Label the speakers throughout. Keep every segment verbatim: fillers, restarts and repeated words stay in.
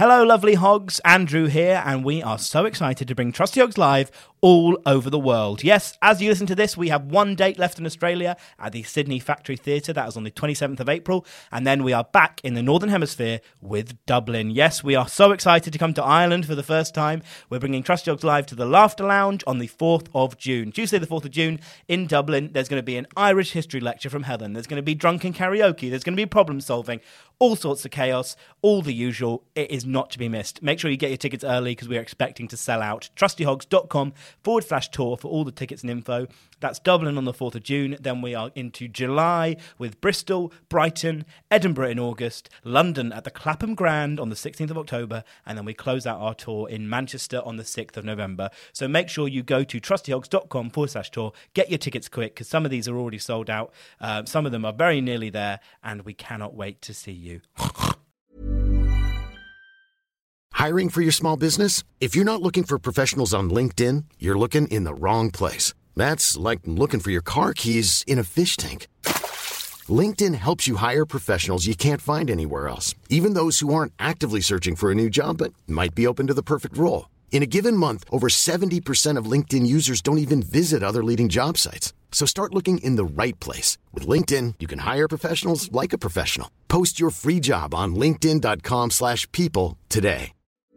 Speaker 1: Hello, lovely hogs. Andrew here, and we are so excited to bring Trusty Hogs live all over the world. Yes, as you listen to this, we have one date left in Australia at the Sydney Factory Theatre. That is on the twenty-seventh of April. And then we are back in the Northern Hemisphere with Dublin. Yes, we are so excited to come to Ireland for the first time. We're bringing Trusty Hogs live to the Laughter Lounge on the fourth of June. Tuesday the fourth of June in Dublin. There's going to be an Irish history lecture from Helen. There's going to be drunken karaoke. There's going to be problem solving. All sorts of chaos. All the usual. It is not to be missed. Make sure you get your tickets early because we are expecting to sell out. trustyhogs.com forward slash tour for all the tickets and info. That's Dublin on the fourth of June. Then we are into July with Bristol, Brighton, Edinburgh in August, London at the Clapham Grand on the sixteenth of October, and then we close out our tour in Manchester on the sixth of November. So make sure you go to trustyhogs.com forward slash tour. Get your tickets quick because some of these are already sold out. Uh, some of them are very nearly there, and we cannot wait to see you.
Speaker 2: Hiring for your small business? If you're not looking for professionals on LinkedIn, you're looking in the wrong place. That's like looking for your car keys in a fish tank. LinkedIn helps you hire professionals you can't find anywhere else, even those who aren't actively searching for a new job but might be open to the perfect role. In a given month, over seventy percent of LinkedIn users don't even visit other leading job sites. So start looking in the right place. With LinkedIn, you can hire professionals like a professional. Post your free job on linkedin.com slash people today.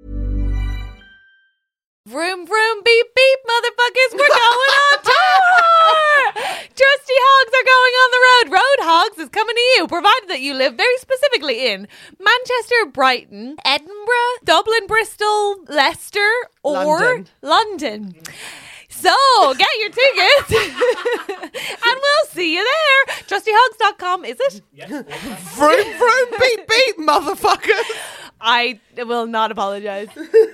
Speaker 3: Vroom, vroom, beep, beep, motherfuckers, we're going on tour! Trusty Hogs are going on the road. Road Hogs is coming to you, provided that you live very specifically in Manchester, Brighton, Edinburgh, Dublin, Bristol, Leicester, or London. London. So, get your tickets, and we'll see you there. trusty hogs dot com, is it?
Speaker 1: Yes.
Speaker 4: Vroom, vroom, beep, beep, motherfuckers.
Speaker 3: I will not apologise.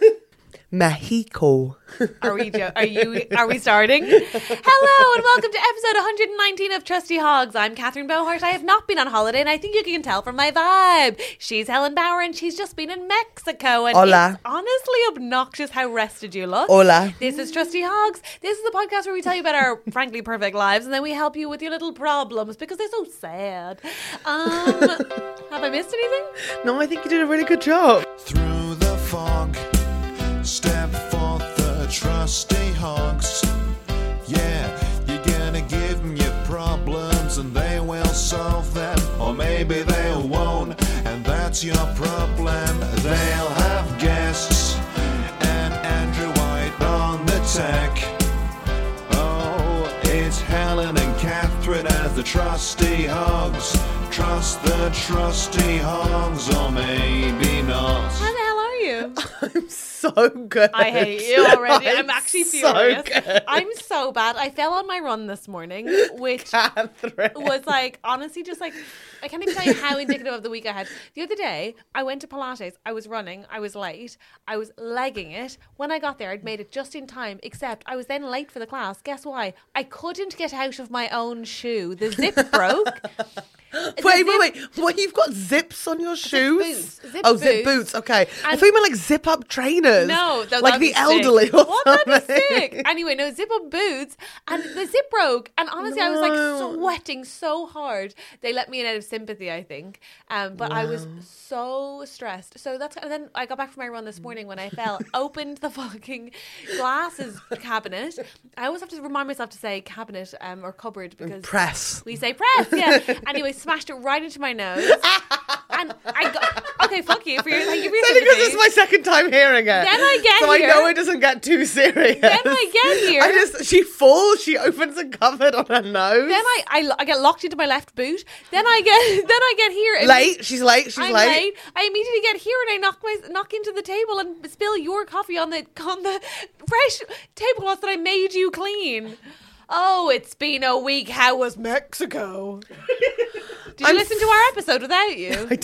Speaker 4: Mexico.
Speaker 3: Are we? Jo- are you? Are we starting? Hello and welcome to episode one hundred nineteen of Trusty Hogs. I'm Catherine Bohart. I have not been on holiday, and I think you can tell from my vibe. She's Helen Bauer, and she's just been in Mexico. And
Speaker 4: Hola.
Speaker 3: It's honestly obnoxious how rested you look.
Speaker 4: Hola.
Speaker 3: This is Trusty Hogs. This is the podcast where we tell you about our frankly perfect lives, and then we help you with your little problems because they're so sad. Um, have I missed anything?
Speaker 4: No, I think you did a really good job.
Speaker 5: Through the fog, step forth the trusty hogs. Yeah, you're gonna give them your problems and they will solve them. Or maybe they won't, and that's your problem. They'll have guests and Andrew White on the tech. Oh, it's Helen and Catherine as the trusty hogs. Trust the trusty hogs, or maybe not.
Speaker 3: How the hell are you?
Speaker 4: I'm so good.
Speaker 3: I hate you already. I'm,
Speaker 4: I'm
Speaker 3: actually
Speaker 4: so
Speaker 3: furious.
Speaker 4: good.
Speaker 3: I'm so bad. I fell on my run this morning, which
Speaker 4: Catherine.
Speaker 3: was like, honestly, just like, I can't even tell you how indicative of the week I had. The other day, I went to Pilates. I was running. I was late. I was legging it. When I got there, I'd made it just in time, except I was then late for the class. Guess why? I couldn't get out of my own shoe. The zip broke.
Speaker 4: Wait, wait, wait. What, you've got zips on your shoes?
Speaker 3: boots. Zip
Speaker 4: oh, zip
Speaker 3: boots.
Speaker 4: boots. Okay. I
Speaker 3: And-
Speaker 4: thought you meant like zip up trainers.
Speaker 3: No, that,
Speaker 4: like
Speaker 3: that'd
Speaker 4: the
Speaker 3: be
Speaker 4: elderly
Speaker 3: sick.
Speaker 4: or
Speaker 3: What?
Speaker 4: something.
Speaker 3: That'd be sick. Anyway, no, zip up boots, and the zip broke. And honestly, I was like
Speaker 4: No.
Speaker 3: sweating so hard. They let me in out of sympathy, I think. Um, but I was so stressed. So that's and then I got back from my run this morning when I fell, opened the fucking glasses cabinet. I always have to remind myself to say cabinet um, or cupboard because
Speaker 4: Press.
Speaker 3: we say press. Yeah. Anyway, smashed it right into my nose, and I got okay. Fuck you for your thank you for your
Speaker 4: Only because
Speaker 3: sympathy.
Speaker 4: it's my second time hearing it.
Speaker 3: Then I get
Speaker 4: so
Speaker 3: here.
Speaker 4: I know it doesn't get too serious.
Speaker 3: Then I get here.
Speaker 4: I just she falls. She opens a cupboard on her nose.
Speaker 3: Then I, I, I get locked into my left boot. Then I get then I get here. and
Speaker 4: late. She's late. She's
Speaker 3: I'm
Speaker 4: late.
Speaker 3: late. I immediately get here and I knock my knock into the table and spill your coffee on the on the fresh tablecloth that I made you clean. Oh, it's been a week. How was Mexico? Did you
Speaker 4: I'm
Speaker 3: listen to our episode without you?
Speaker 4: I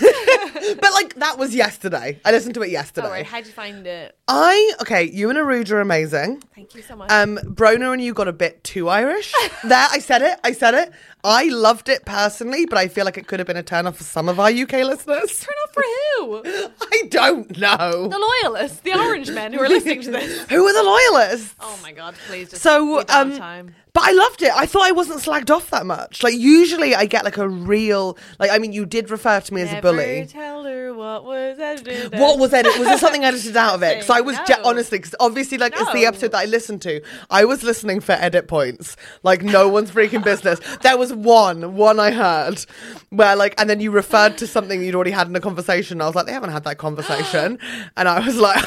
Speaker 4: did. But like that was yesterday. I listened to it yesterday.
Speaker 3: All right, how'd you find it?
Speaker 4: I okay, you and Aruja are amazing.
Speaker 3: Thank you so much.
Speaker 4: Um, Brona and you got a bit too Irish. There, I said it. I said it. I loved it personally, but I feel like it could have been a turn off for some of our U K listeners.
Speaker 3: Turn off for who?
Speaker 4: I don't know.
Speaker 3: The loyalists, the orange men who are listening to this.
Speaker 4: Who are the loyalists?
Speaker 3: Oh my god, please just
Speaker 4: So,
Speaker 3: leave that
Speaker 4: um,
Speaker 3: on time.
Speaker 4: But I loved it. I thought I wasn't slagged off that much. Like usually I get like a real, like, I mean, you did refer to me as a bully.
Speaker 3: Never tell her what was edited.
Speaker 4: What was edited? Was there something edited out of it? Because I was,
Speaker 3: No.
Speaker 4: ge- honestly, because obviously, like, it's the
Speaker 3: No.
Speaker 4: episode that I listened to. I was listening for edit points. Like, no one's freaking business. There was one, one I heard, where, like, and then you referred to something you'd already had in a conversation. I was like, they haven't had that conversation. And I was like,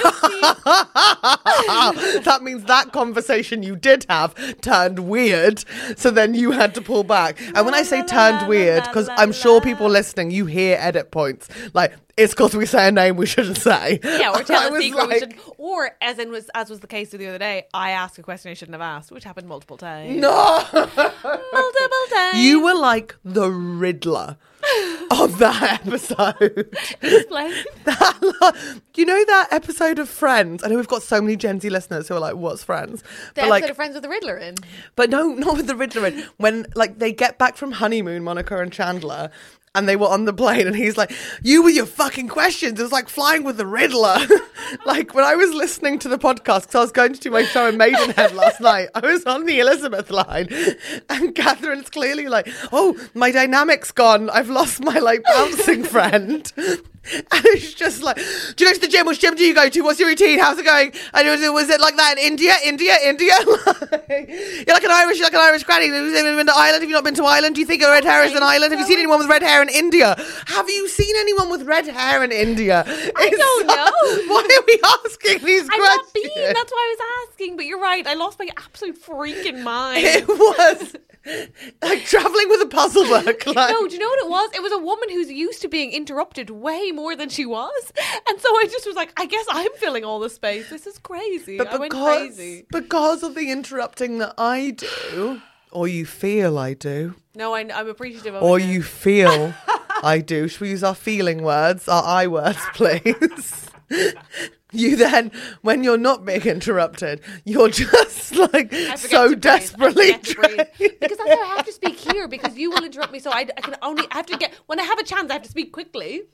Speaker 4: that means that conversation you did have turned weird. So then you had to pull back. And when I say
Speaker 3: La, la,
Speaker 4: turned
Speaker 3: la,
Speaker 4: weird,
Speaker 3: la,
Speaker 4: because
Speaker 3: la,
Speaker 4: I'm sure
Speaker 3: la.
Speaker 4: people listening, you hear edit points. Like, it's because we say a name we shouldn't say.
Speaker 3: Yeah, or
Speaker 4: I
Speaker 3: tell a
Speaker 4: was
Speaker 3: secret we
Speaker 4: like,
Speaker 3: should, or as in was as was the case the other day, I asked a question I shouldn't have asked, which happened multiple times.
Speaker 4: No!
Speaker 3: multiple times.
Speaker 4: You were like the Riddler of that episode.
Speaker 3: Explain.
Speaker 4: That, you know that episode of Friends? I know we've got so many Gen Z listeners who are like, what's Friends?
Speaker 3: The
Speaker 4: but
Speaker 3: episode
Speaker 4: like,
Speaker 3: of Friends with the Riddler in.
Speaker 4: But no, not with the Riddler in. When like they get back from honeymoon, Monica and Chandler, and they were on the plane, and he's like, you with your fucking questions. It was like flying with the Riddler. Like, when I was listening to the podcast, because I was going to do my show in Maidenhead last night, I was on the Elizabeth line, and Catherine's clearly like, oh, my dynamic's gone. I've lost my, like, bouncing friend. And it's just like, do you go to the gym? Which gym do you go to? What's your routine? How's it going? And was it, was it like that in India? India? India? You're like an Irish, you're like an Irish granny. Have you been to Ireland? Have you not been to Ireland? Do you think a red hair is an island? Have you seen anyone with red hair in India? Have you seen anyone with red hair in India?
Speaker 3: I don't know.
Speaker 4: Why are we asking these
Speaker 3: I'm
Speaker 4: questions?
Speaker 3: not being. That's why I was asking. But you're right. I lost my absolute freaking mind.
Speaker 4: It was like traveling with a puzzle book. Like,
Speaker 3: No, do you know what it was? It was a woman who's used to being interrupted way more than she was. And so I just was like, I guess I'm filling all the space. This is crazy.
Speaker 4: but
Speaker 3: I went
Speaker 4: because,
Speaker 3: crazy.
Speaker 4: because of the interrupting that I do, or you feel I do,
Speaker 3: No, I, I'm appreciative of
Speaker 4: or
Speaker 3: it.
Speaker 4: you feel I do. Should we use our feeling words, our I words, please? You then, when you're not being interrupted, you're just like
Speaker 3: I forget
Speaker 4: so
Speaker 3: to breathe. I
Speaker 4: desperately
Speaker 3: forget to breathe. Because that's how I have to speak here, because you will interrupt me. So I, I can only, I have to get, when I have a chance, I have to speak quickly.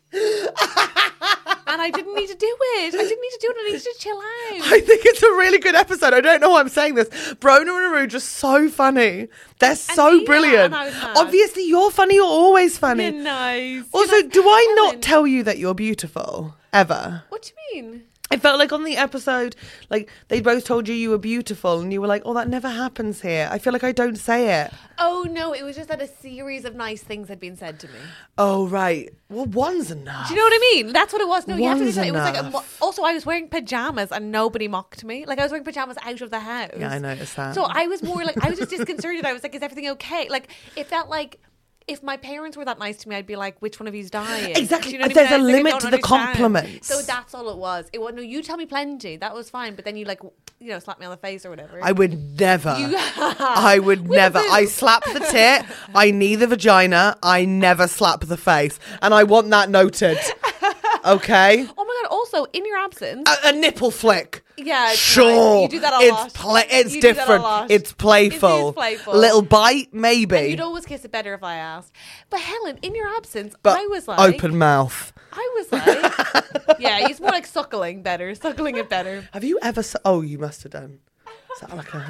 Speaker 3: And I didn't need to do it. I didn't need to do it. I needed to chill out.
Speaker 4: I think it's a really good episode. I don't know why I'm saying this. Brona and Aru just so funny. They're so
Speaker 3: me, yeah,
Speaker 4: brilliant.
Speaker 3: and I was mad.
Speaker 4: Obviously, you're funny. You're always funny.
Speaker 3: You're nice.
Speaker 4: Also,
Speaker 3: You're like,
Speaker 4: do I not
Speaker 3: Helen.
Speaker 4: tell you that you're beautiful ever?
Speaker 3: What do you mean?
Speaker 4: I felt like on the episode, like they both told you you were beautiful, and you were like, "Oh, that never happens here." I feel like I don't say it.
Speaker 3: Oh, no, it was just that a series of nice things had been said to me.
Speaker 4: Oh, right. Well, one's enough.
Speaker 3: Do you know what I mean? That's what it was. No, you have to
Speaker 4: One's
Speaker 3: understand. It was like a, mo-
Speaker 4: enough.
Speaker 3: also I was wearing pajamas and nobody mocked me. Like I was wearing pajamas out of the house.
Speaker 4: Yeah, I noticed that.
Speaker 3: So I was more like I was just disconcerted. I was like, is everything okay? Like it felt like if my parents were that nice to me, I'd be like, which one of you's dying?
Speaker 4: Exactly.
Speaker 3: Do you know what
Speaker 4: There's
Speaker 3: I mean?
Speaker 4: a
Speaker 3: I was like, I
Speaker 4: limit
Speaker 3: don't
Speaker 4: to the
Speaker 3: understand.
Speaker 4: compliments.
Speaker 3: So that's all it was. It was no, you tell me plenty. That was fine. But then you like, you know, slap me on the face or whatever.
Speaker 4: I would never.
Speaker 3: You-
Speaker 4: I would
Speaker 3: With a
Speaker 4: never. I
Speaker 3: boob.
Speaker 4: slap the tit. I knee the vagina. I never slap the face, and I want that noted. Okay.
Speaker 3: Oh my god! Also, in your absence,
Speaker 4: A, a nipple flick.
Speaker 3: yeah, it's
Speaker 4: Sure.
Speaker 3: nice. You do that a
Speaker 4: it's
Speaker 3: lot.
Speaker 4: Play, it's
Speaker 3: You do that a
Speaker 4: different.
Speaker 3: lot.
Speaker 4: It's playful.
Speaker 3: It is playful.
Speaker 4: A little bite, maybe.
Speaker 3: You'd always kiss it better if I asked. But Helen, in your absence,
Speaker 4: but
Speaker 3: I was like,
Speaker 4: open mouth.
Speaker 3: I was like, yeah, it's more like suckling better, suckling it better.
Speaker 4: Have you ever? Su- oh, you must have done. Is that like a?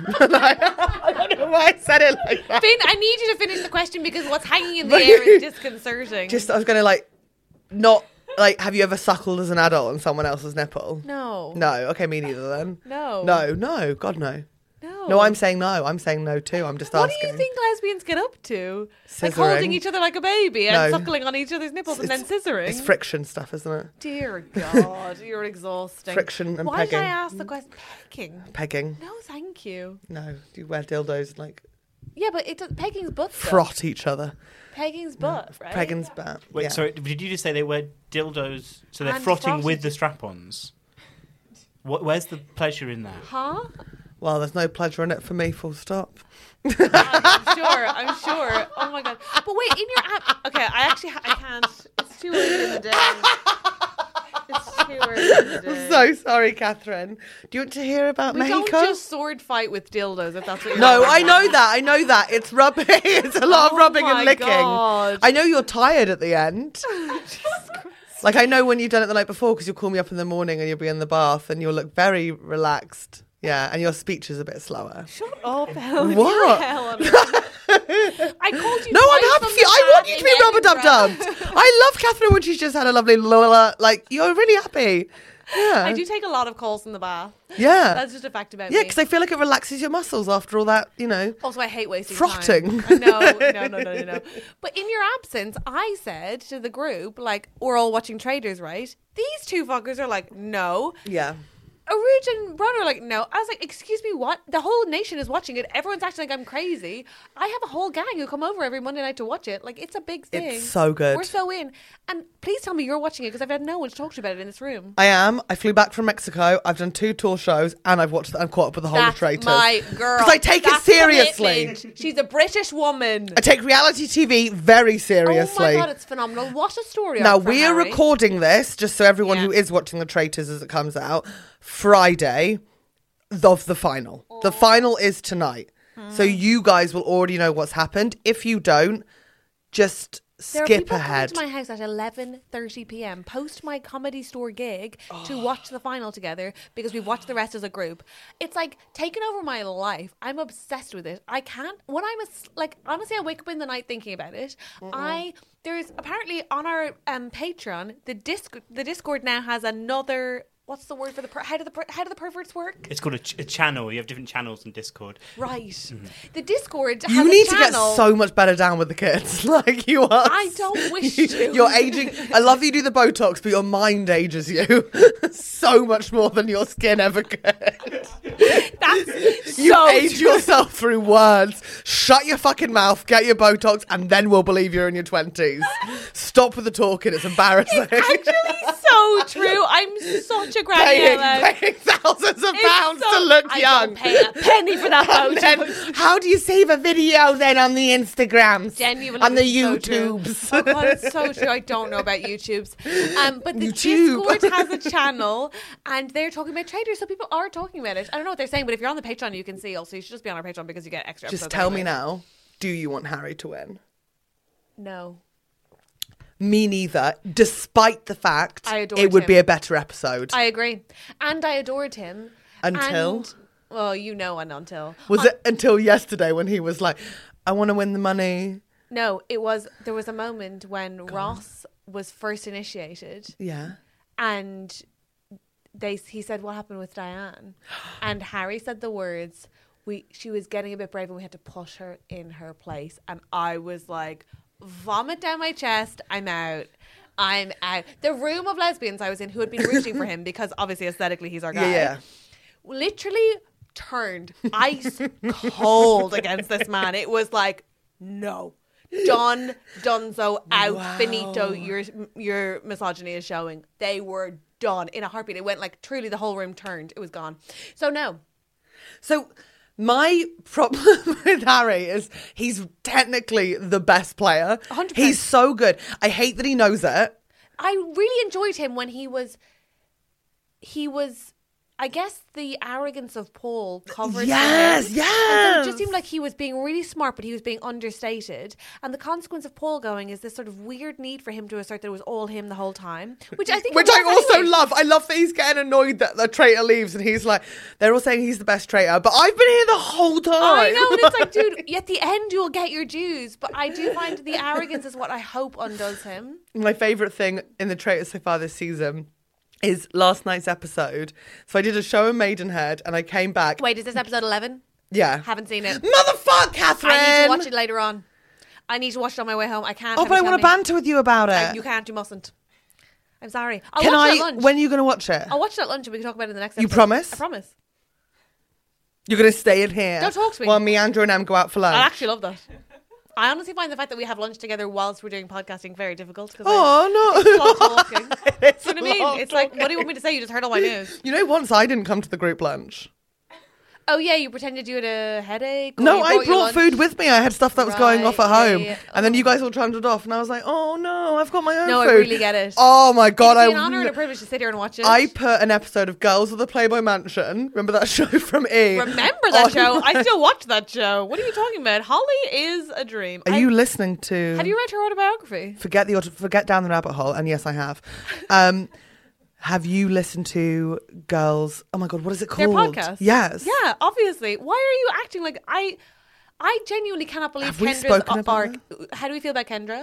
Speaker 4: I don't know why I said it like that.
Speaker 3: Finn, I need you to finish the question because what's hanging in the air is disconcerting.
Speaker 4: Just I was gonna like, not like. Have you ever suckled as an adult on someone else's nipple?
Speaker 3: no,
Speaker 4: No. Okay, me neither then.
Speaker 3: no,
Speaker 4: No, no, God no.
Speaker 3: no.
Speaker 4: No, I'm saying no. I'm saying no too. I'm just
Speaker 3: What
Speaker 4: asking.
Speaker 3: do you think lesbians get up to? Like
Speaker 4: Scissoring.
Speaker 3: holding each other like a baby and
Speaker 4: No.
Speaker 3: suckling on each other's nipples and then scissoring.
Speaker 4: It's friction stuff, isn't it?
Speaker 3: Dear God, you're exhausting.
Speaker 4: Friction and
Speaker 3: Why did I
Speaker 4: pegging.
Speaker 3: ask the question? Pegging?
Speaker 4: Pegging.
Speaker 3: No, thank you.
Speaker 4: No, do you wear dildos and like
Speaker 3: Yeah, but it does, pegging's butt. though.
Speaker 4: frot each other?
Speaker 3: Pegging's butt, right?
Speaker 4: Pegging's bad.
Speaker 1: Wait,
Speaker 4: yeah.
Speaker 1: sorry, did you just say they wear dildos, so they're
Speaker 3: And
Speaker 1: frotting
Speaker 3: frotted.
Speaker 1: with the strap-ons? What, where's the pleasure in that?
Speaker 3: Huh?
Speaker 4: Well, there's no pleasure in it for me. Full stop.
Speaker 3: I'm sure. I'm sure. Oh my god. But wait, in your app. Okay, I actually ha- I can't. It's too early in the day. It's too early in the day.
Speaker 4: I'm so sorry, Catherine. Do you want to hear about
Speaker 3: we
Speaker 4: Mexico?
Speaker 3: don't just sword fight with dildos. If that's what you're
Speaker 4: No,
Speaker 3: talking
Speaker 4: I know
Speaker 3: about.
Speaker 4: that. I know that. It's rubbing. It's a lot
Speaker 3: Oh
Speaker 4: of rubbing
Speaker 3: my
Speaker 4: and licking.
Speaker 3: God.
Speaker 4: I know you're tired at the end. Like I know when you've done it the night before because you'll call me up in the morning and you'll be in the bath and you'll look very relaxed. Yeah, and your speech is a bit slower.
Speaker 3: Shut up, Helen.
Speaker 4: What?
Speaker 3: You're Helen. I called you
Speaker 4: No, I'm
Speaker 3: twice
Speaker 4: happy
Speaker 3: on
Speaker 4: for you.
Speaker 3: the
Speaker 4: I want
Speaker 3: chat
Speaker 4: you to
Speaker 3: in
Speaker 4: be rubber dub
Speaker 3: Edinburgh.
Speaker 4: dubbed. I love Catherine when she's just had a lovely lola. Like, you're really happy. Yeah.
Speaker 3: I do take a lot of calls in the bath.
Speaker 4: Yeah.
Speaker 3: That's just a fact about
Speaker 4: Yeah,
Speaker 3: me.
Speaker 4: because I feel like it relaxes your muscles after all that, you know.
Speaker 3: Also, I hate wasting
Speaker 4: Frotting.
Speaker 3: time. No, no, no, no, no, no. But in your absence, I said to the group, like, we're all watching Traders, right? These two fuckers are like, no.
Speaker 4: Yeah.
Speaker 3: Aruj and Ron are like, no. I was like, excuse me, what? The whole nation is watching it. Everyone's acting like I'm crazy. I have a whole gang who come over every Monday night to watch it. Like, it's a big thing.
Speaker 4: It's so good.
Speaker 3: We're so in. And please tell me you're watching it because I've had no one to talk to about it in this room.
Speaker 4: I am. I flew back from Mexico. I've done two tour shows and I've watched. I'm caught up with the whole
Speaker 3: That's
Speaker 4: of Traitors.
Speaker 3: my girl.
Speaker 4: Because I take
Speaker 3: That's
Speaker 4: it seriously.
Speaker 3: commitment. She's a British woman.
Speaker 4: I take reality T V very seriously.
Speaker 3: Oh my god, it's phenomenal. What a story.
Speaker 4: Now
Speaker 3: arc for
Speaker 4: we are
Speaker 3: Harry.
Speaker 4: recording this just so everyone
Speaker 3: Yeah.
Speaker 4: who is watching the Traitors as it comes out Friday of the final. The final is tonight, so you guys will already know what's happened. If you don't, just
Speaker 3: There are
Speaker 4: skip
Speaker 3: people
Speaker 4: ahead.
Speaker 3: coming to my house at eleven thirty p.m. post my Comedy Store gig to watch the final together because we've watched the rest as a group. It's like taken over my life. I'm obsessed with it. I can't when I'm as like honestly I wake up in the night thinking about it. I there's apparently on our um, Patreon the disc the Discord now has another. What's the word for the per- how do the per- how do the perverts work?
Speaker 1: It's called a, ch- a channel. You have different channels in Discord.
Speaker 3: Right. The Discord has
Speaker 4: You
Speaker 3: a
Speaker 4: need to get
Speaker 3: channel.
Speaker 4: so much better down with the kids. Like you are.
Speaker 3: I don't wish
Speaker 4: you,
Speaker 3: to.
Speaker 4: You're aging. I love that you do the Botox, but your mind ages you so much more than your skin ever could.
Speaker 3: That's
Speaker 4: You
Speaker 3: so
Speaker 4: age
Speaker 3: true.
Speaker 4: yourself through words. Shut your fucking mouth, get your Botox, and then we'll believe you're in your twenties. Stop with the talking, it's embarrassing.
Speaker 3: Actually, so true. I'm such a granny
Speaker 4: paying,
Speaker 3: Ella.
Speaker 4: paying thousands of
Speaker 3: It's
Speaker 4: pounds
Speaker 3: so-
Speaker 4: to look
Speaker 3: I
Speaker 4: young.
Speaker 3: don't pay a penny for that
Speaker 4: And then,
Speaker 3: photo.
Speaker 4: how do you save a video then on the Instagrams?
Speaker 3: Genuinely,
Speaker 4: On the
Speaker 3: it's so true.
Speaker 4: YouTubes.
Speaker 3: Oh god, it's so true. I don't know about YouTubes, um, but the
Speaker 4: YouTube.
Speaker 3: Discord has a channel, and they're talking about traders, so people are talking about it. I don't know what they're saying, but if you're on the Patreon, you can see. Also, you should just be on our Patreon because you get extra.
Speaker 4: Just
Speaker 3: episodes
Speaker 4: tell me
Speaker 3: anyway.
Speaker 4: now, do you want Harry to win?
Speaker 3: No,
Speaker 4: Me neither, despite the fact
Speaker 3: I adored
Speaker 4: it would
Speaker 3: him.
Speaker 4: be a better episode.
Speaker 3: I agree, and I adored him
Speaker 4: Until?
Speaker 3: And, well, you know, and until
Speaker 4: Was it until yesterday when he was like, I want to win the money?
Speaker 3: No, it was. There was a moment when Ross was first initiated,
Speaker 4: Yeah.
Speaker 3: and they he said, "What happened with Diane?" And Harry said the words, "We she was getting a bit brave, and we had to put her in her place." And I was like, vomit down my chest. I'm out. I'm out. The room of lesbians I was in who had been rooting for him because obviously aesthetically he's our guy.
Speaker 4: Yeah, yeah.
Speaker 3: Literally turned ice cold against this man. It was like, no. Done, Dunzo, out,
Speaker 4: Wow.
Speaker 3: finito, your your misogyny is showing. They were done in a heartbeat. It went like truly the whole room turned. It was gone. So no.
Speaker 4: So my problem with Harry is he's technically the best player.
Speaker 3: one hundred percent.
Speaker 4: He's so good. I hate that he knows it.
Speaker 3: I really enjoyed him when he was he was I guess the arrogance of Paul covered
Speaker 4: Yes,
Speaker 3: for him.
Speaker 4: yes.
Speaker 3: And so it just seemed like he was being really smart, but he was being understated. And the consequence of Paul going is this sort of weird need for him to assert that it was all him the whole time, which I think
Speaker 4: Which
Speaker 3: it
Speaker 4: I
Speaker 3: was
Speaker 4: also
Speaker 3: anyway.
Speaker 4: love. I love that he's getting annoyed that the traitor leaves and he's like, they're all saying he's the best traitor, but I've been here the whole time.
Speaker 3: I know, and it's like, dude, at the end you'll get your dues. But I do find the arrogance is what I hope undoes him.
Speaker 4: My favourite thing in the traitors so far this season is last night's episode. So I did a show in Maidenhead and I came back.
Speaker 3: Wait, is this episode eleven?
Speaker 4: Yeah.
Speaker 3: Haven't seen it.
Speaker 4: Motherfuck, Catherine!
Speaker 3: I need to watch it later on. I need to watch it on my way home. I can't.
Speaker 4: Oh,
Speaker 3: have
Speaker 4: but
Speaker 3: you
Speaker 4: I
Speaker 3: tell
Speaker 4: want to
Speaker 3: me.
Speaker 4: banter with you about it.
Speaker 3: Uh, you can't. You mustn't. I'm sorry. I'll
Speaker 4: Can
Speaker 3: watch
Speaker 4: I?
Speaker 3: it at lunch.
Speaker 4: When are you going to watch it?
Speaker 3: I'll watch it at lunch and we can talk about it in the next
Speaker 4: You
Speaker 3: episode.
Speaker 4: promise?
Speaker 3: I promise.
Speaker 4: You're going to stay in here.
Speaker 3: Don't talk to me.
Speaker 4: While me, Andrew, and Em go out for lunch.
Speaker 3: I actually love that. I honestly find the fact that we have lunch together whilst we're doing podcasting very difficult. Because
Speaker 4: Oh
Speaker 3: it's a
Speaker 4: no!
Speaker 3: lot of talking.
Speaker 4: It's
Speaker 3: Do you know
Speaker 4: a
Speaker 3: what I
Speaker 4: lot
Speaker 3: mean?
Speaker 4: of
Speaker 3: It's like,
Speaker 4: talking.
Speaker 3: what do you want me to say? You just heard all my news.
Speaker 4: You know, once I didn't come to the group lunch.
Speaker 3: Oh yeah, you pretended you had a headache. Or
Speaker 4: No,
Speaker 3: you
Speaker 4: I
Speaker 3: your
Speaker 4: brought
Speaker 3: lunch?
Speaker 4: food with me. I had stuff that was going off at
Speaker 3: Right, yeah,
Speaker 4: home,
Speaker 3: yeah.
Speaker 4: and then
Speaker 3: Oh.
Speaker 4: you guys all trundled off, and I was like, "Oh no, I've got my own
Speaker 3: No, I
Speaker 4: food."
Speaker 3: really get it.
Speaker 4: Oh my god,
Speaker 3: It'd
Speaker 4: I
Speaker 3: be an honour and a privilege to sit here and watch it.
Speaker 4: I put an episode of Girls of the Playboy Mansion. Remember that show from E?
Speaker 3: remember that
Speaker 4: on-
Speaker 3: show. I still watch that show. What are you talking about? Holly is a dream.
Speaker 4: Are
Speaker 3: I-
Speaker 4: you listening to?
Speaker 3: Have you read her autobiography?
Speaker 4: forget the auto- forget down the rabbit hole? And yes, I have. Um, Have you listened to Girls? Oh my God, what is it
Speaker 3: Their
Speaker 4: called?
Speaker 3: podcast.
Speaker 4: Yes.
Speaker 3: Yeah, obviously. Why are you acting like I? I genuinely cannot believe
Speaker 4: Have we
Speaker 3: Kendra's
Speaker 4: spoken about
Speaker 3: arc. How do we feel about Kendra?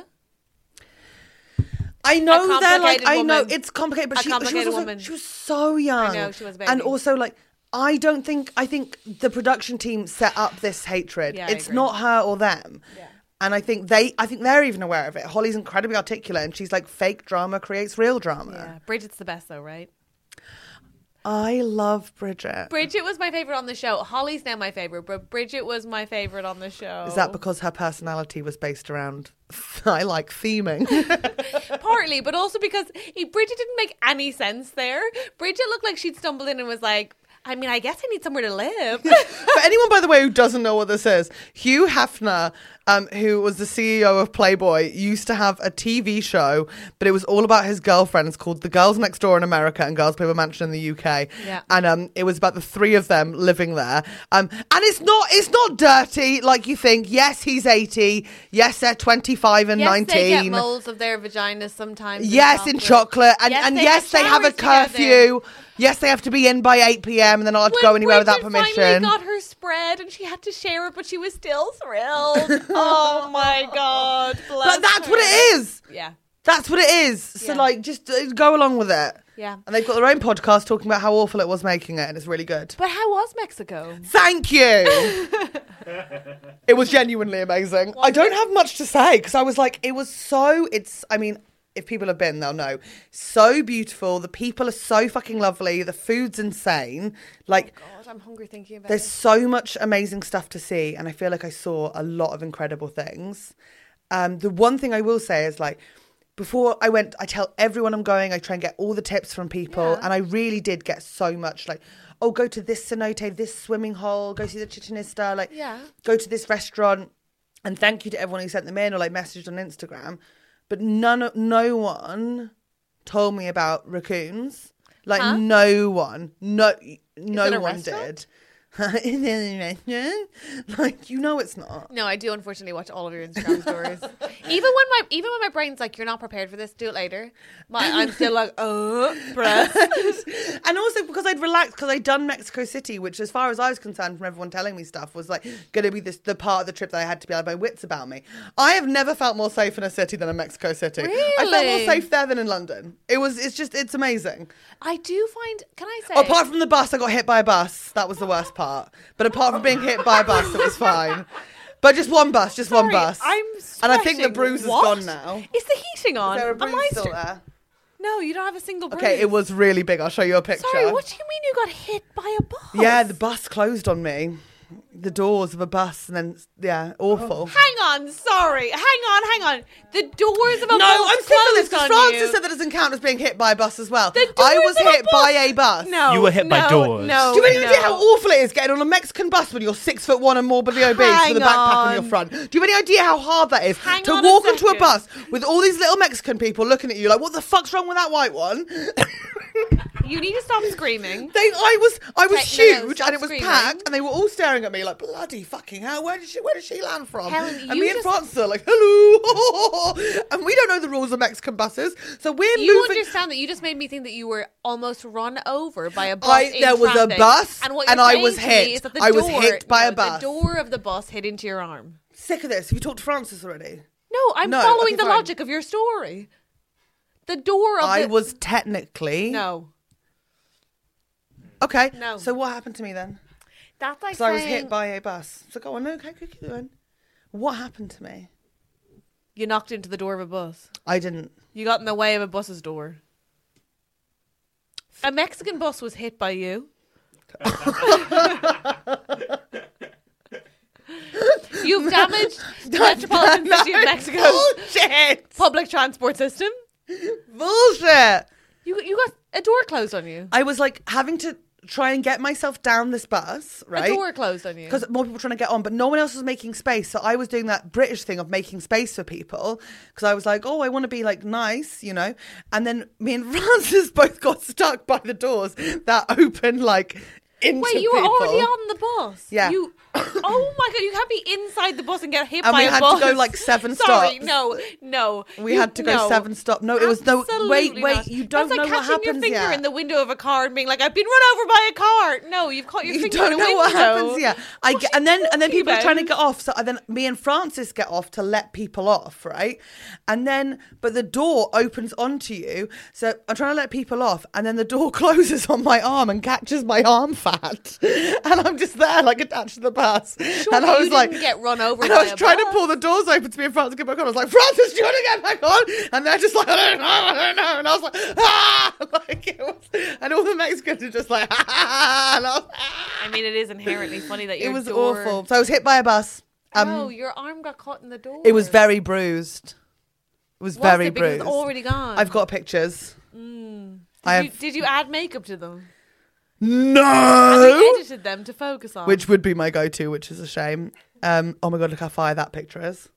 Speaker 4: I know
Speaker 3: A
Speaker 4: they're like,
Speaker 3: complicated
Speaker 4: I know
Speaker 3: woman.
Speaker 4: it's complicated, but
Speaker 3: A
Speaker 4: she, she was
Speaker 3: complicated
Speaker 4: also,
Speaker 3: woman.
Speaker 4: she was so young.
Speaker 3: I know, she was a baby.
Speaker 4: And also, like, I don't think, I think the production team set up this hatred.
Speaker 3: Yeah, I
Speaker 4: it's
Speaker 3: agree.
Speaker 4: not her or them.
Speaker 3: Yeah.
Speaker 4: And I think they, I think they're even aware of it. Holly's incredibly articulate, and she's like, fake drama creates real drama.
Speaker 3: Yeah, Bridget's the best though, right?
Speaker 4: I love Bridget.
Speaker 3: Bridget was my favorite on the show. Holly's now my favorite, but Bridget was my favorite on the show.
Speaker 4: Is that because her personality was based around, I like theming?
Speaker 3: Partly, but also because he, Bridget didn't make any sense there. Bridget looked like she'd stumbled in and was like, I mean, I guess I need somewhere to live.
Speaker 4: For anyone, by the way, who doesn't know what this is, Hugh Hefner, um, who was the C E O of Playboy, used to have a T V show, but it was all about his girlfriends called The Girls Next Door in America and Girls Playboy Mansion in the U K.
Speaker 3: Yeah.
Speaker 4: And um, it was about the three of them living there. Um, and it's not it's not dirty like you think. Yes, he's eighty. Yes, they're twenty-five and
Speaker 3: yes,
Speaker 4: nineteen.
Speaker 3: they get moles of their vaginas sometimes.
Speaker 4: Yes, in chocolate. And
Speaker 3: Yes,
Speaker 4: and
Speaker 3: they
Speaker 4: yes,
Speaker 3: have
Speaker 4: they have a
Speaker 3: showers
Speaker 4: curfew. Yes, they have to be in by eight p.m. and they're not allowed to go anywhere without
Speaker 3: Bridget
Speaker 4: permission.
Speaker 3: finally got her spread and she had to share it, but she was still thrilled. Oh my God.
Speaker 4: But that's what it is.
Speaker 3: Yeah.
Speaker 4: That's what it is. So,
Speaker 3: Yeah.
Speaker 4: like, just uh, go along with it.
Speaker 3: Yeah.
Speaker 4: And they've got their own podcast talking about how awful it was making it, and it's really good.
Speaker 3: But how was Mexico?
Speaker 4: Thank you. It was genuinely amazing. I don't have much to say because I was like, it was so, it's, I mean, if people have been, they'll know. So beautiful. The people are so fucking lovely. The food's insane. Like,
Speaker 3: God, I'm hungry thinking about
Speaker 4: there's
Speaker 3: it.
Speaker 4: so much amazing stuff to see, and I feel like I saw a lot of incredible things. Um, the one thing I will say is, like, before I went, I tell everyone I'm going, I try and get all the tips from people,
Speaker 3: Yeah.
Speaker 4: and I really did get so much, like, oh, go to this cenote, this swimming hole, go see the Chichen Itza, like,
Speaker 3: Yeah.
Speaker 4: go to this restaurant, and thank you to everyone who sent them in or, like, messaged on Instagram. But none, of- no one told me about raccoons. Like,
Speaker 3: Huh?
Speaker 4: no one, no, no
Speaker 3: it a
Speaker 4: one
Speaker 3: restaurant?
Speaker 4: did. Is it a restaurant? Like, you know it's not.
Speaker 3: No, I do unfortunately watch all of your Instagram stories. even when my even when my brain's like, you're not prepared for this, do it later. My I'm still like, oh, breath.
Speaker 4: And also because I'd relaxed, because I'd done Mexico City, which, as far as I was concerned, from everyone telling me stuff, was like going to be this the part of the trip that I had to be out of my wits about me. I have never felt more safe in a city than in Mexico City. I felt more
Speaker 3: Really?
Speaker 4: safe there than in London. It was. It's just. It's amazing.
Speaker 3: I do find. Can I say?
Speaker 4: Apart from the bus, I got hit by a bus. That was the worst part. But apart from being hit by a bus, it was fine. But just one bus, just one
Speaker 3: Sorry,
Speaker 4: bus.
Speaker 3: I'm
Speaker 4: and I think the
Speaker 3: sweating.
Speaker 4: bruise has
Speaker 3: What?
Speaker 4: gone now.
Speaker 3: Is the heating on?
Speaker 4: Is there a
Speaker 3: Am
Speaker 4: bruise
Speaker 3: I
Speaker 4: still
Speaker 3: st-
Speaker 4: there?
Speaker 3: No, you don't have a single bruise.
Speaker 4: Okay, it was really big. I'll show you a picture.
Speaker 3: Sorry, what do you mean you got hit by a bus?
Speaker 4: Yeah, the bus closed on me. The doors of a bus, and then yeah, awful.
Speaker 3: Hang on, sorry. Hang on, hang on. The doors of a
Speaker 4: No,
Speaker 3: bus
Speaker 4: I'm sick of this
Speaker 3: closed
Speaker 4: because
Speaker 3: on
Speaker 4: Francis
Speaker 3: you.
Speaker 4: said that doesn't count as being hit by a bus as well.
Speaker 3: The
Speaker 4: I
Speaker 3: doors
Speaker 4: was
Speaker 3: of a
Speaker 4: hit
Speaker 3: bus-
Speaker 4: by a bus.
Speaker 3: No,
Speaker 1: You were hit by
Speaker 3: no,
Speaker 1: doors.
Speaker 3: No,
Speaker 4: Do you have any
Speaker 3: no.
Speaker 4: idea how awful it is getting on a Mexican bus when you're six foot one and morbidly obese
Speaker 3: Hang
Speaker 4: with a backpack on.
Speaker 3: on.
Speaker 4: your front? Do you have any idea how hard that is
Speaker 3: Hang
Speaker 4: to
Speaker 3: on a
Speaker 4: walk onto a
Speaker 3: second.
Speaker 4: bus with all these little Mexican people looking at you like, what the fuck's wrong with that white one?
Speaker 3: You need to stop screaming.
Speaker 4: They, I was, I was
Speaker 3: Okay, no, no,
Speaker 4: huge,
Speaker 3: stop
Speaker 4: and it was
Speaker 3: screaming.
Speaker 4: packed, and they were all staring at me like, bloody fucking hell, where did she, where did she land from?
Speaker 3: Helen,
Speaker 4: and
Speaker 3: you
Speaker 4: me and
Speaker 3: just-
Speaker 4: Francis are like, hello, and we don't know the rules of Mexican buses, so we're
Speaker 3: You
Speaker 4: moving.
Speaker 3: understand that you just made me think that you were almost run over by a bus.
Speaker 4: I-
Speaker 3: in
Speaker 4: there was a
Speaker 3: traffic.
Speaker 4: bus,
Speaker 3: and, what
Speaker 4: and
Speaker 3: you're
Speaker 4: I
Speaker 3: saying
Speaker 4: was
Speaker 3: to me
Speaker 4: hit.
Speaker 3: is that the
Speaker 4: I was
Speaker 3: door-
Speaker 4: hit by a
Speaker 3: no,
Speaker 4: bus.
Speaker 3: The door of the bus hit into your arm.
Speaker 4: Sick of this. Have you talked to Francis already?
Speaker 3: No, I'm
Speaker 4: No,
Speaker 3: following
Speaker 4: okay,
Speaker 3: the
Speaker 4: fine.
Speaker 3: logic of your story. The door of
Speaker 4: I
Speaker 3: the
Speaker 4: was technically
Speaker 3: no.
Speaker 4: okay.
Speaker 3: No.
Speaker 4: So what happened to me then?
Speaker 3: That's like
Speaker 4: So I was
Speaker 3: saying
Speaker 4: hit by a bus. So go on, no, okay, keep going. What happened to me?
Speaker 3: you knocked into the door of a bus.
Speaker 4: I didn't.
Speaker 3: You got in the way of a bus's door. A Mexican bus was hit by you. You've damaged the Metropolitan City of Mexico's
Speaker 4: Bullshit!
Speaker 3: public transport system.
Speaker 4: Bullshit!
Speaker 3: You you got a door closed on you.
Speaker 4: I was like having to try and get myself down this bus, right?
Speaker 3: A door closed on you.
Speaker 4: Because more people were trying to get on, but no one else was making space. So I was doing that British thing of making space for people. Because I was like, oh, I want to be like nice, you know? And then me and Francis both got stuck by the doors that open like into
Speaker 3: Wait, you were
Speaker 4: people.
Speaker 3: already on the bus.
Speaker 4: Yeah.
Speaker 3: You Oh my god, you can't be inside the bus and get hit
Speaker 4: And
Speaker 3: by
Speaker 4: we
Speaker 3: a
Speaker 4: had
Speaker 3: bus.
Speaker 4: to go like seven
Speaker 3: Sorry,
Speaker 4: stops.
Speaker 3: no, no.
Speaker 4: We
Speaker 3: You-
Speaker 4: had to go
Speaker 3: no.
Speaker 4: seven stops. No, it was no. Wait,
Speaker 3: Absolutely
Speaker 4: wait.
Speaker 3: not.
Speaker 4: You don't
Speaker 3: That's like
Speaker 4: know what
Speaker 3: catching your
Speaker 4: happens
Speaker 3: finger
Speaker 4: yet.
Speaker 3: in the window of a car and being like, "I've been run over by a car." No, you've caught your
Speaker 4: You
Speaker 3: finger
Speaker 4: don't
Speaker 3: in a
Speaker 4: know
Speaker 3: window.
Speaker 4: what happens yet. I
Speaker 3: What
Speaker 4: get,
Speaker 3: are
Speaker 4: and then
Speaker 3: you
Speaker 4: and then
Speaker 3: talking
Speaker 4: people are trying to
Speaker 3: about?
Speaker 4: get off. So then me and Francis get off to let people off, right? And then but the door opens onto you. So I'm trying to let people off, and then the door closes on my arm and catches my arm fat, and I'm just there like attached to the bus.
Speaker 3: Surely
Speaker 4: and I was
Speaker 3: you
Speaker 4: like,
Speaker 3: didn't get run over
Speaker 4: and
Speaker 3: by
Speaker 4: I was
Speaker 3: a
Speaker 4: trying
Speaker 3: bus.
Speaker 4: to pull the doors open to me and Francis to get back on. I was like, Francis, do you want to get back on? And they're just like, I don't know, I don't know. And I was like, ah, like it was, and all the Mexicans are just like, ah, and I was like, ah.
Speaker 3: I mean, it is inherently funny that
Speaker 4: It
Speaker 3: your
Speaker 4: was
Speaker 3: door...
Speaker 4: awful. So I was hit by a bus. Um,
Speaker 3: no, your arm got caught in the door.
Speaker 4: It was very bruised. It was,
Speaker 3: Was
Speaker 4: very
Speaker 3: it? Because
Speaker 4: bruised.
Speaker 3: it's already gone.
Speaker 4: I've got pictures.
Speaker 3: Did,
Speaker 4: I
Speaker 3: you,
Speaker 4: have
Speaker 3: did you add makeup to them?
Speaker 4: no,
Speaker 3: Have you edited them to focus on?
Speaker 4: which would be my go-to, which is a shame. Um, oh my god, look how fire that picture is.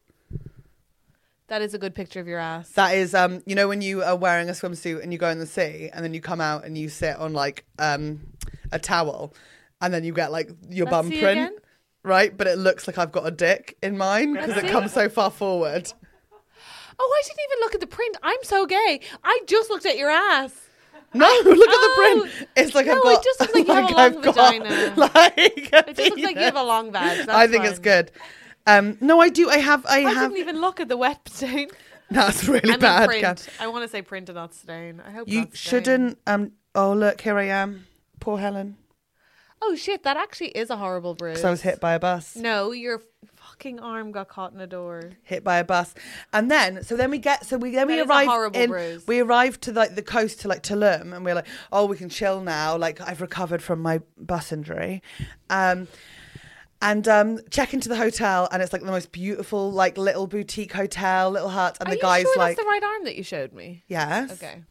Speaker 3: That is a good picture of your ass.
Speaker 4: That is, um, you know, when you are wearing a swimsuit and you go in the sea, and then you come out and you sit on like um, a towel, and then you get like your
Speaker 3: Let's
Speaker 4: bum
Speaker 3: see
Speaker 4: print,
Speaker 3: again.
Speaker 4: right? But it looks like I've got a dick in mine because
Speaker 3: Let's
Speaker 4: it
Speaker 3: see.
Speaker 4: comes so far forward.
Speaker 3: Oh, I didn't even look at the print. I'm so gay. I just looked at your ass.
Speaker 4: No, look
Speaker 3: Oh,
Speaker 4: at the print. It's like
Speaker 3: no,
Speaker 4: I've got.
Speaker 3: it just looks like you have a
Speaker 4: I've
Speaker 3: long
Speaker 4: got,
Speaker 3: vagina.
Speaker 4: Like a
Speaker 3: It just looks like you
Speaker 4: penis.
Speaker 3: have a long vag. That's
Speaker 4: I think it's
Speaker 3: fine.
Speaker 4: good. Um, no, I do. I have. I,
Speaker 3: I
Speaker 4: have.
Speaker 3: didn't even look at the wet stain.
Speaker 4: That's really
Speaker 3: I mean
Speaker 4: bad.
Speaker 3: print.
Speaker 4: Kath.
Speaker 3: I want to say print and not stain. I hope
Speaker 4: You
Speaker 3: not stain.
Speaker 4: shouldn't. Um. Oh, look, here I am. Poor Helen.
Speaker 3: Oh shit, that actually is a horrible bruise.
Speaker 4: Because I was hit by a bus.
Speaker 3: No, your fucking arm got caught in a door.
Speaker 4: Hit by a bus, and then so then we get so we then we
Speaker 3: That is a
Speaker 4: arrive
Speaker 3: horrible
Speaker 4: in
Speaker 3: bruise.
Speaker 4: we arrived to like the coast to like Tulum, and we're like, oh, we can chill now. Like I've recovered from my bus injury, um, and um, check into the hotel, and it's like the most beautiful like little boutique hotel, little hut, and
Speaker 3: Are
Speaker 4: the
Speaker 3: you
Speaker 4: guy's
Speaker 3: sure
Speaker 4: like,
Speaker 3: that's the right arm that you showed me?
Speaker 4: yes,
Speaker 3: Okay.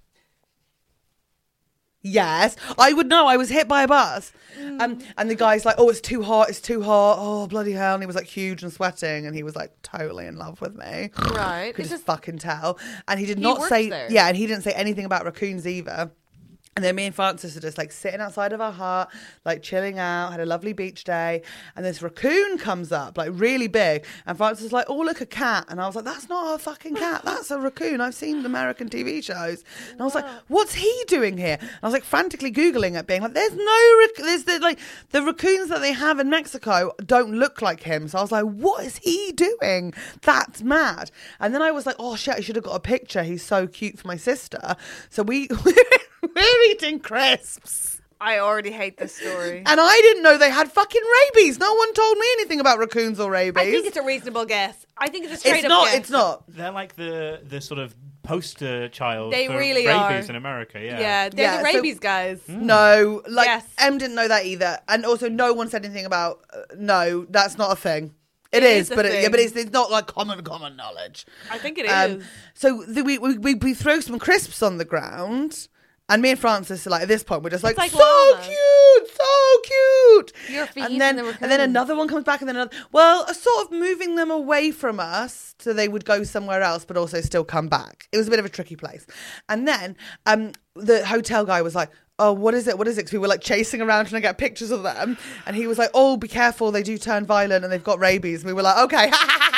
Speaker 4: yes, I would know. I was hit by a bus.
Speaker 3: Mm.
Speaker 4: Um, and the guy's like, oh, it's too hot. It's too hot. Oh, bloody hell. And he was like huge and sweating. And he was like totally in love with me.
Speaker 3: Right.
Speaker 4: Could
Speaker 3: It's
Speaker 4: just
Speaker 3: just-
Speaker 4: fucking tell. And he did
Speaker 3: He
Speaker 4: not
Speaker 3: works
Speaker 4: say,
Speaker 3: there.
Speaker 4: yeah, and he didn't say anything about raccoons either. And then me and Francis are just like sitting outside of our hut, like chilling out, had a lovely beach day. And this raccoon comes up, like really big. And Francis is like, oh, look, a cat. And I was like, that's not a fucking cat. That's a raccoon. I've seen American T V shows. And I was like, what's he doing here? And I was like frantically Googling it, being like, there's no, rac- there's the, like, the raccoons that they have in Mexico don't look like him. So I was like, what is he doing? That's mad. And then I was like, oh shit, I should have got a picture. He's so cute for my sister. So we, we're eating crisps.
Speaker 3: I already hate this story.
Speaker 4: And I didn't know they had fucking rabies. No one told me anything about raccoons or rabies.
Speaker 3: I think it's a reasonable guess. I think it's a straight
Speaker 4: It's
Speaker 3: up
Speaker 4: not.
Speaker 3: guess.
Speaker 4: It's not.
Speaker 1: They're like the the sort of poster child
Speaker 3: They
Speaker 1: for
Speaker 3: really
Speaker 1: rabies
Speaker 3: are.
Speaker 1: in America. Yeah.
Speaker 3: Yeah, they're
Speaker 4: Yeah,
Speaker 3: the
Speaker 4: so-
Speaker 3: rabies guys.
Speaker 4: No, like
Speaker 3: Yes.
Speaker 4: Em didn't know that either, and also no one said anything about. Uh, no, that's not a thing.
Speaker 3: It
Speaker 4: it is,
Speaker 3: is a
Speaker 4: but it, yeah,
Speaker 3: thing.
Speaker 4: but it's, it's not like common common knowledge.
Speaker 3: I think it is.
Speaker 4: Um, so the, we, we we we throw some crisps on the ground, and me and Francis are like at this point we're just like,
Speaker 3: like
Speaker 4: so
Speaker 3: llama.
Speaker 4: cute, so cute.
Speaker 3: You're feeding
Speaker 4: and then
Speaker 3: the
Speaker 4: and then
Speaker 3: raccoons.
Speaker 4: another one comes back, and then another. Well, uh, sort of moving them away from us so they would go somewhere else, but also still come back. It was a bit of a tricky place. And then um, the hotel guy was like, oh, what is it? What is it? 'Cause we were like chasing around trying to get pictures of them. And he was like, oh, be careful. They do turn violent and they've got rabies. And we were like, okay.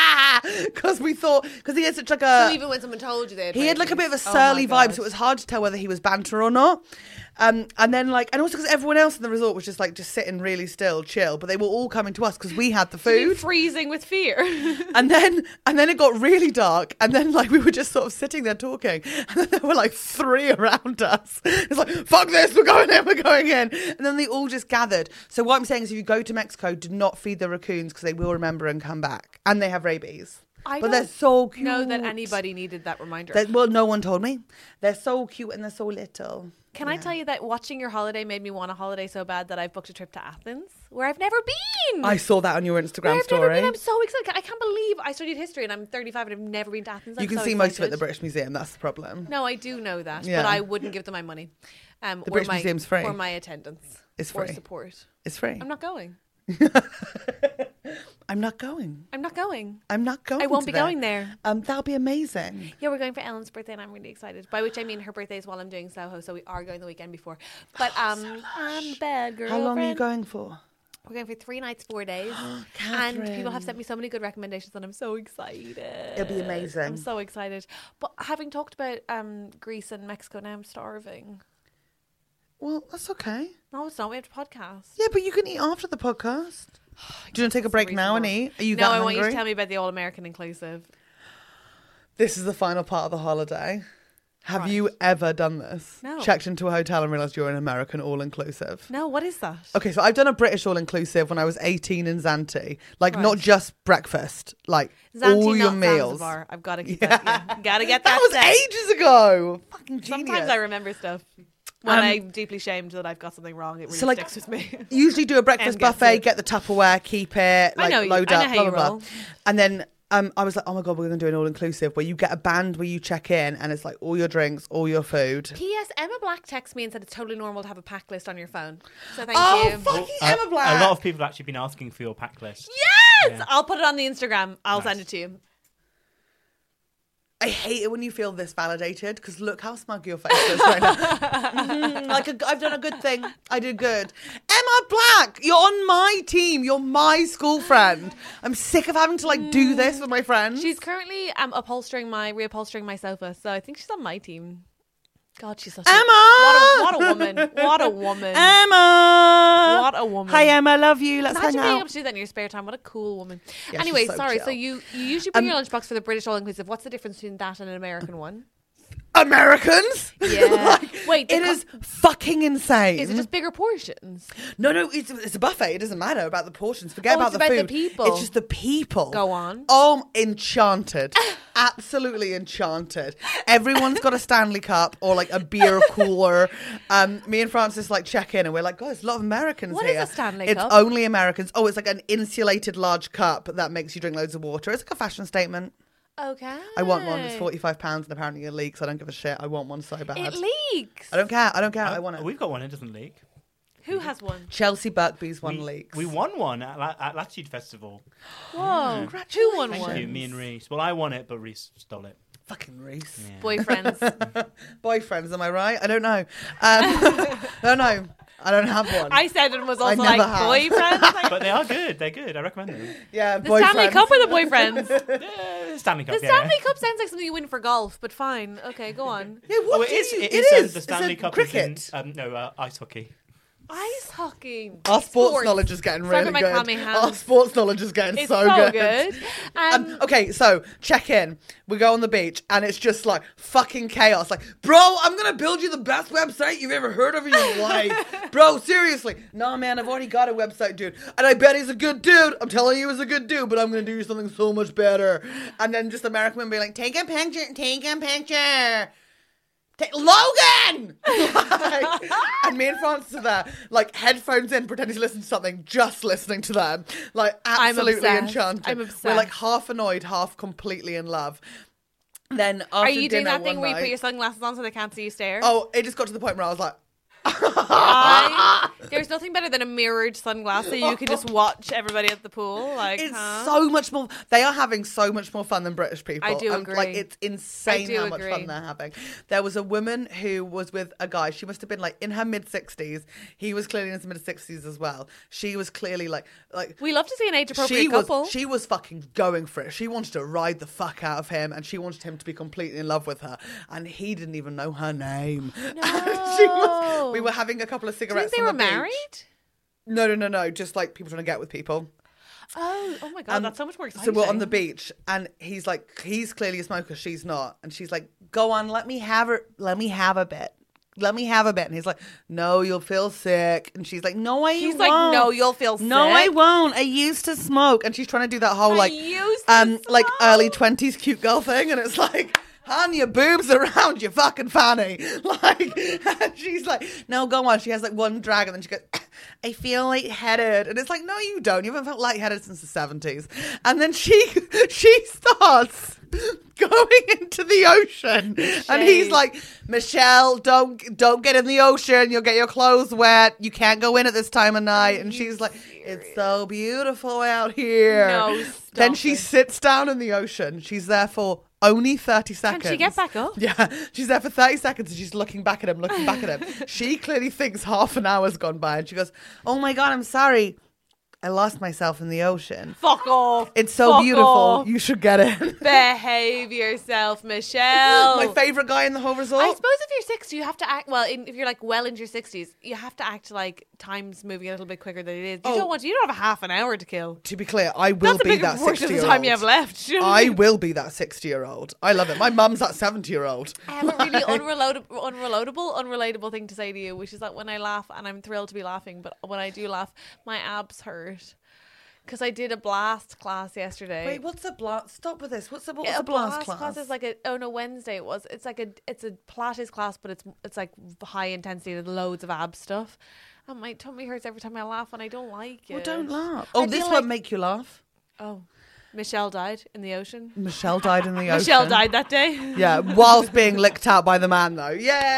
Speaker 4: Because we thought, because he had such like a,
Speaker 3: so even when someone told you they had
Speaker 4: he had like a bit of a
Speaker 3: rabies. Oh
Speaker 4: surly
Speaker 3: my
Speaker 4: vibe.
Speaker 3: God.
Speaker 4: So it was hard to tell whether he was banter or not. Um, and then like, and also because everyone else in the resort was just like, just sitting really still, chill. But they were all coming to us because we had the
Speaker 3: To be
Speaker 4: food.
Speaker 3: freezing with fear.
Speaker 4: And then and then it got really dark, and then like we were just sort of sitting there talking, and then there were like three around us. It's like, fuck this, we're going in, we're going in. And then they all just gathered. So what I'm saying is if you go to Mexico, do not feed the raccoons because they will remember and come back. And they have rabies.
Speaker 3: I
Speaker 4: but they're
Speaker 3: don't
Speaker 4: so cute.
Speaker 3: know that anybody needed that reminder.
Speaker 4: They're- well, no one told me. They're so cute and they're so little.
Speaker 3: Can I tell you that watching your holiday made me want a holiday so bad that I've booked a trip to Athens, where I've never been.
Speaker 4: I saw that on your
Speaker 3: Where
Speaker 4: Instagram
Speaker 3: I've
Speaker 4: story.
Speaker 3: never been. I'm so excited. I can't believe I studied history and I'm thirty-five and I've never been to Athens. I'm
Speaker 4: You can
Speaker 3: so
Speaker 4: see most of it at
Speaker 3: excited.
Speaker 4: the British Museum. That's the problem.
Speaker 3: No, I do know that,
Speaker 4: Yeah.
Speaker 3: but I wouldn't give them my money. Um,
Speaker 4: The
Speaker 3: or
Speaker 4: British
Speaker 3: my,
Speaker 4: Museum's free.
Speaker 3: Or my attendance.
Speaker 4: It's
Speaker 3: Or
Speaker 4: free.
Speaker 3: support.
Speaker 4: It's free.
Speaker 3: I'm not going.
Speaker 4: I'm not going.
Speaker 3: I'm not going.
Speaker 4: I'm not going.
Speaker 3: I won't
Speaker 4: to
Speaker 3: be
Speaker 4: that.
Speaker 3: going there.
Speaker 4: Um, that'll be amazing.
Speaker 3: Yeah, we're going for Ellen's birthday and I'm really excited. By which I mean her birthday is while I'm doing Soho, so we are going the weekend before. But um, I'm a bad girl.
Speaker 4: How long are you going for?
Speaker 3: We're going for three nights, four days. And people have sent me so many good recommendations and I'm so excited.
Speaker 4: It'll be amazing.
Speaker 3: I'm so excited. But having talked about um, Greece and Mexico, now I'm starving.
Speaker 4: Well, that's okay.
Speaker 3: No, it's not. We have to podcast.
Speaker 4: Yeah, but you can eat after the podcast. Do you want to take a break now and eat? Are you
Speaker 3: No,
Speaker 4: that
Speaker 3: I
Speaker 4: hungry?
Speaker 3: want you to tell me about the All-American Inclusive.
Speaker 4: This is the final part of the holiday. Have
Speaker 3: Right.
Speaker 4: you ever done this?
Speaker 3: No.
Speaker 4: Checked into a hotel and realised you're an American all-inclusive?
Speaker 3: No, what is that?
Speaker 4: Okay, so I've done a British all-inclusive when I was eighteen in Zante. Like,
Speaker 3: Right.
Speaker 4: not just breakfast. Like,
Speaker 3: Zante,
Speaker 4: all your
Speaker 3: not
Speaker 4: meals.
Speaker 3: Zanzibar. I've got to keep that. Yeah. Gotta get
Speaker 4: That
Speaker 3: that.
Speaker 4: was
Speaker 3: set.
Speaker 4: ages ago. Fucking genius.
Speaker 3: Sometimes I remember stuff. When
Speaker 4: Um,
Speaker 3: I'm deeply shamed that I've got something wrong, it really
Speaker 4: So, like,
Speaker 3: sticks with me.
Speaker 4: usually do a breakfast
Speaker 3: And get
Speaker 4: buffet,
Speaker 3: food.
Speaker 4: get the Tupperware, keep it,
Speaker 3: I
Speaker 4: like
Speaker 3: know you-
Speaker 4: load
Speaker 3: I know
Speaker 4: up,
Speaker 3: how
Speaker 4: blah
Speaker 3: you
Speaker 4: blah blah.
Speaker 3: roll.
Speaker 4: And then um, I was like, oh my god, we're gonna do an all inclusive where you get a band where you check in and it's like all your drinks, all your food.
Speaker 3: P S. Emma Black texted me and said it's totally normal to have a pack list on your phone. So thank
Speaker 4: Oh
Speaker 3: you.
Speaker 4: fucking
Speaker 1: Uh,
Speaker 4: Emma Black!
Speaker 1: A lot of people have actually been asking for your pack list.
Speaker 3: Yes!
Speaker 1: Yeah.
Speaker 3: I'll put it on the Instagram. I'll
Speaker 1: Nice.
Speaker 3: send it to you.
Speaker 4: I hate it when you feel this validated because look how smug your face is right now. Mhm, like a, I've done a good thing. I did good. Emma Black, you're on my team. You're my school friend. I'm sick of having to like do this with my friends.
Speaker 3: She's currently um, upholstering my, reupholstering my sofa. So I think she's on my team. God, she's such
Speaker 4: Emma!
Speaker 3: a... What a, what a woman. What a woman.
Speaker 4: Emma.
Speaker 3: What a woman.
Speaker 4: Hi Emma, love you. Let's
Speaker 3: Imagine
Speaker 4: hang
Speaker 3: being
Speaker 4: out.
Speaker 3: able to do that in your spare time. What a cool woman.
Speaker 4: Yeah,
Speaker 3: anyway,
Speaker 4: she's so
Speaker 3: sorry.
Speaker 4: chill.
Speaker 3: So you, you usually bring
Speaker 4: Um,
Speaker 3: your lunchbox for the British all-inclusive. What's the difference between that and an American one?
Speaker 4: Americans?
Speaker 3: Yeah.
Speaker 4: Like,
Speaker 3: Wait, the
Speaker 4: it
Speaker 3: co-
Speaker 4: is fucking insane.
Speaker 3: Is it just bigger portions?
Speaker 4: No, no, it's, it's a buffet. It doesn't matter about the portions. Forget
Speaker 3: Oh,
Speaker 4: about
Speaker 3: it's
Speaker 4: the
Speaker 3: about the
Speaker 4: food.
Speaker 3: people.
Speaker 4: It's just the people.
Speaker 3: Go on.
Speaker 4: Oh, enchanted. Absolutely enchanted. Everyone's got a Stanley Cup or like a beer cooler. Um, me and Francis like check in and we're like, God, there's a lot of Americans
Speaker 3: What is
Speaker 4: here.
Speaker 3: a Stanley
Speaker 4: it's
Speaker 3: Cup?
Speaker 4: only Americans. Oh, it's like an insulated large cup that makes you drink loads of water. It's like a fashion statement.
Speaker 3: Okay.
Speaker 4: I want one. It's forty-five pounds and apparently it leaks. I don't give a shit. I want one so bad.
Speaker 3: It leaks.
Speaker 4: I don't care. I don't care. I want it.
Speaker 1: We've got one. It doesn't leak.
Speaker 3: Who has one?
Speaker 4: Chelsea Buckby's one
Speaker 1: we,
Speaker 4: leaks.
Speaker 1: We won one at, La- at Latitude Festival.
Speaker 3: Whoa. Who won
Speaker 1: Thank
Speaker 3: one?
Speaker 1: you, me and Reese. Well, I won it, but Reese stole it.
Speaker 4: Fucking Reese.
Speaker 1: Yeah.
Speaker 3: Boyfriends.
Speaker 4: Boyfriends, am I right? I don't know. Um, no, no. I don't have one.
Speaker 3: I said it was
Speaker 4: I
Speaker 3: also
Speaker 4: never
Speaker 3: like
Speaker 4: have.
Speaker 3: boyfriends. Like,
Speaker 1: But they are good. They're good. I recommend them.
Speaker 4: yeah,
Speaker 3: the
Speaker 4: boyfriends.
Speaker 3: Stanley Cup or the boyfriends?
Speaker 1: Yeah, Stanley Cup.
Speaker 3: The
Speaker 1: yeah.
Speaker 3: Stanley Cup sounds like something you win for golf, but fine. Okay, go on.
Speaker 4: Yeah, what
Speaker 1: Oh, it
Speaker 4: do
Speaker 1: is.
Speaker 4: you-
Speaker 1: It
Speaker 4: it
Speaker 1: is. um,
Speaker 4: is.
Speaker 1: The
Speaker 4: It's
Speaker 1: Stanley
Speaker 4: a
Speaker 1: Cup
Speaker 4: cricket.
Speaker 1: is in um, no uh, ice hockey.
Speaker 3: Ice hockey.
Speaker 4: Our sports,
Speaker 3: Sports.
Speaker 4: knowledge is getting
Speaker 3: Suck
Speaker 4: really
Speaker 3: at my
Speaker 4: good.
Speaker 3: clammy hands.
Speaker 4: Our sports knowledge is getting
Speaker 3: It's
Speaker 4: so,
Speaker 3: so,
Speaker 4: good.
Speaker 3: good. Um,
Speaker 4: Um, okay, so check in. We go on the beach and it's just like fucking chaos. Like, bro, I'm gonna build you the best website you've ever heard of in your life. Bro, seriously. Nah, man, I've already got a website, dude. And I bet he's a good dude. I'm telling you he's a good dude, but I'm gonna do you something so much better. And then just American women being like, take a picture, take a picture. Take Logan! Like, and me and Francis are there, like headphones in, pretending to listen to something, just listening to them. Like
Speaker 3: I'm
Speaker 4: absolutely
Speaker 3: obsessed.
Speaker 4: enchanted.
Speaker 3: I'm
Speaker 4: We're
Speaker 3: obsessed.
Speaker 4: like half annoyed, half completely in love. Then after
Speaker 3: are you doing
Speaker 4: dinner
Speaker 3: that thing
Speaker 4: one
Speaker 3: where you put
Speaker 4: night-
Speaker 3: your sunglasses on so they can't see you stare?
Speaker 4: Oh, it just got to the point where I was like,
Speaker 3: I, there's nothing better than a mirrored sunglass so you can just watch everybody at the pool. Like,
Speaker 4: it's
Speaker 3: huh?
Speaker 4: so much more. They are having so much more fun than British people.
Speaker 3: I do
Speaker 4: Um,
Speaker 3: agree.
Speaker 4: Like it's insane
Speaker 3: I do
Speaker 4: how much
Speaker 3: agree.
Speaker 4: fun they're having. There was a woman who was with a guy. She must have been like in her mid sixties. He was clearly in his mid sixties as well. She was clearly like like.
Speaker 3: We love to see an age appropriate
Speaker 4: She was,
Speaker 3: couple.
Speaker 4: she was fucking going for it. She wanted to ride the fuck out of him and she wanted him to be completely in love with her. And he didn't even know her name. No. she was, we were having a couple of
Speaker 3: Do you
Speaker 4: cigarettes
Speaker 3: think they
Speaker 4: on
Speaker 3: were
Speaker 4: the beach.
Speaker 3: married?
Speaker 4: No, no, no, no. Just like people trying to get with people.
Speaker 3: Oh, oh my god,
Speaker 4: Um,
Speaker 3: that's so much more
Speaker 4: So
Speaker 3: exciting.
Speaker 4: we're on the beach, and he's like, he's clearly a smoker, she's not, and she's like, "Go on, let me have her, let me have a bit, let me have a bit." And he's like, "No, you'll feel sick." And she's like, "No, I
Speaker 3: He's
Speaker 4: won't.
Speaker 3: like, "No, you'll feel
Speaker 4: No,
Speaker 3: sick."
Speaker 4: I won't. I used to smoke." And she's trying to do that whole
Speaker 3: I
Speaker 4: like,
Speaker 3: used to
Speaker 4: um, like
Speaker 3: smoke.
Speaker 4: early twenties cute girl thing, and it's like. Hand your boobs around your fucking fanny. Like, and she's like, no, go on. She has like one drag and then she goes, I feel lightheaded. And it's like, no, you don't. You haven't felt lightheaded since the seventies. And then she she starts going into the ocean. And he's
Speaker 3: Shade.
Speaker 4: like, Michelle, don't don't get in the ocean. You'll get your clothes wet. You can't go in at this time of night. And she's like, it's so beautiful out here.
Speaker 3: No,
Speaker 4: Then
Speaker 3: stop
Speaker 4: she
Speaker 3: it.
Speaker 4: sits down in the ocean. She's there for only thirty seconds.
Speaker 3: Can she get back up?
Speaker 4: Yeah, she's there for thirty seconds and she's looking back at him, looking back at him. She clearly thinks half an hour's gone by and she goes, oh my God, I'm sorry. I lost myself in the ocean.
Speaker 3: Fuck off.
Speaker 4: It's so
Speaker 3: Fuck
Speaker 4: beautiful.
Speaker 3: off.
Speaker 4: You should get it.
Speaker 3: Behave yourself, Michelle.
Speaker 4: My favourite guy in the whole resort.
Speaker 3: I suppose if you're sixty, you have to act well. In, if you're like well into your sixties, you have to act like time's moving a little bit quicker than it is. You
Speaker 4: Oh.
Speaker 3: don't want. You don't have a half an hour to kill.
Speaker 4: To be clear, I will
Speaker 3: That's a
Speaker 4: be
Speaker 3: big
Speaker 4: that
Speaker 3: portion of
Speaker 4: sixty-year-old.
Speaker 3: the time you have left. You know what I
Speaker 4: I
Speaker 3: mean?
Speaker 4: will be that sixty-year-old. I love it. My mum's that seventy-year-old.
Speaker 3: I have a really unreloadable, unrelatable, unrelatable thing to say to you, which is that when I laugh, and I'm thrilled to be laughing, but when I do laugh, my abs hurt. Because I did a blast class yesterday.
Speaker 4: Wait, what's a blast? Stop with this. What's a, what's
Speaker 3: a
Speaker 4: a blast, class?
Speaker 3: is like a oh no Wednesday it was it's like a it's a Pilates class, but it's it's like high intensity with loads of ab stuff, and my tummy hurts every time I laugh, and I don't like it.
Speaker 4: Well, don't laugh. Oh,
Speaker 3: I
Speaker 4: this
Speaker 3: feel
Speaker 4: won't
Speaker 3: like-
Speaker 4: make you laugh.
Speaker 3: Oh, Michelle died in the ocean.
Speaker 4: Michelle died in the ocean.
Speaker 3: Michelle died that day.
Speaker 4: Yeah, whilst being licked out by the man, though.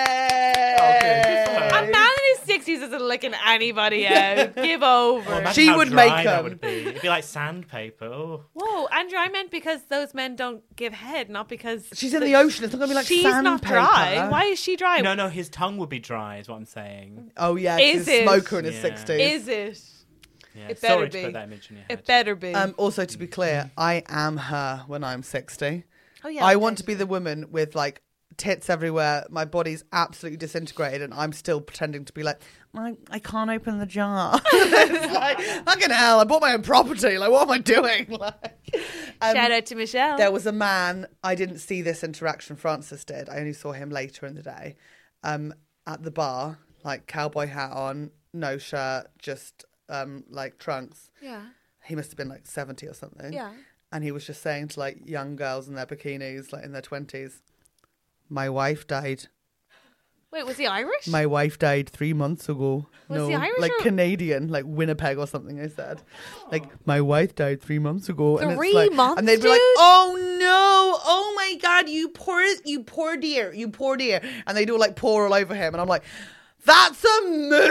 Speaker 4: Yay!
Speaker 3: A man in his sixties isn't licking anybody out. Give over.
Speaker 1: Oh, imagine
Speaker 4: She
Speaker 1: how
Speaker 4: would
Speaker 1: dry
Speaker 4: make
Speaker 1: that
Speaker 4: them.
Speaker 1: would be. It'd be like sandpaper. Oh.
Speaker 3: Whoa, Andrew, I meant because those men don't give head, not because
Speaker 4: She's in the ocean. It's not going to be like
Speaker 3: she's
Speaker 4: sandpaper.
Speaker 3: not dry. Why is she dry?
Speaker 1: No, no, his tongue would be dry, is what I'm saying.
Speaker 4: Oh, yeah,
Speaker 3: Is
Speaker 4: he's
Speaker 3: it?
Speaker 4: a smoker in his
Speaker 1: Yeah.
Speaker 4: sixties.
Speaker 3: Is it?
Speaker 1: Yeah,
Speaker 3: It better
Speaker 1: sorry
Speaker 3: be.
Speaker 1: to put that image in your head.
Speaker 3: It better be.
Speaker 4: Um, also, to be clear, I am her when I'm sixty.
Speaker 3: oh yeah.
Speaker 4: I
Speaker 3: okay.
Speaker 4: want to be the woman with like tits everywhere. My body's absolutely disintegrated, and I'm still pretending to be like, I, I can't open the jar. It's like, fucking hell! I bought my own property. Like, what am I doing? Like, um,
Speaker 3: Shout out to Michelle.
Speaker 4: there was a man. I didn't see this interaction. Francis did. I only saw him later in the day, um, at the bar, like cowboy hat on, no shirt, just um, like trunks.
Speaker 3: yeah.
Speaker 4: He must have been like seventy or something.
Speaker 3: Yeah.
Speaker 4: And he was just saying to like young girls in their bikinis, like in their twenties, my wife died.
Speaker 3: Wait, was he Irish?
Speaker 4: My wife died three months ago.
Speaker 3: Was
Speaker 4: no,
Speaker 3: he Irish
Speaker 4: like
Speaker 3: or-
Speaker 4: Canadian, like Winnipeg or something. I said, like my wife died three months ago. and
Speaker 3: Three
Speaker 4: it's like,
Speaker 3: months,
Speaker 4: and they'd be like,
Speaker 3: dude?
Speaker 4: "Oh no! Oh my god! You poor, you poor dear, you poor dear!" And they do like pour all over him, and I'm like, "That's a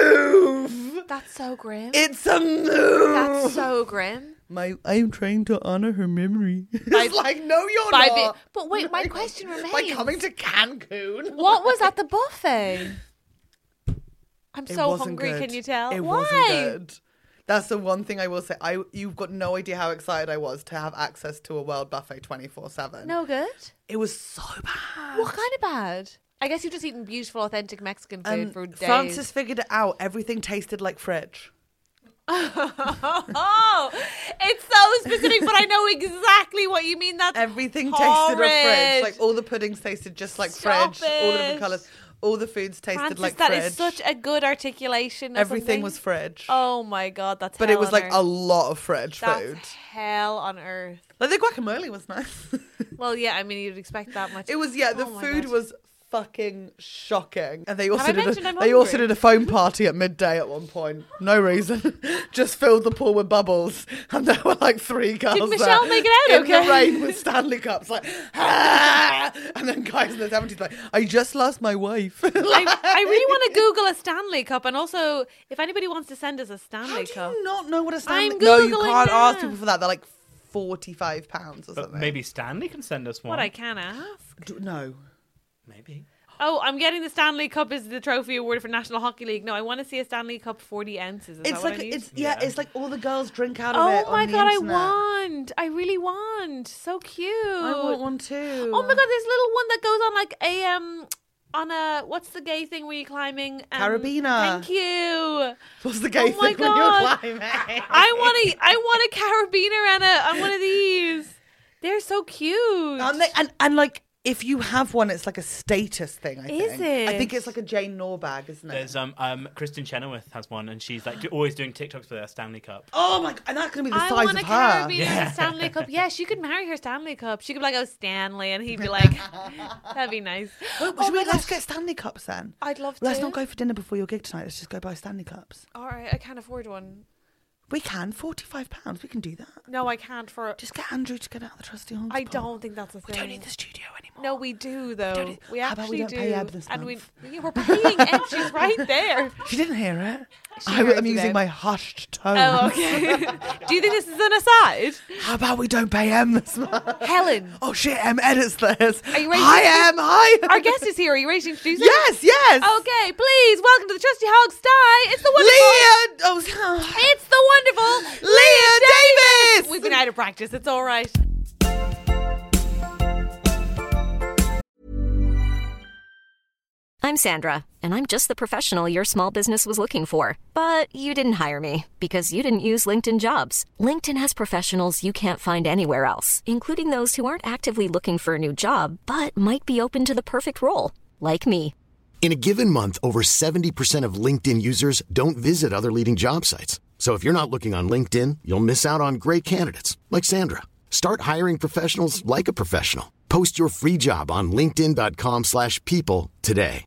Speaker 4: move!
Speaker 3: That's so grim.
Speaker 4: It's a move!
Speaker 3: That's so grim.
Speaker 4: My, I'm trying to honor her memory."
Speaker 3: By-
Speaker 4: It's like, no, you're
Speaker 3: by
Speaker 4: not.
Speaker 3: be- but wait, my question
Speaker 4: By
Speaker 3: remains.
Speaker 4: coming to Cancun.
Speaker 3: What was at the buffet? I'm
Speaker 4: It
Speaker 3: so
Speaker 4: wasn't
Speaker 3: hungry.
Speaker 4: good.
Speaker 3: Can you tell?
Speaker 4: It
Speaker 3: Why?
Speaker 4: wasn't good. That's the one thing I will say. I you've got no idea how excited I was to have access to a world buffet twenty-four seven.
Speaker 3: No good.
Speaker 4: It was so bad.
Speaker 3: What kind of bad? I guess you've just eaten beautiful, authentic Mexican food
Speaker 4: Um,
Speaker 3: for days.
Speaker 4: Francis figured it out. Everything tasted like fridge.
Speaker 3: Oh, it's so specific, but I know exactly what you mean. That's
Speaker 4: Everything
Speaker 3: horrid.
Speaker 4: tasted like fridge. Like all the puddings tasted just like
Speaker 3: Stop
Speaker 4: fridge. All the different
Speaker 3: it.
Speaker 4: colours. All the foods tasted
Speaker 3: Francis,
Speaker 4: like
Speaker 3: that
Speaker 4: fridge.
Speaker 3: is such a good articulation. Of
Speaker 4: Everything
Speaker 3: something.
Speaker 4: was fridge.
Speaker 3: Oh my god, that's.
Speaker 4: but
Speaker 3: hell
Speaker 4: it was
Speaker 3: on
Speaker 4: like
Speaker 3: earth.
Speaker 4: a lot of fridge
Speaker 3: That's
Speaker 4: food.
Speaker 3: hell on earth.
Speaker 4: Like the guacamole was nice.
Speaker 3: Well, yeah, I mean, you'd expect that much.
Speaker 4: It was, yeah, the
Speaker 3: Oh my
Speaker 4: food
Speaker 3: God.
Speaker 4: was fucking shocking. And they also
Speaker 3: I
Speaker 4: did
Speaker 3: mentioned
Speaker 4: a,
Speaker 3: I'm
Speaker 4: they also
Speaker 3: hungry?
Speaker 4: did a foam party at midday at one point. No reason. Just filled the pool with bubbles. And there were like three girls
Speaker 3: Did Michelle
Speaker 4: there
Speaker 3: make it out
Speaker 4: in
Speaker 3: okay?
Speaker 4: the rain with Stanley Cups, like, ah! And then guys in their seventies like, I just lost my wife.
Speaker 3: I, I really want to Google a Stanley Cup, and also if anybody wants to send us a Stanley
Speaker 4: How do
Speaker 3: Cup.
Speaker 4: you not know what a Stanley
Speaker 3: I'm
Speaker 4: No, you
Speaker 3: Googling
Speaker 4: can't ask
Speaker 3: now.
Speaker 4: people for that. They're like forty-five pounds or
Speaker 1: But
Speaker 4: something.
Speaker 1: maybe Stanley can send us one.
Speaker 3: What I can ask.
Speaker 4: D- No.
Speaker 1: Maybe.
Speaker 3: Oh, I'm getting the Stanley Cup is the trophy award for National Hockey League. No, I want to see a Stanley Cup forty ounces. Is
Speaker 4: It's
Speaker 3: that what
Speaker 4: like,
Speaker 3: I need?
Speaker 4: it's, yeah,
Speaker 1: Yeah.
Speaker 4: it's like all the girls drink out of it.
Speaker 3: Oh my
Speaker 4: on the
Speaker 3: god, I
Speaker 4: internet.
Speaker 3: want! I really want. So cute.
Speaker 4: I want one too.
Speaker 3: Oh my god, this little one that goes on like a um on a what's the gay thing where you're climbing? Um,
Speaker 4: Carabiner.
Speaker 3: Thank you.
Speaker 4: What's the gay
Speaker 3: Oh my
Speaker 4: thing when
Speaker 3: God.
Speaker 4: you're climbing?
Speaker 3: I want a I want a carabiner and a on one of these. They're so cute.
Speaker 4: and, they, and and like if you have one, it's like a status thing. I
Speaker 3: Is
Speaker 4: think. I
Speaker 3: it?
Speaker 4: think it's like a Jane Knorr bag, isn't it?
Speaker 1: There's um um Kristen Chenoweth has one, and she's like do- always doing TikToks with her Stanley Cup.
Speaker 4: Oh my! And that's gonna be the
Speaker 3: I
Speaker 4: size
Speaker 3: want
Speaker 4: of
Speaker 3: a
Speaker 4: her.
Speaker 3: carabiner
Speaker 1: Yeah.
Speaker 3: and a Stanley Cup. Yeah, she could marry her Stanley Cup. She could be like, oh, Stanley, and he'd be like, that'd be nice.
Speaker 4: Well,
Speaker 3: Oh
Speaker 4: should
Speaker 3: my
Speaker 4: we, let's
Speaker 3: gosh.
Speaker 4: get Stanley Cups then.
Speaker 3: I'd love
Speaker 4: Let's
Speaker 3: to.
Speaker 4: not go for dinner before your gig tonight. Let's just go buy Stanley Cups.
Speaker 3: All right, I can't afford one.
Speaker 4: We can. Forty-five pounds. We can do that.
Speaker 3: No, I can't for.
Speaker 4: Just get Andrew to get out of the trusty hogs.
Speaker 3: I
Speaker 4: pot.
Speaker 3: don't think that's a
Speaker 4: We
Speaker 3: thing.
Speaker 4: don't need the studio anymore.
Speaker 3: No, we do though.
Speaker 4: don't need-
Speaker 3: we
Speaker 4: How
Speaker 3: actually
Speaker 4: about we don't
Speaker 3: do.
Speaker 4: pay Eb this
Speaker 3: and
Speaker 4: month?
Speaker 3: we yeah, we're paying Eb. She's right there.
Speaker 4: She didn't hear it.
Speaker 3: She
Speaker 4: I,
Speaker 3: heard
Speaker 4: I'm
Speaker 3: you
Speaker 4: using
Speaker 3: then.
Speaker 4: my hushed tone.
Speaker 3: Oh, okay. Do you think this is an aside?
Speaker 4: How about we don't pay Em this month?
Speaker 3: Helen.
Speaker 4: Oh shit, Em edits this.
Speaker 3: Are you ready
Speaker 4: Hi,
Speaker 3: to-
Speaker 4: Em. Hi.
Speaker 3: Our guest is here. Are you ready to introduce her?
Speaker 4: Yes, yes.
Speaker 3: Okay, please welcome to the Trusty Hog Sty. It's the wonderful.
Speaker 4: Leah. Oh,
Speaker 3: It's the wonderful
Speaker 4: Leah Davis.
Speaker 3: We've been out of practice. It's all right.
Speaker 6: I'm Sandra, and I'm just the professional your small business was looking for. But you didn't hire me because you didn't use LinkedIn Jobs. LinkedIn has professionals you can't find anywhere else, including those who aren't actively looking for a new job, but might be open to the perfect role, like me.
Speaker 2: In a given month, over seventy percent of LinkedIn users don't visit other leading job sites. So if you're not looking on LinkedIn, you'll miss out on great candidates like Sandra. Start hiring professionals like a professional. Post your free job on linkedin dot com slash people today.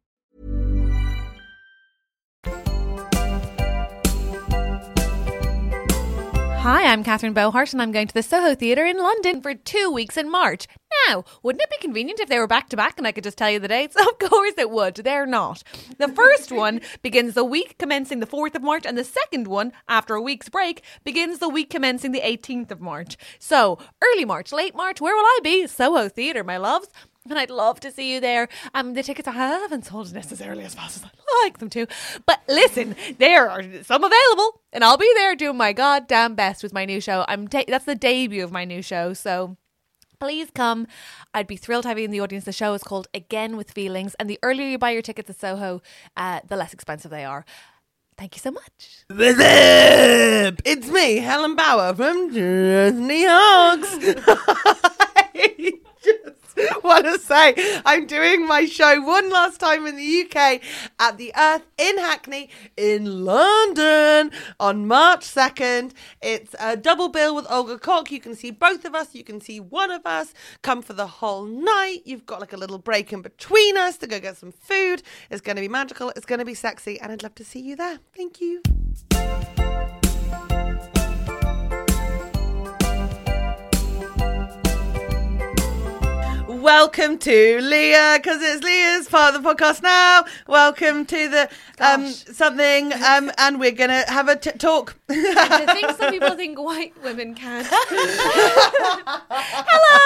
Speaker 3: Hi, I'm Catherine Bohart, and I'm going to the Soho Theatre in London for two weeks in March. Now, wouldn't it be convenient if they were back to back and I could just tell you the dates? Of course it would. They're not. The first one begins the week commencing the fourth of March, and the second one, after a week's break, begins the week commencing the eighteenth of March. So, early March, late March, where will I be? Soho Theatre, my loves. And I'd love to see you there. Um, the tickets I haven't sold necessarily as fast as I'd like them to. But listen, there are some available. And I'll be there doing my goddamn best with my new show. I'm ta- That's the debut of my new show. So please come. I'd be thrilled to have you in the audience. The show is called Again with Feelings. And the earlier you buy your tickets at Soho, uh, the less expensive they are. Thank you so much.
Speaker 4: What's up? It's me, Helen Bauer from Disney Hogs. I just want to say I'm doing my show one last time in the U K at the Earth in Hackney in London on March second. It's a double bill with Olga Koch. You can see both of us. You can see one of us. Come for the whole night. You've got like a little break in between us to go get some food. It's going to be magical. It's going to be sexy. And I'd love to see you there. Thank you. Welcome to Leah, because it's Leah's part of the podcast now. Welcome to the um, something, um, and we're going to have a t- talk.
Speaker 3: The things some people think white women can't.
Speaker 7: Hello.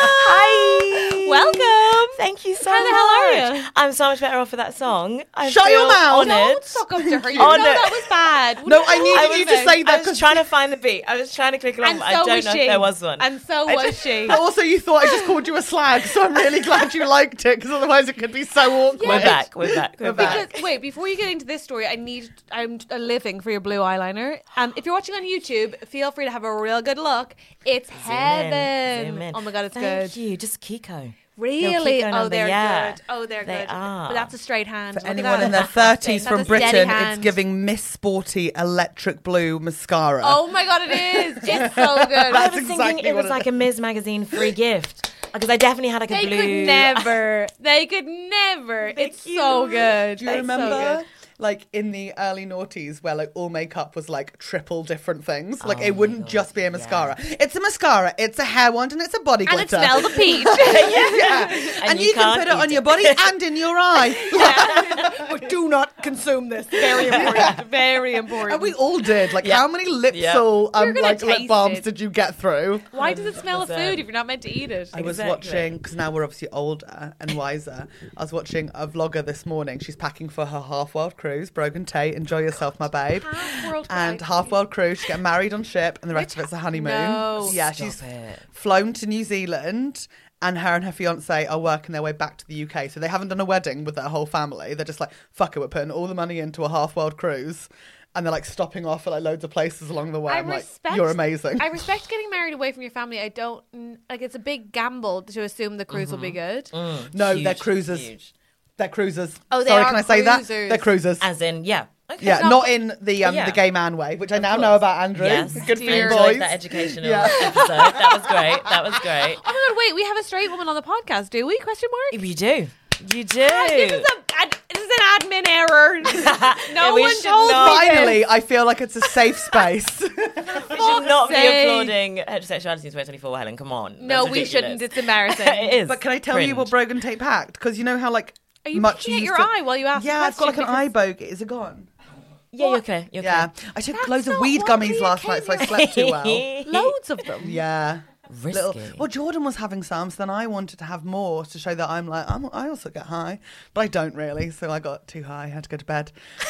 Speaker 7: Hi.
Speaker 3: Welcome.
Speaker 7: Thank you so
Speaker 3: How
Speaker 7: much.
Speaker 3: the hell are you?
Speaker 7: I'm so much better off for that song. I
Speaker 4: Shut
Speaker 7: feel
Speaker 4: your mouth.
Speaker 7: Honoured.
Speaker 3: Don't suck up to her. You
Speaker 7: Honoured.
Speaker 3: know that was bad.
Speaker 4: No, I needed
Speaker 7: I
Speaker 4: you
Speaker 7: was-
Speaker 4: to say that.
Speaker 7: I was
Speaker 4: 'cause-
Speaker 7: trying to find the beat. I was trying to click along,
Speaker 3: And
Speaker 7: but
Speaker 3: so
Speaker 7: I don't
Speaker 3: was
Speaker 7: know
Speaker 3: she.
Speaker 7: if there was one.
Speaker 3: And so
Speaker 7: I
Speaker 3: was
Speaker 7: just-
Speaker 3: she.
Speaker 4: But also, you thought I just called you a slag, so I'm really glad you liked it, because otherwise it could be so awkward.
Speaker 7: We're back. We're back. We're,
Speaker 4: We're
Speaker 7: back.
Speaker 3: Because, wait, before you get into this story, I need I'm a living for your blue eyeliner. Um, if you're watching on YouTube, feel free to have a real good look. It's
Speaker 7: Zoom in,
Speaker 3: heaven.
Speaker 7: zoom in.
Speaker 3: Oh my god, it's
Speaker 7: Thank
Speaker 3: good.
Speaker 7: you. Just Kiko.
Speaker 3: Really?
Speaker 7: Kiko
Speaker 3: Oh,
Speaker 7: number,
Speaker 3: they're
Speaker 7: yeah.
Speaker 3: good. Oh, they're
Speaker 7: They
Speaker 3: good.
Speaker 7: are.
Speaker 3: But that's a straight hand.
Speaker 4: For
Speaker 3: Look at
Speaker 4: anyone
Speaker 3: that.
Speaker 4: in their thirties
Speaker 3: That's
Speaker 4: from
Speaker 3: a steady
Speaker 4: Britain,
Speaker 3: hand.
Speaker 4: it's giving Miss Sporty electric blue mascara.
Speaker 3: Oh my god, it is. It's so good.
Speaker 7: I
Speaker 4: That's
Speaker 7: was thinking
Speaker 4: exactly
Speaker 7: it
Speaker 4: what
Speaker 7: was
Speaker 4: it
Speaker 7: like a Ms Magazine free gift. Because I definitely had like a
Speaker 3: They
Speaker 7: blue.
Speaker 3: could never. They could never. It's so good.
Speaker 4: Do you
Speaker 3: It's
Speaker 4: remember,
Speaker 3: So good.
Speaker 4: like, in the early noughties where, like, all makeup was, like, triple different things? Like,
Speaker 7: Oh
Speaker 4: it
Speaker 7: my
Speaker 4: wouldn't
Speaker 7: God,
Speaker 4: just be a mascara. It's a mascara, it's a hair wand, and it's a body
Speaker 3: And it
Speaker 4: glitter.
Speaker 3: smells of peach.
Speaker 4: yeah. And,
Speaker 7: And
Speaker 4: you,
Speaker 7: you
Speaker 4: can
Speaker 7: can't
Speaker 4: put it on
Speaker 7: eat
Speaker 4: your
Speaker 7: it.
Speaker 4: body and in your eye.
Speaker 3: But do not consume this. Very important. Very important.
Speaker 4: And we all did. Like,
Speaker 7: Yeah.
Speaker 4: how many
Speaker 7: Yeah.
Speaker 4: Lipsol um,
Speaker 3: You're gonna
Speaker 4: like lip
Speaker 3: taste
Speaker 4: balms
Speaker 3: it.
Speaker 4: did you get through?
Speaker 3: Why does it smell of
Speaker 7: one hundred percent.
Speaker 3: food if you're not meant to eat it?
Speaker 4: I was
Speaker 7: Exactly.
Speaker 4: watching, because now we're obviously older and wiser, I was watching a vlogger this morning. She's packing for her half-world cruise, Brogan Tate, enjoy yourself, my babe.
Speaker 3: Half-world
Speaker 4: And
Speaker 3: cruise.
Speaker 4: half-world cruise, she's getting married on ship, and the rest of it's a honeymoon.
Speaker 3: No.
Speaker 4: Yeah,
Speaker 7: Stop
Speaker 4: she's
Speaker 7: it.
Speaker 4: flown to New Zealand, and her and her fiance are working their way back to the U K. So they haven't done a wedding with their whole family. They're just like, fuck it, we're putting all the money into a half-world cruise. And they're like stopping off at like loads of places along the way.
Speaker 3: I
Speaker 4: I'm
Speaker 3: respect,
Speaker 4: like, you're amazing.
Speaker 3: I respect getting married away from your family. I don't like. It's a big gamble to assume the cruise will be good.
Speaker 4: no,
Speaker 7: Huge,
Speaker 4: they're cruisers.
Speaker 7: huge.
Speaker 4: They're cruisers.
Speaker 3: Oh, they
Speaker 4: Sorry,
Speaker 3: are
Speaker 4: can I say that?
Speaker 3: cruisers.
Speaker 4: They're cruisers.
Speaker 7: As in, yeah. Okay.
Speaker 4: Yeah,
Speaker 3: not-
Speaker 4: not in the um,
Speaker 7: Yeah.
Speaker 4: the gay man way, which I now
Speaker 7: course.
Speaker 4: know about Andrew.
Speaker 7: Yes.
Speaker 4: Good for
Speaker 3: Dear.
Speaker 4: you,
Speaker 7: I
Speaker 3: I
Speaker 7: enjoyed
Speaker 4: boys.
Speaker 7: that educational
Speaker 4: Yeah.
Speaker 7: episode. That was great. That was great.
Speaker 3: Oh my god! Wait, we have a straight woman on the podcast, do we? Question mark.
Speaker 7: You do. You do.
Speaker 3: This is a ad, this is an admin error. No
Speaker 7: Yeah, we
Speaker 3: one
Speaker 7: should
Speaker 3: told
Speaker 7: not-
Speaker 3: me. this.
Speaker 4: Finally, I feel like it's a safe space.
Speaker 7: We should not be
Speaker 3: sake.
Speaker 7: applauding heterosexuality in twenty twenty-four, Helen. Come on.
Speaker 3: No,
Speaker 7: That's
Speaker 3: we
Speaker 7: ridiculous.
Speaker 3: shouldn't. It's embarrassing.
Speaker 7: It is.
Speaker 4: But can I tell you what
Speaker 7: Cringe.
Speaker 4: Brogan Tate packed? Because you know how like
Speaker 3: Are you
Speaker 4: much
Speaker 3: picking at
Speaker 4: used
Speaker 3: your
Speaker 4: to-
Speaker 3: eye while you ask the
Speaker 4: Yeah, I've got like
Speaker 3: question
Speaker 4: an eye bogey. Is it gone?
Speaker 7: Yeah, you're okay. You're
Speaker 4: Yeah,
Speaker 7: okay.
Speaker 4: I took
Speaker 3: That's
Speaker 4: loads of
Speaker 3: not
Speaker 4: weed
Speaker 3: what
Speaker 4: gummies
Speaker 3: we
Speaker 4: last night, so I
Speaker 3: came
Speaker 4: slept too well.
Speaker 3: Loads of them.
Speaker 4: Yeah.
Speaker 7: Risky.
Speaker 4: Little, well, Jordan was having some, so then I wanted to have more to show that I'm like, I'm, I also get high, but I don't really, so I got too high. I had to go to bed.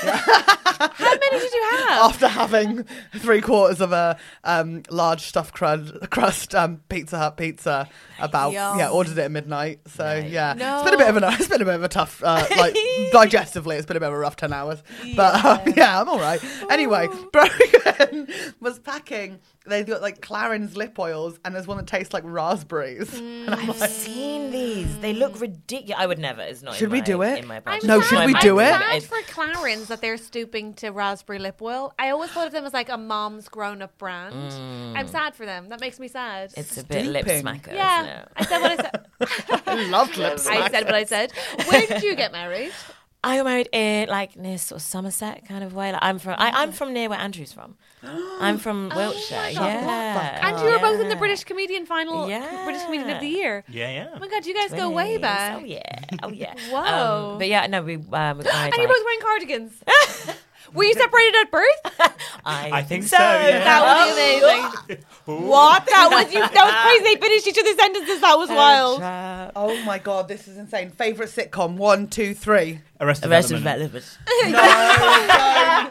Speaker 3: How many did you have?
Speaker 4: After having three quarters of a um, large stuffed crud, crust um, Pizza Hut pizza, about
Speaker 3: Yum.
Speaker 4: yeah, ordered it at midnight. So yeah,
Speaker 3: No.
Speaker 4: it's been a bit of a it's been a bit of a tough uh, like digestively. It's been a bit of a rough ten hours, but um, yeah, I'm all right. Anyway, Brogan was packing. They got like Clarins lip oils, and there's one that tastes like raspberries. And I'm
Speaker 7: I've
Speaker 4: like,
Speaker 7: seen these. They look ridiculous. I would never. It's not.
Speaker 4: Should
Speaker 7: in
Speaker 4: we
Speaker 7: my,
Speaker 4: do it?
Speaker 7: In my
Speaker 3: I'm
Speaker 7: budget.
Speaker 4: No,
Speaker 3: sad-
Speaker 4: should we
Speaker 3: I'm
Speaker 4: do it?
Speaker 3: sad
Speaker 7: It's-
Speaker 3: for Clarins that they're stooping to raspberry lip oil. I always thought of them as like a mom's grown-up brand. I'm sad for them. That makes me sad.
Speaker 7: It's a bit lip
Speaker 4: Stooping.
Speaker 7: smacker.
Speaker 3: yeah,
Speaker 7: Isn't it?
Speaker 3: I said what I said.
Speaker 4: I loved lip
Speaker 3: I said what I said. Where did you get married?
Speaker 7: I got married in like near sort of Somerset kind of way. Like I'm from. I, I'm from near where Andrew's from. I'm from Wiltshire.
Speaker 3: God.
Speaker 7: yeah.
Speaker 3: And you were both in the
Speaker 7: Yeah.
Speaker 3: British Comedian Final,
Speaker 7: Yeah.
Speaker 3: British Comedian of the Year.
Speaker 1: Yeah, yeah.
Speaker 3: Oh my God, you guys go way
Speaker 7: Twins.
Speaker 3: back.
Speaker 7: Oh yeah. Oh yeah.
Speaker 3: Whoa.
Speaker 7: Um, but yeah, no, we um, we got married.
Speaker 3: And you're
Speaker 7: like-
Speaker 3: both wearing cardigans. Were you separated at birth?
Speaker 7: I,
Speaker 1: I think so, yeah.
Speaker 3: That would be amazing. What? That was you. That was crazy. They finished each other's sentences. That was wild.
Speaker 7: Trap.
Speaker 4: Oh my god, this is insane. Favorite sitcom? One, two, three.
Speaker 1: Arrested
Speaker 7: Arrested
Speaker 1: Development.
Speaker 7: Development.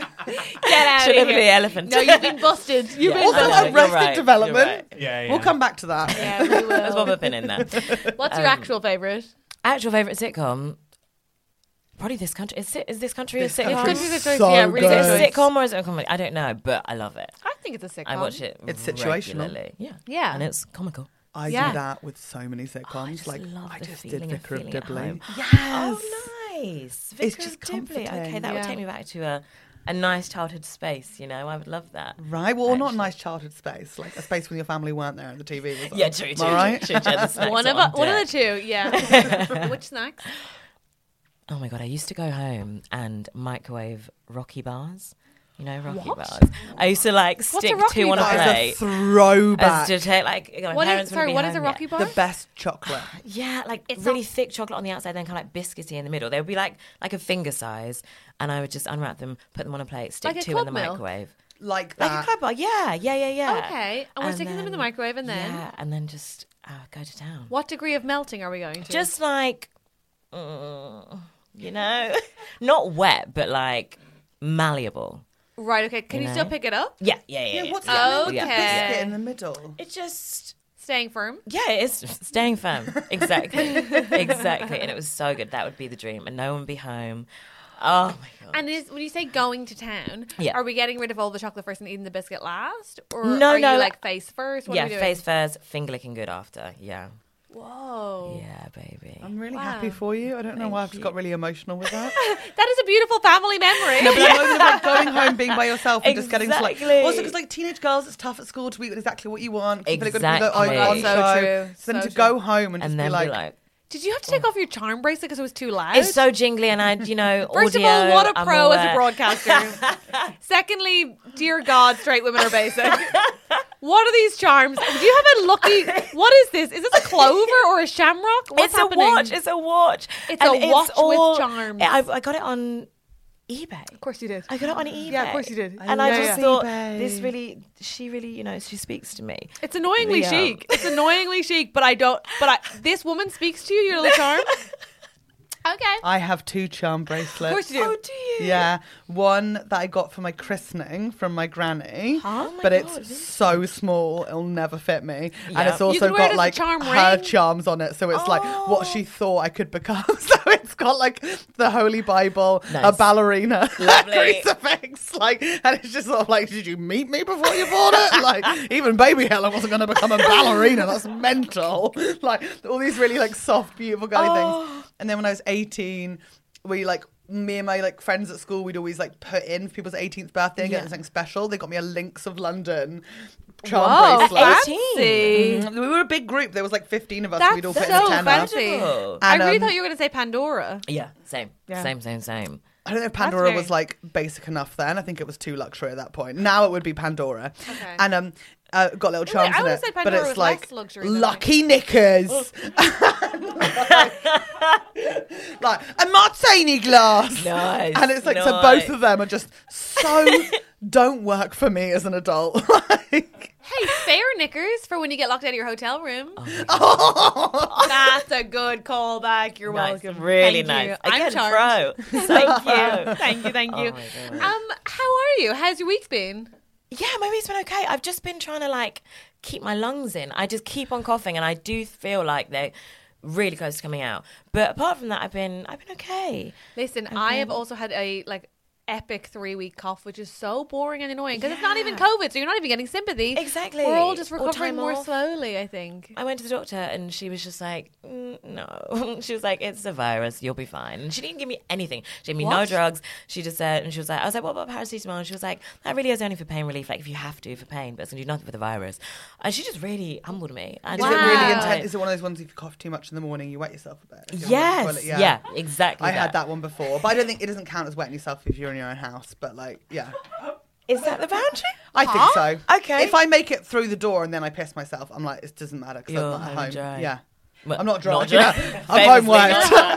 Speaker 3: Get out
Speaker 7: Should
Speaker 3: of
Speaker 7: have been
Speaker 3: here.
Speaker 7: elephant.
Speaker 3: No, you've been busted. You've
Speaker 7: Yeah.
Speaker 3: been
Speaker 4: Also,
Speaker 7: I know,
Speaker 3: busted.
Speaker 7: you're
Speaker 4: Arrested
Speaker 7: right,
Speaker 4: Development.
Speaker 7: you're right.
Speaker 1: Yeah, yeah.
Speaker 4: We'll come back to that.
Speaker 3: Yeah, we
Speaker 7: Let's
Speaker 3: will.
Speaker 7: pop a pin in there.
Speaker 3: What's your actual favourite?
Speaker 7: Actual favorite sitcom? Probably this country. Is, it, is this country
Speaker 4: This
Speaker 7: a sitcom?
Speaker 4: country's
Speaker 3: Country's a choice,
Speaker 4: so
Speaker 3: yeah, really
Speaker 7: Is it
Speaker 4: good.
Speaker 7: a sitcom or is it a comedy? I don't know, but I love it.
Speaker 3: I think it's a sitcom.
Speaker 7: I watch it.
Speaker 4: It's situational.
Speaker 7: regularly. Yeah,
Speaker 3: Yeah.
Speaker 7: and it's comical.
Speaker 4: I
Speaker 3: Yeah.
Speaker 4: do that with so many sitcoms.
Speaker 7: Oh, I just
Speaker 4: like
Speaker 7: love
Speaker 4: I
Speaker 7: the
Speaker 4: just did
Speaker 7: feeling of
Speaker 4: Vicar of
Speaker 7: feeling at
Speaker 4: Dibley.
Speaker 7: home.
Speaker 4: Yes.
Speaker 7: Oh, nice. Vicar
Speaker 4: It's just
Speaker 7: of Dibley.
Speaker 4: comforting.
Speaker 7: Okay, that
Speaker 3: Yeah.
Speaker 7: would take me back to a, a nice childhood space. You know, I would love that.
Speaker 4: Right, well, not a
Speaker 7: Actually.
Speaker 4: nice childhood space, like a space when your family weren't there and the T V was on.
Speaker 7: Yeah, true,
Speaker 4: Am
Speaker 7: true,
Speaker 4: I right?
Speaker 7: true, true, yeah, the snacks
Speaker 3: One of
Speaker 7: on
Speaker 3: a, one of
Speaker 7: deck.
Speaker 3: the two. Yeah. Which snacks?
Speaker 7: Oh my god, I used to go home and microwave Rocky bars. You know, Rocky
Speaker 3: What?
Speaker 7: bars. I used to like
Speaker 3: a
Speaker 7: stick
Speaker 3: Rocky
Speaker 7: two on a
Speaker 3: bar?
Speaker 4: That is
Speaker 7: plate.
Speaker 4: a throwback.
Speaker 7: As to take like my
Speaker 3: What is?
Speaker 7: parents
Speaker 3: Sorry,
Speaker 7: wouldn't be
Speaker 3: what is a
Speaker 7: home
Speaker 3: Rocky
Speaker 7: yet.
Speaker 3: bar?
Speaker 4: the best chocolate.
Speaker 7: Yeah, like
Speaker 3: It's
Speaker 7: really
Speaker 3: not-
Speaker 7: thick chocolate on the outside, then kind of like biscuity in the middle. They would be like like a finger size, and I would just unwrap them, put them on a plate, stick
Speaker 3: Like a
Speaker 7: two in the
Speaker 3: Club Milk?
Speaker 7: microwave,
Speaker 4: Like
Speaker 7: like
Speaker 4: that.
Speaker 7: a club bar. Yeah, yeah, yeah, yeah.
Speaker 3: Okay, and we're sticking them in the microwave, and then
Speaker 7: yeah, and then just uh, go to town.
Speaker 3: what degree of melting are we going to?
Speaker 7: Just like, mm, you know, not wet, but like malleable.
Speaker 3: right. Okay, can
Speaker 7: You
Speaker 3: you, still
Speaker 7: know?
Speaker 3: pick it up?
Speaker 7: Yeah, yeah, yeah.
Speaker 4: Yeah, what's
Speaker 7: yeah.
Speaker 4: that?
Speaker 3: Okay.
Speaker 4: With the biscuit in the middle.
Speaker 7: It just.
Speaker 3: Staying firm.
Speaker 7: Yeah, it's staying firm. Exactly. Exactly. And it was so good. That would be the dream. And no one would be home. Oh my God.
Speaker 3: And is when you say going to town,
Speaker 7: Yeah.
Speaker 3: are we getting rid of all the chocolate first and eating the biscuit last, or
Speaker 7: No,
Speaker 3: are
Speaker 7: no,
Speaker 3: you
Speaker 7: like-
Speaker 3: like face first? What
Speaker 7: yeah,
Speaker 3: are we doing?
Speaker 7: face first, finger licking good after. Yeah.
Speaker 3: Whoa.
Speaker 7: Yeah, baby.
Speaker 4: I'm really
Speaker 3: Wow.
Speaker 4: happy for you. I don't know why I've just got really emotional with that.
Speaker 3: That is a beautiful family memory.
Speaker 4: No, but I'm over like going home, being by yourself, and just getting to like.
Speaker 7: Exactly.
Speaker 4: Also, because like teenage girls, it's tough at school to eat exactly what you want. Keep it good
Speaker 7: Exactly.
Speaker 4: on, on
Speaker 7: Oh my God,
Speaker 3: so
Speaker 4: show.
Speaker 3: true.
Speaker 4: So then
Speaker 3: So
Speaker 4: to
Speaker 3: true.
Speaker 4: go home and just
Speaker 7: And
Speaker 4: be
Speaker 7: then
Speaker 4: like,
Speaker 7: be like,
Speaker 3: Did you have to take off your charm bracelet because it was too loud?
Speaker 7: it's so jingly, and I, you know,
Speaker 3: First
Speaker 7: audio,
Speaker 3: of all, what a
Speaker 7: I'm
Speaker 3: pro as a
Speaker 7: aware.
Speaker 3: broadcaster. Secondly, dear God, straight women are basic. What are these charms? Do you have a lucky? What is this? Is this a clover or a shamrock? What's
Speaker 7: It's
Speaker 3: happening?
Speaker 7: a watch. It's a watch.
Speaker 3: It's
Speaker 7: And
Speaker 3: a watch with charms.
Speaker 7: I, I got it on eBay.
Speaker 3: Of course you did.
Speaker 7: I got it on eBay.
Speaker 3: Yeah, of course you did.
Speaker 7: And
Speaker 4: I
Speaker 7: I
Speaker 4: love
Speaker 7: just thought,
Speaker 4: eBay.
Speaker 7: this really, she really, you know, she speaks to me.
Speaker 3: It's annoyingly
Speaker 7: The, um,
Speaker 3: chic. It's annoyingly chic, but I don't. But I, this woman speaks to you. Your little charm. Okay.
Speaker 4: I have two charm bracelets.
Speaker 3: Of course you do.
Speaker 7: Oh, do you?
Speaker 4: Yeah, one that I got for my christening from my granny,
Speaker 7: Oh my
Speaker 4: but
Speaker 7: God,
Speaker 4: it's
Speaker 7: really?
Speaker 4: so small it'll never fit me, and
Speaker 7: Yeah.
Speaker 4: it's
Speaker 7: You
Speaker 4: also
Speaker 3: could wear it
Speaker 4: got
Speaker 3: as a
Speaker 4: like
Speaker 3: charm
Speaker 4: her
Speaker 3: ring.
Speaker 4: charms on it, so it's like what she thought I could become. So it's got like the Holy Bible, a
Speaker 7: Nice.
Speaker 4: ballerina, a
Speaker 7: Lovely.
Speaker 4: crucifix, like, and it's just sort of like, did you meet me before you bought it? Like, even baby Helen wasn't going to become a ballerina. That's mental. Like all these really like soft, beautiful, girly
Speaker 7: Oh.
Speaker 4: things. And then when I was eighteen, we like me and my like friends at school, we'd always like put in for people's eighteenth birthday and
Speaker 7: Yeah.
Speaker 4: get something special. They got me a Lynx of London charm
Speaker 3: Whoa,
Speaker 4: bracelet.
Speaker 3: fancy.
Speaker 4: Mm, We were a big group. There was like fifteen of us.
Speaker 3: That's
Speaker 4: We'd all put
Speaker 3: so
Speaker 4: in a tenner.
Speaker 3: fancy.
Speaker 7: Incredible.
Speaker 3: I
Speaker 4: And,
Speaker 3: really
Speaker 4: um,
Speaker 3: thought you were going to say Pandora.
Speaker 7: Yeah, same,
Speaker 3: Yeah.
Speaker 7: same, same, same.
Speaker 4: I don't know if Pandora
Speaker 3: very-
Speaker 4: was like basic enough then. I think it was too luxury at that point. Now it would be Pandora.
Speaker 3: Okay.
Speaker 4: And um, Uh, got little charms
Speaker 3: I
Speaker 4: in
Speaker 3: would've
Speaker 4: it,
Speaker 3: said
Speaker 4: but
Speaker 3: Pandora
Speaker 4: it's
Speaker 3: was
Speaker 4: like
Speaker 3: less luxury than
Speaker 4: lucky knickers, like a martini glass,
Speaker 7: Nice,
Speaker 4: and it's like so
Speaker 7: nice.
Speaker 4: both of them are just so don't work for me as an adult. Like,
Speaker 3: Hey, fair knickers for when you get locked out of your hotel room.
Speaker 4: oh.
Speaker 3: That's a good callback. You're
Speaker 7: Nice,
Speaker 3: welcome.
Speaker 7: really
Speaker 3: Thank
Speaker 7: nice.
Speaker 3: You. I'm
Speaker 7: Again,
Speaker 3: charmed.
Speaker 7: pro. Thank you.
Speaker 3: Thank you, thank you.
Speaker 7: Oh my God.
Speaker 3: Um, how are you? How's your week been?
Speaker 7: Yeah, my week's been okay. I've just been trying to like keep my lungs in. I just keep on coughing, and I do feel like they're really close to coming out. But apart from that, I've been I've been okay.
Speaker 3: Listen, I have also had a like epic three week cough, which is so boring and annoying because it's not even COVID, so you're not even getting sympathy.
Speaker 7: Exactly.
Speaker 3: We're all just
Speaker 7: Or
Speaker 3: recovering
Speaker 7: time
Speaker 3: more
Speaker 7: off.
Speaker 3: slowly, I think.
Speaker 7: I went to the doctor, and she was just like, mm, no. She was like, it's a virus. You'll be fine. And she didn't give me anything. She gave me no
Speaker 3: What?
Speaker 7: drugs. She just said, and she was like, I was like, what about paracetamol? And she was like, that really is only for pain relief, like if you have to for pain, but it's going to do nothing for the virus. And she just really humbled me. I
Speaker 4: Is
Speaker 7: just
Speaker 4: it
Speaker 3: Wow.
Speaker 4: really
Speaker 7: like-
Speaker 4: intense? Is it one of those ones if you cough too much in the morning, you wet yourself a bit? If you're on the
Speaker 7: Yes.
Speaker 4: toilet?
Speaker 7: Yeah. exactly.
Speaker 4: I had that one before, but I don't think it doesn't count as wetting yourself if you're in your own house. But like, yeah,
Speaker 7: Is that the boundary?
Speaker 4: I think so.
Speaker 7: Okay.
Speaker 4: If I make it through the door and then I piss myself, I'm like, it doesn't matter because
Speaker 7: You're
Speaker 4: I'm not at
Speaker 7: home
Speaker 4: home.
Speaker 7: dry.
Speaker 4: Yeah,
Speaker 7: Well,
Speaker 4: I'm not dry.
Speaker 7: not dry.
Speaker 4: Yeah. I'm home
Speaker 7: Famously
Speaker 4: wet.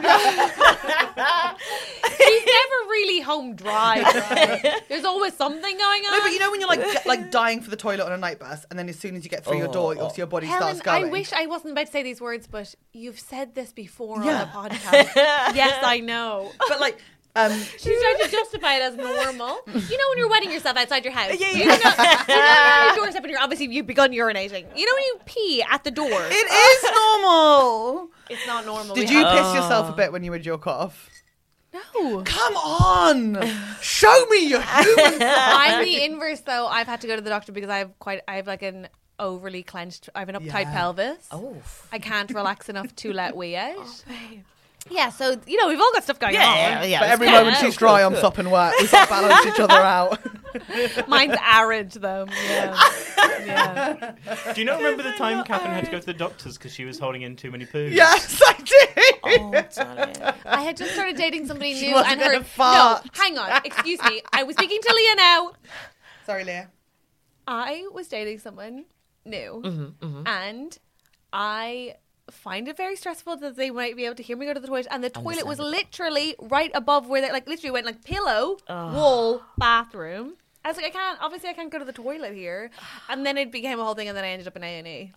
Speaker 7: not
Speaker 3: He's never really home dry. Right? There's always something going on.
Speaker 4: No, but you know when you're like d- like dying for the toilet on a night bus, and then as soon as you get through your door, obviously your body
Speaker 3: Helen,
Speaker 4: starts going.
Speaker 3: I wish I wasn't about to say these words, but you've said this before
Speaker 4: Yeah.
Speaker 3: on the podcast. Yes, I know.
Speaker 4: But like, um,
Speaker 3: She's trying to justify it as normal. You know when you're wetting yourself outside your house?
Speaker 7: Yeah, yeah.
Speaker 3: You know, you know you're on your doorstep and you're obviously you've begun urinating. You know when you pee at the door?
Speaker 4: it is normal.
Speaker 3: It's not normal.
Speaker 4: Did
Speaker 3: We
Speaker 4: you
Speaker 3: have-
Speaker 4: piss yourself a bit when you had your cough?
Speaker 3: No.
Speaker 4: Come on, show me your human.
Speaker 3: I'm the inverse though. I've had to go to the doctor because I have quite I have like an overly clenched I have an uptight
Speaker 4: Yeah.
Speaker 3: pelvis.
Speaker 7: Oh.
Speaker 3: I can't relax enough to let wee out. Yeah, so you know, we've all got stuff going on.
Speaker 7: yeah.
Speaker 4: But every
Speaker 3: Yeah.
Speaker 4: moment she's dry, I'm sopping wet. We sort of balance each other out.
Speaker 3: Mine's arid though. Yeah. Yeah.
Speaker 1: Do you not remember the time Catherine had to go to the doctors because she was holding in too many poos?
Speaker 4: Yes, I do.
Speaker 7: Oh, darling.
Speaker 3: I had just started dating somebody
Speaker 4: She
Speaker 3: new
Speaker 4: wasn't
Speaker 3: and her
Speaker 4: gonna fart.
Speaker 3: No, hang on, excuse me. I was speaking to Leah now.
Speaker 4: Sorry, Leah.
Speaker 3: I was dating someone new
Speaker 7: Mm-hmm,
Speaker 3: and I find it very stressful that they might be able to hear me go to the toilet, and the toilet was literally right above where they like literally went like pillow, wall, bathroom. I was like, I can't obviously I can't go to the toilet here. And then it became a whole thing and then I ended up in A and E.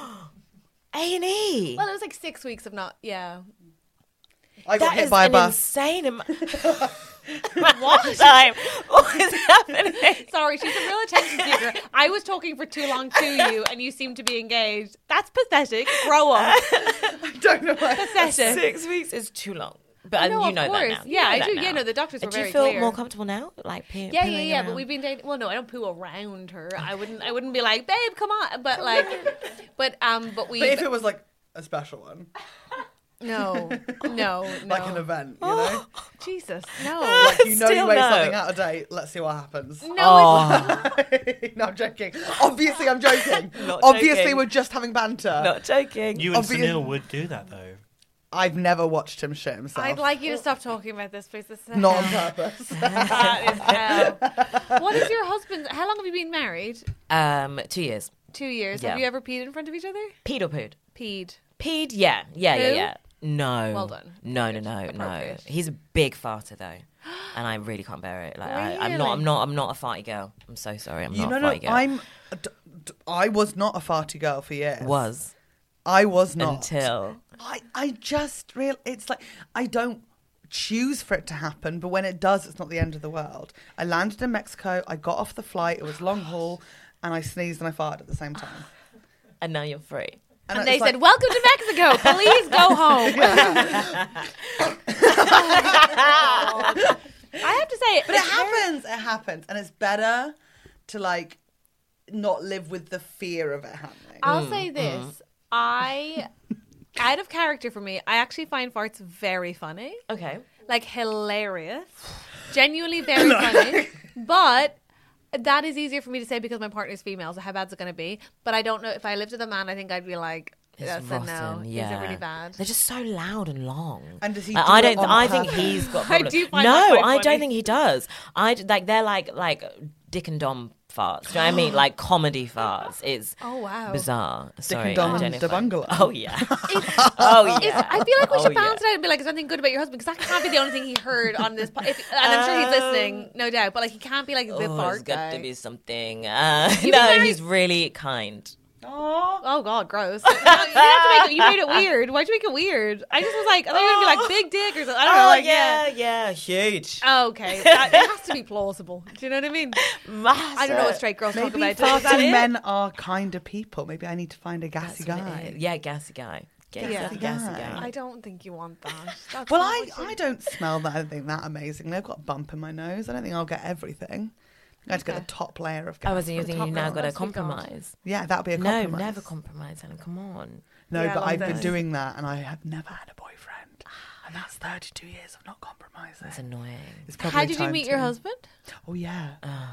Speaker 7: A and E.
Speaker 3: Well, it was like six weeks of not yeah.
Speaker 4: I got
Speaker 7: That
Speaker 4: hit
Speaker 7: is
Speaker 4: by a
Speaker 7: an
Speaker 4: bus.
Speaker 7: insane amount. What? Time. What is happening?
Speaker 3: Sorry, she's a real attention seeker. I was talking for too long to you and you seem to be engaged. That's pathetic. Grow up.
Speaker 4: I don't know why.
Speaker 3: Pathetic.
Speaker 7: Six weeks is too long. But
Speaker 3: No,
Speaker 7: you
Speaker 3: of
Speaker 7: know that
Speaker 3: course.
Speaker 7: now. You
Speaker 3: Yeah,
Speaker 7: know
Speaker 3: I
Speaker 7: that
Speaker 3: do.
Speaker 7: now.
Speaker 3: Yeah, no, the doctors were
Speaker 7: Do you
Speaker 3: very
Speaker 7: feel
Speaker 3: clear.
Speaker 7: more comfortable now? Like pee-
Speaker 3: Yeah, yeah,
Speaker 7: pooing
Speaker 3: yeah.
Speaker 7: around?
Speaker 3: But we've been dating. Well, no, I don't poo around her. I wouldn't. I wouldn't be like, babe, come on. But like, but um, but we.
Speaker 4: But if it was like a special one,
Speaker 3: no, no, no.
Speaker 4: like an event, you know,
Speaker 3: Jesus, no.
Speaker 4: like you know you
Speaker 7: Still
Speaker 4: ate
Speaker 7: no.
Speaker 4: something out of date. Let's see what happens.
Speaker 3: No,
Speaker 7: Oh,
Speaker 3: it's
Speaker 4: No, I'm joking. Obviously, I'm joking.
Speaker 7: Not
Speaker 4: Obviously,
Speaker 7: joking.
Speaker 4: we're just having banter.
Speaker 7: not joking.
Speaker 1: You and
Speaker 4: Obvious-
Speaker 1: Sunil would do that though.
Speaker 4: I've never watched him shit himself.
Speaker 3: I'd like you to stop talking about this, please. This is
Speaker 4: Not on
Speaker 3: hell.
Speaker 4: purpose.
Speaker 3: That is hell. What is your husband? How long have you been married?
Speaker 7: Um, two years.
Speaker 3: Two years.
Speaker 7: Yeah.
Speaker 3: Have you ever peed in front of each other?
Speaker 7: Peed or pooed?
Speaker 3: Peed.
Speaker 7: Peed, yeah, yeah, yeah,
Speaker 3: Who?
Speaker 7: yeah. No.
Speaker 3: Well done.
Speaker 7: No, no,
Speaker 3: Good.
Speaker 7: no, no.
Speaker 3: Appropriate.
Speaker 7: He's a big farter though, and I really can't bear it. Like I, I'm not,
Speaker 3: Really?
Speaker 7: I'm not, I'm not a farty girl. I'm so sorry. I'm
Speaker 4: You
Speaker 7: not
Speaker 4: know,
Speaker 7: a
Speaker 4: no,
Speaker 7: farty girl.
Speaker 4: I'm. d- d- I was not a farty girl for years.
Speaker 7: was
Speaker 4: I was not
Speaker 7: until
Speaker 4: I, I just real it's like I don't choose for it to happen, but when it does, it's not the end of the world. I landed in Mexico, I got off the flight, it was long haul, and I sneezed and I farted at the same time.
Speaker 7: and now you're free.
Speaker 3: And,
Speaker 4: it's
Speaker 3: they
Speaker 4: like-
Speaker 3: said, "Welcome to Mexico. Please go home." I have to say,
Speaker 4: But it happens, it happens, and it's better to like not live with the fear of it happening.
Speaker 3: I'll say this: I, out of character for me, I actually find farts very funny,
Speaker 7: Okay.
Speaker 3: like hilarious, genuinely very funny. But that is easier for me to say because my partner's female. So how bad's it going to be? But I don't know if I lived with a man. I think I'd be like,
Speaker 7: It's
Speaker 3: "That's a no."
Speaker 7: rotten, yeah.
Speaker 3: Is it really bad?
Speaker 7: They're just so loud and long.
Speaker 4: And does he
Speaker 7: Like,
Speaker 4: do
Speaker 7: I
Speaker 4: it
Speaker 7: don't.
Speaker 4: on
Speaker 7: I think
Speaker 4: purpose?
Speaker 7: he's got.
Speaker 3: I
Speaker 7: Problems.
Speaker 3: do find
Speaker 7: no,
Speaker 3: that quite
Speaker 7: I
Speaker 3: funny.
Speaker 7: don't think he does. I d- like they're like like Dick and Dom farts. Do you know what I mean? Like comedy farts. It's
Speaker 3: Oh, wow.
Speaker 7: bizarre. Sorry,
Speaker 4: Dom and
Speaker 7: Jennifer.
Speaker 4: the Bungalow.
Speaker 7: Oh yeah. oh yeah.
Speaker 3: Is- I feel like we
Speaker 7: Oh,
Speaker 3: should
Speaker 7: yeah.
Speaker 3: balance it out and be like, is there anything good about your husband? Because that can't be the only thing he heard on this. Po- if, and I'm sure he's listening, no doubt. But like, he can't be like the
Speaker 7: Oh,
Speaker 3: fart
Speaker 7: there's got
Speaker 3: guy.
Speaker 7: to be something. Uh,
Speaker 3: been
Speaker 7: no,
Speaker 3: married-
Speaker 7: he's really kind.
Speaker 3: Oh God, gross! you, have to make it, you made it weird. Why'd you make it weird? I just was like, I thought you were gonna be like big dick or something. I don't know.
Speaker 7: Oh
Speaker 3: Like,
Speaker 7: yeah, yeah, huge.
Speaker 3: Oh, okay, that, it has to be plausible. Do you know what I mean?
Speaker 7: Massive.
Speaker 3: I don't know what straight girls talk
Speaker 4: Maybe
Speaker 3: about. Is that
Speaker 4: farting
Speaker 3: it?
Speaker 4: men are kinder people. Maybe I need to find a gassy
Speaker 7: That's what it
Speaker 4: guy.
Speaker 7: is. Yeah, gassy guy. Gassy,
Speaker 3: Yeah.
Speaker 7: gassy
Speaker 4: guy.
Speaker 7: guy.
Speaker 3: I don't think you want that. That's
Speaker 4: Well,
Speaker 3: not
Speaker 4: I,
Speaker 3: what you-
Speaker 4: I don't smell that. I don't think that amazing. I've got a bump in my nose. I don't think I'll get everything. I had to get
Speaker 3: Okay.
Speaker 4: the top layer of gas.
Speaker 7: I wasn't
Speaker 4: from
Speaker 7: using
Speaker 4: top
Speaker 7: you now
Speaker 4: roll.
Speaker 7: got to
Speaker 3: Must be God.
Speaker 7: compromise.
Speaker 4: Yeah, that'll be a
Speaker 7: No,
Speaker 4: compromise.
Speaker 7: never compromise, Helen. Come on.
Speaker 4: No,
Speaker 3: Yeah,
Speaker 4: but
Speaker 3: long
Speaker 4: I've been
Speaker 3: days.
Speaker 4: doing that, and I have never had a boyfriend, and that's thirty-two years of not compromising.
Speaker 7: That's annoying.
Speaker 4: It's probably
Speaker 3: How did you
Speaker 4: time
Speaker 3: meet
Speaker 4: to-
Speaker 3: your husband?
Speaker 4: Oh yeah.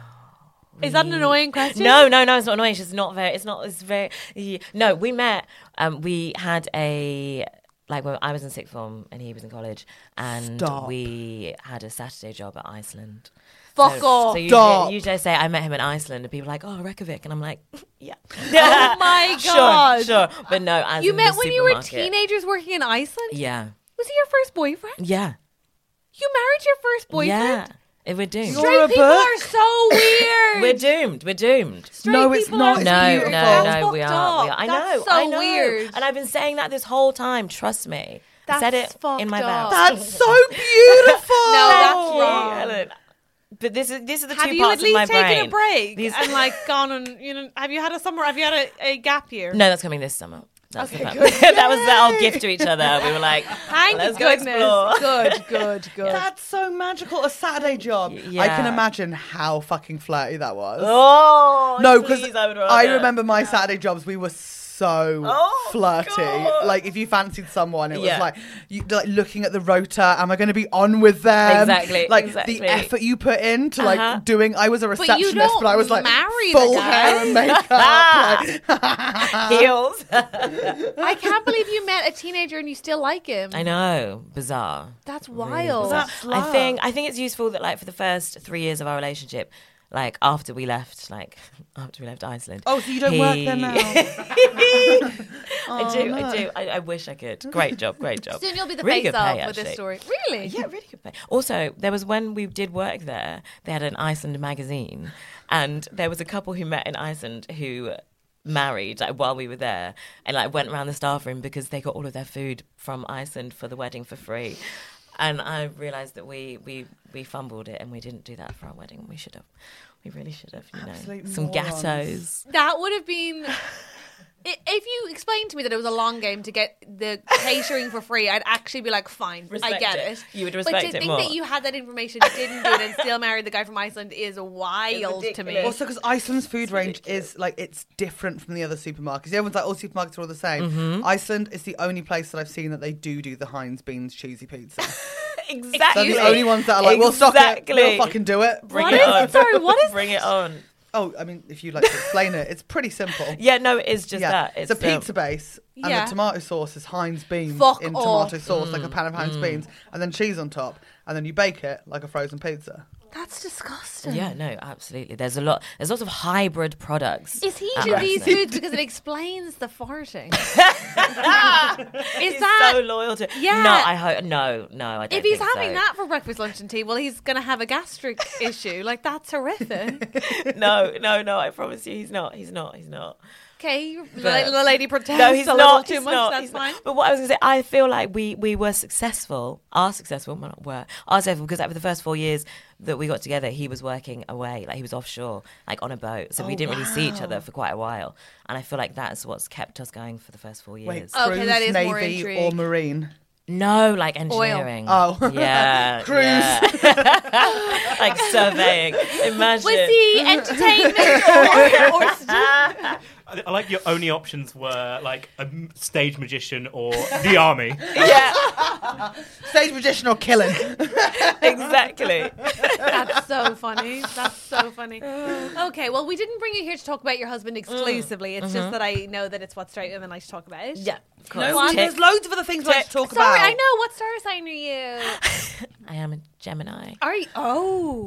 Speaker 3: Is that an annoying question?
Speaker 7: No, no, no. It's not annoying. It's just not very. It's not. It's very. Yeah. No, we met. Um, we had a like when I was in sixth form and he was in college, and
Speaker 4: Stop.
Speaker 7: we had a Saturday job at Iceland.
Speaker 3: Fuck
Speaker 7: so,
Speaker 3: off.
Speaker 7: So you,
Speaker 4: Stop.
Speaker 7: you just say I met him in Iceland, and people are like, "Oh, Reykjavik," and I'm like, "Yeah."
Speaker 3: Oh my God.
Speaker 7: Sure, sure. But no, as
Speaker 3: You
Speaker 7: in
Speaker 3: met
Speaker 7: the
Speaker 3: when you were
Speaker 7: supermarket.
Speaker 3: teenagers working in Iceland?
Speaker 7: Yeah,
Speaker 3: Was he your first boyfriend?
Speaker 7: yeah,
Speaker 3: You married your first boyfriend?
Speaker 7: yeah. If we're doomed.
Speaker 4: You're
Speaker 3: Straight
Speaker 4: a
Speaker 3: people
Speaker 4: book.
Speaker 3: are so weird.
Speaker 7: We're doomed. We're doomed.
Speaker 3: Straight
Speaker 4: No, it's
Speaker 3: people
Speaker 4: not.
Speaker 3: Are
Speaker 4: It's
Speaker 7: No,
Speaker 3: beautiful.
Speaker 7: no,
Speaker 4: beautiful.
Speaker 7: no, we
Speaker 3: Fucked
Speaker 7: are. We
Speaker 3: up.
Speaker 7: are. I
Speaker 3: That's
Speaker 7: know.
Speaker 3: so
Speaker 7: I know.
Speaker 3: weird.
Speaker 7: And I've been saying that this whole time. Trust me. I said
Speaker 3: That's
Speaker 7: it
Speaker 3: fucked
Speaker 7: in my
Speaker 3: up.
Speaker 7: vows.
Speaker 4: That's so beautiful.
Speaker 3: No, that's
Speaker 7: Thank you,
Speaker 3: wrong.
Speaker 7: Helen. But this is this are the
Speaker 3: Have
Speaker 7: two
Speaker 3: you
Speaker 7: parts
Speaker 3: at
Speaker 7: of my
Speaker 3: least taken
Speaker 7: brain.
Speaker 3: a break
Speaker 7: These-
Speaker 3: and like gone and you know? Have you had a summer? Have you had a, a gap year?
Speaker 7: No, that's coming this summer. That's
Speaker 3: Okay,
Speaker 7: the
Speaker 3: good.
Speaker 7: plan. That was our gift to each other. We were like,
Speaker 3: Thank
Speaker 7: let's go
Speaker 3: goodness.
Speaker 7: explore.
Speaker 3: Good, good, good.
Speaker 4: That's so magical. A Saturday job. I
Speaker 7: yeah.
Speaker 4: can imagine how fucking flirty that was.
Speaker 7: Oh
Speaker 4: no, because
Speaker 7: please, I, would
Speaker 4: I
Speaker 7: rather.
Speaker 4: remember my Saturday jobs. We were so
Speaker 7: Oh,
Speaker 4: flirty.
Speaker 7: God.
Speaker 4: Like if you fancied someone, it was
Speaker 7: Yeah.
Speaker 4: like you like looking at the rota. Am I going to be on with them?
Speaker 7: Exactly,
Speaker 4: Like
Speaker 7: exactly.
Speaker 4: the effort you put into like
Speaker 7: Uh-huh.
Speaker 4: doing. I was a
Speaker 3: you
Speaker 4: receptionist,
Speaker 3: don't
Speaker 4: but I was like
Speaker 3: marry the
Speaker 4: full
Speaker 3: guy.
Speaker 4: hair and makeup. like,
Speaker 7: heels.
Speaker 3: I can't believe you met a teenager and you still like him.
Speaker 7: I know, bizarre.
Speaker 3: That's wild.
Speaker 4: That's
Speaker 7: I
Speaker 4: love.
Speaker 7: think I think it's useful that like for the first three years of our relationship, like after we left, like after we left Iceland.
Speaker 4: Oh, so you don't work there now?
Speaker 7: I do, I do. I, I wish I could. Great job, great job.
Speaker 3: Soon you'll be the
Speaker 7: Really
Speaker 3: face
Speaker 7: good
Speaker 3: off
Speaker 7: pay,
Speaker 3: with this
Speaker 7: actually.
Speaker 3: story. Really?
Speaker 7: Yeah, really good pay. Also, there was when we did work there, they had an Iceland magazine, and there was a couple who met in Iceland who married like while we were there and like went around the staff room because they got all of their food from Iceland for the wedding for free. And I realised that we, we, we fumbled it and we didn't do that for our wedding. We should have. We really should have, you know.
Speaker 4: Absolute
Speaker 7: Some
Speaker 4: morons.
Speaker 7: gattos.
Speaker 3: That would have been. I- If you explained to me that it was a long game to get the catering for free, I'd actually be like, fine, I
Speaker 7: Respect
Speaker 3: get
Speaker 7: it.
Speaker 3: it.
Speaker 7: You would
Speaker 3: But
Speaker 7: respect
Speaker 3: to
Speaker 7: it
Speaker 3: think
Speaker 7: more.
Speaker 3: that you had that information, didn't do it, and still married the guy from Iceland is wild to me.
Speaker 4: Also, because Iceland's food range is like it's different from the other supermarkets. Everyone's like, all supermarkets are all the same.
Speaker 7: Mm-hmm.
Speaker 4: Iceland is the only place that I've seen that they do do the Heinz beans cheesy pizza.
Speaker 7: Exactly.
Speaker 4: They're the only ones that are like, we'll stock it,
Speaker 7: Exactly.
Speaker 4: we'll fucking do it.
Speaker 7: Bring
Speaker 3: What
Speaker 7: it
Speaker 3: is
Speaker 7: on.
Speaker 3: it? Sorry, what is
Speaker 7: Bring it on.
Speaker 4: Oh, I mean, if you'd like to explain it, it's pretty simple.
Speaker 7: Yeah, no, it is just
Speaker 4: yeah,
Speaker 7: that.
Speaker 4: it's, a
Speaker 7: um,
Speaker 4: pizza base, and
Speaker 3: Yeah.
Speaker 4: the tomato sauce is Heinz beans
Speaker 3: Fuck
Speaker 4: in
Speaker 3: off.
Speaker 4: tomato sauce, like a pan of
Speaker 7: Mm,
Speaker 4: Heinz beans, and then cheese on top, and then you bake it like a frozen pizza.
Speaker 3: That's disgusting.
Speaker 7: Yeah, no, absolutely. There's a lot. There's lots of hybrid products.
Speaker 3: Is he
Speaker 7: at
Speaker 3: eating these
Speaker 7: Iceland.
Speaker 3: foods because it explains the farting? is
Speaker 7: He's
Speaker 3: that
Speaker 7: so loyal to?
Speaker 3: Yeah.
Speaker 7: No, I hope. No, no, I don't.
Speaker 3: if he's
Speaker 7: think
Speaker 3: having
Speaker 7: so.
Speaker 3: that for breakfast, lunch, and tea? Well, he's going to have a gastric issue. Like that's horrific.
Speaker 7: no, no, no. I promise you, he's not. He's not. He's not.
Speaker 3: Okay, the,
Speaker 7: But-
Speaker 3: the lady protests
Speaker 7: No, he's
Speaker 3: a
Speaker 7: not.
Speaker 3: little too
Speaker 7: he's
Speaker 3: much.
Speaker 7: not,
Speaker 3: That's
Speaker 7: he's
Speaker 3: fine.
Speaker 7: Not. But what I was going to say, I feel like we we were successful. Are successful. Well, not were. Are successful because like, for the first four years that we got together, he was working away, like he was offshore, like on a boat. So we
Speaker 4: Oh,
Speaker 7: didn't really see each
Speaker 4: wow.
Speaker 7: other for quite a while. And I feel like that's what's kept us going for the first four years.
Speaker 4: Wait,
Speaker 3: Okay,
Speaker 4: cruise,
Speaker 3: that is more
Speaker 4: navy,
Speaker 3: intrigue.
Speaker 4: or marine?
Speaker 7: No, like engineering.
Speaker 4: Oh.
Speaker 7: yeah,
Speaker 4: Cruise.
Speaker 7: yeah. Like surveying. Imagine.
Speaker 3: Was he entertainment or, or st-
Speaker 1: I I like your only options were like a m- stage magician or the army.
Speaker 7: Yeah,
Speaker 4: Stage magician or killing?
Speaker 7: exactly.
Speaker 3: That's so funny. That's so funny. Okay, well, we didn't bring you here to talk about your husband exclusively. It's just that I know that it's what straight women like to talk about.
Speaker 7: Yeah, of course.
Speaker 4: No,
Speaker 3: One.
Speaker 4: there's loads of other things we like to talk
Speaker 3: Sorry,
Speaker 4: about.
Speaker 3: I know. What star sign are you?
Speaker 7: I am a Gemini.
Speaker 3: Are you? Oh.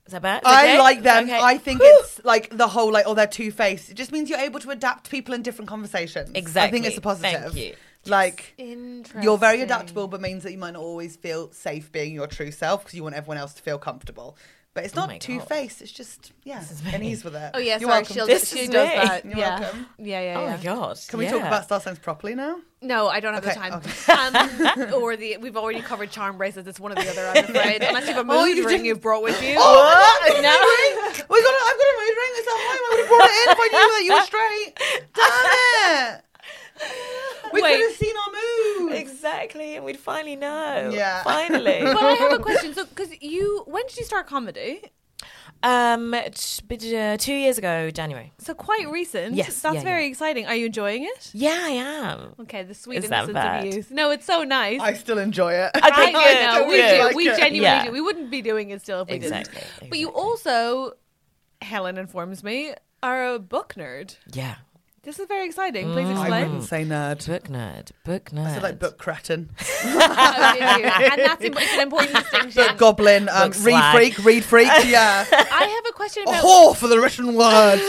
Speaker 7: Is that bad?
Speaker 4: I
Speaker 7: Okay?
Speaker 4: like them.
Speaker 7: Okay.
Speaker 4: I think it's like the whole like, oh, they're two-faced. It just means you're able to adapt to people in different conversations.
Speaker 7: Exactly.
Speaker 4: I think it's a positive.
Speaker 7: Thank you.
Speaker 4: Like,
Speaker 3: Interesting.
Speaker 4: you're very adaptable, but means that you might not always feel safe being your true self because you want everyone else to feel comfortable. But it's
Speaker 7: Oh
Speaker 4: not
Speaker 7: my God.
Speaker 4: two-faced. It's just, yeah, an ease with it.
Speaker 3: Oh yeah,
Speaker 4: You're
Speaker 3: sorry,
Speaker 4: welcome.
Speaker 3: she'll,
Speaker 7: This
Speaker 3: she
Speaker 7: is
Speaker 3: does
Speaker 7: me.
Speaker 3: that.
Speaker 4: You're
Speaker 3: yeah.
Speaker 4: welcome.
Speaker 3: yeah, yeah,
Speaker 7: Oh
Speaker 3: yeah.
Speaker 7: my god!
Speaker 4: Can we
Speaker 7: yeah.
Speaker 4: talk about star signs properly now?
Speaker 3: No, I don't have
Speaker 4: Okay,
Speaker 3: the time. Um, or the we've already covered charm bracelets. It's one or the other. I'm afraid. Unless you have a mood
Speaker 4: Oh, you
Speaker 3: ring
Speaker 4: didn't-
Speaker 3: you've brought with you.
Speaker 4: Oh, what?
Speaker 3: No.
Speaker 4: We got a, I've got a mood ring. It's at home. I would have brought it in if I knew that you were straight. Damn it. We
Speaker 3: Wait.
Speaker 4: could have seen our mood.
Speaker 7: Exactly, and we'd finally know.
Speaker 4: Yeah.
Speaker 7: Finally.
Speaker 3: But I have a question. So, because you, when did you start comedy?
Speaker 7: um, t- but, uh, two years ago, January.
Speaker 3: So quite recent.
Speaker 7: Yes,
Speaker 3: that's
Speaker 7: yeah,
Speaker 3: very
Speaker 7: yeah.
Speaker 3: exciting. Are you enjoying it?
Speaker 7: Yeah, I am.
Speaker 3: Okay, the sweet
Speaker 7: Is that
Speaker 3: innocence
Speaker 7: bad?
Speaker 3: of youth. No, it's so nice.
Speaker 4: I still enjoy it.
Speaker 3: I
Speaker 7: Okay,
Speaker 3: know,
Speaker 7: good,
Speaker 3: we
Speaker 7: good.
Speaker 3: do.
Speaker 4: Like
Speaker 3: We
Speaker 4: it.
Speaker 3: genuinely
Speaker 7: Yeah.
Speaker 3: do. We wouldn't be doing it still if we
Speaker 7: Exactly.
Speaker 3: didn't. But you
Speaker 7: exactly.
Speaker 3: also, Helen informs me, are a book nerd.
Speaker 7: Yeah.
Speaker 3: This is very exciting. Please
Speaker 4: I
Speaker 3: explain.
Speaker 4: wouldn't say nerd.
Speaker 7: Book nerd. Book nerd.
Speaker 4: I said like book cretin.
Speaker 3: Oh, did you? And that's im- it's an important distinction.
Speaker 4: Book goblin. Um,
Speaker 7: Book
Speaker 4: read
Speaker 7: swag.
Speaker 4: freak. Read freak. Yeah.
Speaker 3: I have a question
Speaker 4: A
Speaker 3: about
Speaker 4: whore for the written word.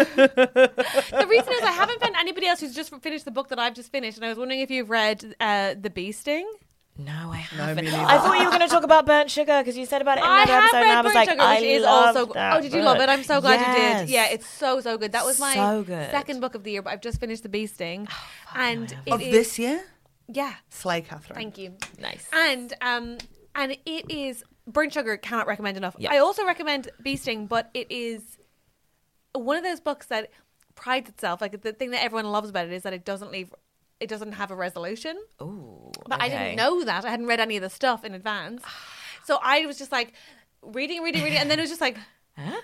Speaker 3: the reason is I haven't found anybody else who's just finished the book that I've just finished, and I was wondering if you've read uh, The Bee Sting.
Speaker 7: No, I
Speaker 4: No,
Speaker 7: haven't.
Speaker 4: me neither.
Speaker 7: I thought you were going to talk about burnt sugar because you said about it in
Speaker 3: I
Speaker 7: another
Speaker 3: have
Speaker 7: episode, and I
Speaker 3: read
Speaker 7: was
Speaker 3: Burnt
Speaker 7: like,
Speaker 3: Sugar,
Speaker 7: I
Speaker 3: which is
Speaker 7: love
Speaker 3: also.
Speaker 7: that
Speaker 3: Oh, did you love
Speaker 7: book.
Speaker 3: it? I'm so glad you
Speaker 7: Yes.
Speaker 3: did. Yeah, it's so so good. That was my
Speaker 7: So good.
Speaker 3: second book of the year, but I've just finished The Bee Sting, and it
Speaker 4: Of
Speaker 3: is-
Speaker 4: this year?
Speaker 3: Yeah,
Speaker 4: Slay Catherine.
Speaker 3: thank you.
Speaker 7: Nice.
Speaker 3: And um, and it is Burnt Sugar. Cannot recommend enough.
Speaker 7: Yeah.
Speaker 3: I also recommend Bee Sting, but it is one of those books that prides itself. Like the thing that everyone loves about it is that it doesn't leave. It doesn't have a resolution.
Speaker 7: Ooh,
Speaker 3: But I
Speaker 7: okay.
Speaker 3: didn't know that. I hadn't read any of the stuff in advance. So I was just like reading, reading, reading. And then it was just like,
Speaker 7: Huh?